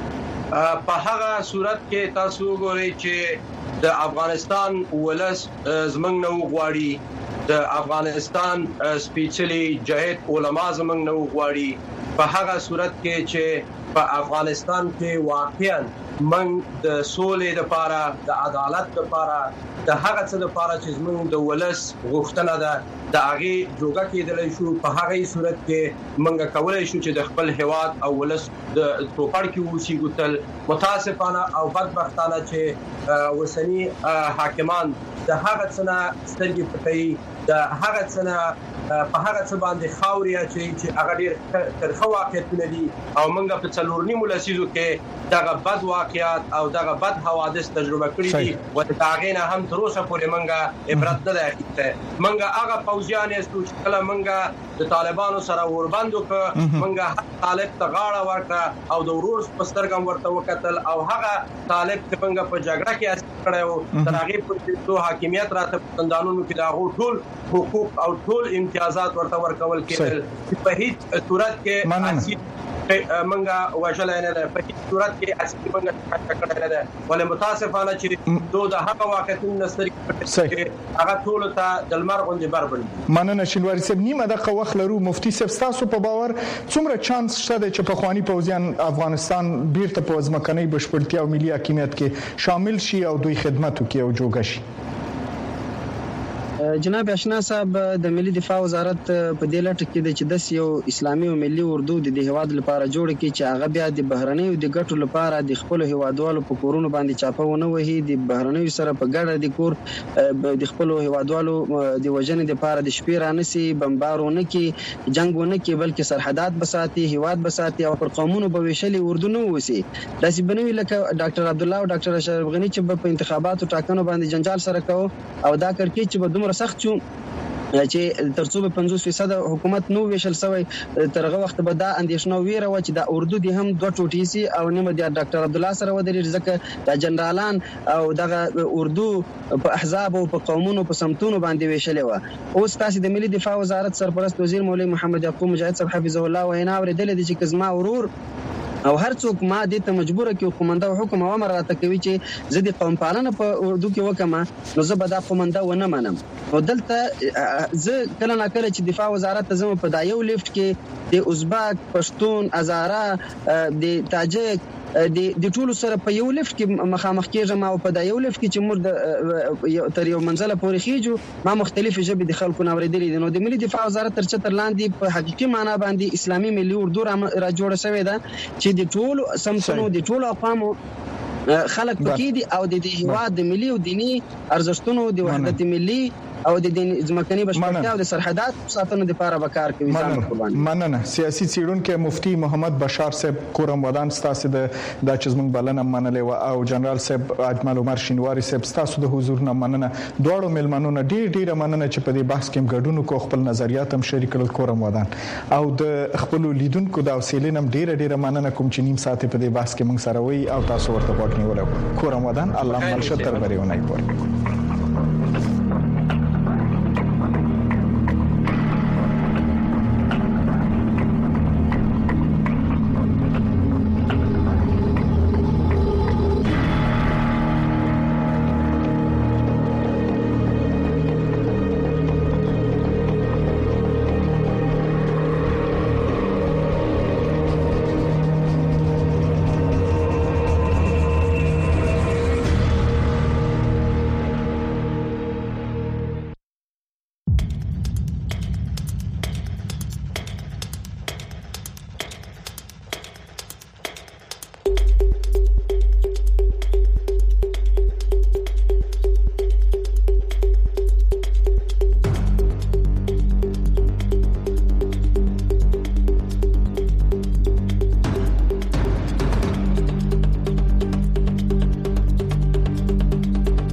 په هغه صورت کې تاسو ګورئ چې د افغانستان ولس زمنګ نو غواړي د افغانستان سپیشلی جهاد علما زمنګ نو غواړي په هغه صورت کې چې په افغانستان کې واقعا من د سولې لپاره د عدالت لپاره د هغه څه لپاره چې زموږ د ولس غوښتنه ده د هغه جوګه کېدلای شو په هغه صورت کې منګه کولای شو چې د خپل هواد او ولس د توپړ کې وسی ګتل متاسفانه او بدبختانه چې وسنی حاکمان د هغه څه سترګې پټي د هغه څه په هغه څه باندې خاوریا چې هغه ډیر ترخه واقعیتونه دي او منګه په څلورنی ملسیزو کې دغه بد واقعیات او دغه بد حوادث تجربه کړی دي او دغه نه هم تر اوسه پورې منګه عبرت نه اخیسته منګه هغه فوجیان چې کله منګه د طالبانو سره وربند وک منګه طالب ته غاړه ورکړه او د ورور پسترګم ورته وکتل او هغه طالب ته منګه په جګړه کې اس کړو تر هغه پورې دوه حاکمیت راته پندانونو کې دا ټول حقوق او ټول امتیازات ورته ورکول کېدل په هیڅ صورت کې منګه وژلای نه ده په هیڅ صورت کې اصلي منګه ټکړه نه ده ولې متاسفانه چې دوه د هغه واقعیتونو نستري هغه ټول ته د لمر غونډې بربند مننه شینواری صاحب نیمه دقیقه وخت لرو مفتي صاحب تاسو په باور څومره چانس شته چې په خواني پوزیان افغانستان بیرته په ځمکنۍ بشپړتیا او ملي حاکمیت کې شامل شي او دوی خدمت وکړي او جوګه شي جناب اشنا صاحب د ملي دفاع وزارت په دې لټ کې د چې د یو اسلامي او ملي اردو د هیواد لپاره جوړ کړي چې هغه بیا د بهرنۍ او د ګټو لپاره د خپل هیوادوالو په کورونو باندې چاپونه وهي د بهرنۍ سره په ګډه د کور د خپل هیوادوالو د وجنې لپاره د شپې رانسي بمبارونه کې جنگونه کې بلکې سرحدات بساتي هیواد بساتي او پر قومونو به وشلي اردو نه وسی داسې بنوي لکه ډاکټر عبد الله او ډاکټر اشرف غنی چې په انتخاباتو ټاکنو باندې جنجال سره کو او دا کړکې چې به سخت شو چې ترڅو به پنځوس فیصد حکومت نو ویشل سوی ترغه وخت به دا اندیشنه ویره و چې د اردو دي هم دوه ټوټې سي او نیمه د ډاکټر عبد الله سره ودرې ځکه د جنرالان او دغه اردو په احزاب او په قومونو په سمتونو باندې ویشلې و اوس تاسو د ملي دفاع وزارت سرپرست وزیر مولوی محمد یعقوب مجاهد صاحب حفظه الله وینا اوریدل دي چې کزما ورور او هر څوک ما دې ته مجبور کړي قومنده حکم او امر راته کوي چې زه د قوم پالنه په اردو کې وکم نو زه به دا قومنده ونه منم. او دلته زه کله نه کله چې دفاع وزارت ته زم په دا یو لیفت کې د ازبک، پښتون، هزاره، د تاجک د د ټولو سره په یو لیفت کې مخامخ کېږم او په دا یو لیفت کې چې موږ تر یو منځله پورې خېجو ما مختلفې ژبې د خلکو نه اورېدلې دي. نو د ملي دفاع وزارت تر چتر لاندې په حقيقي معنا باندې اسلامي ملي اردو را جوړه شوې ده چې د ټولو سمسونو د ټولو اقوامو خلک پکې دي او د هیواد د ملي او دینی ارزښتونو د وحدت ملي او د دین ځمکني بشپړتیا او د سرحدات ساتنې لپاره وکړ کوي. ځان مننه. سیاسي څېړونکو مفتي محمد بشار صاحب کورم ودان ستاسو د د چزمن بلنه منلې او جنرال صاحب اجمل عمر شینواری صاحب ستاسو د حضور نه مننه. دوړو ملمنونو ډیر ډیر مننه چې په دې بحث کې ګډون کو خپل نظریات هم شریک کړل کورم ودان او د خپل لیدونکو د حوصلې نم ډیر ډیر مننه کوم چې نیم ساعت په دې بحث کې موږ سره وي او تاسو ورته وګورئ. کورم ودان الله مل شتر بریونه پور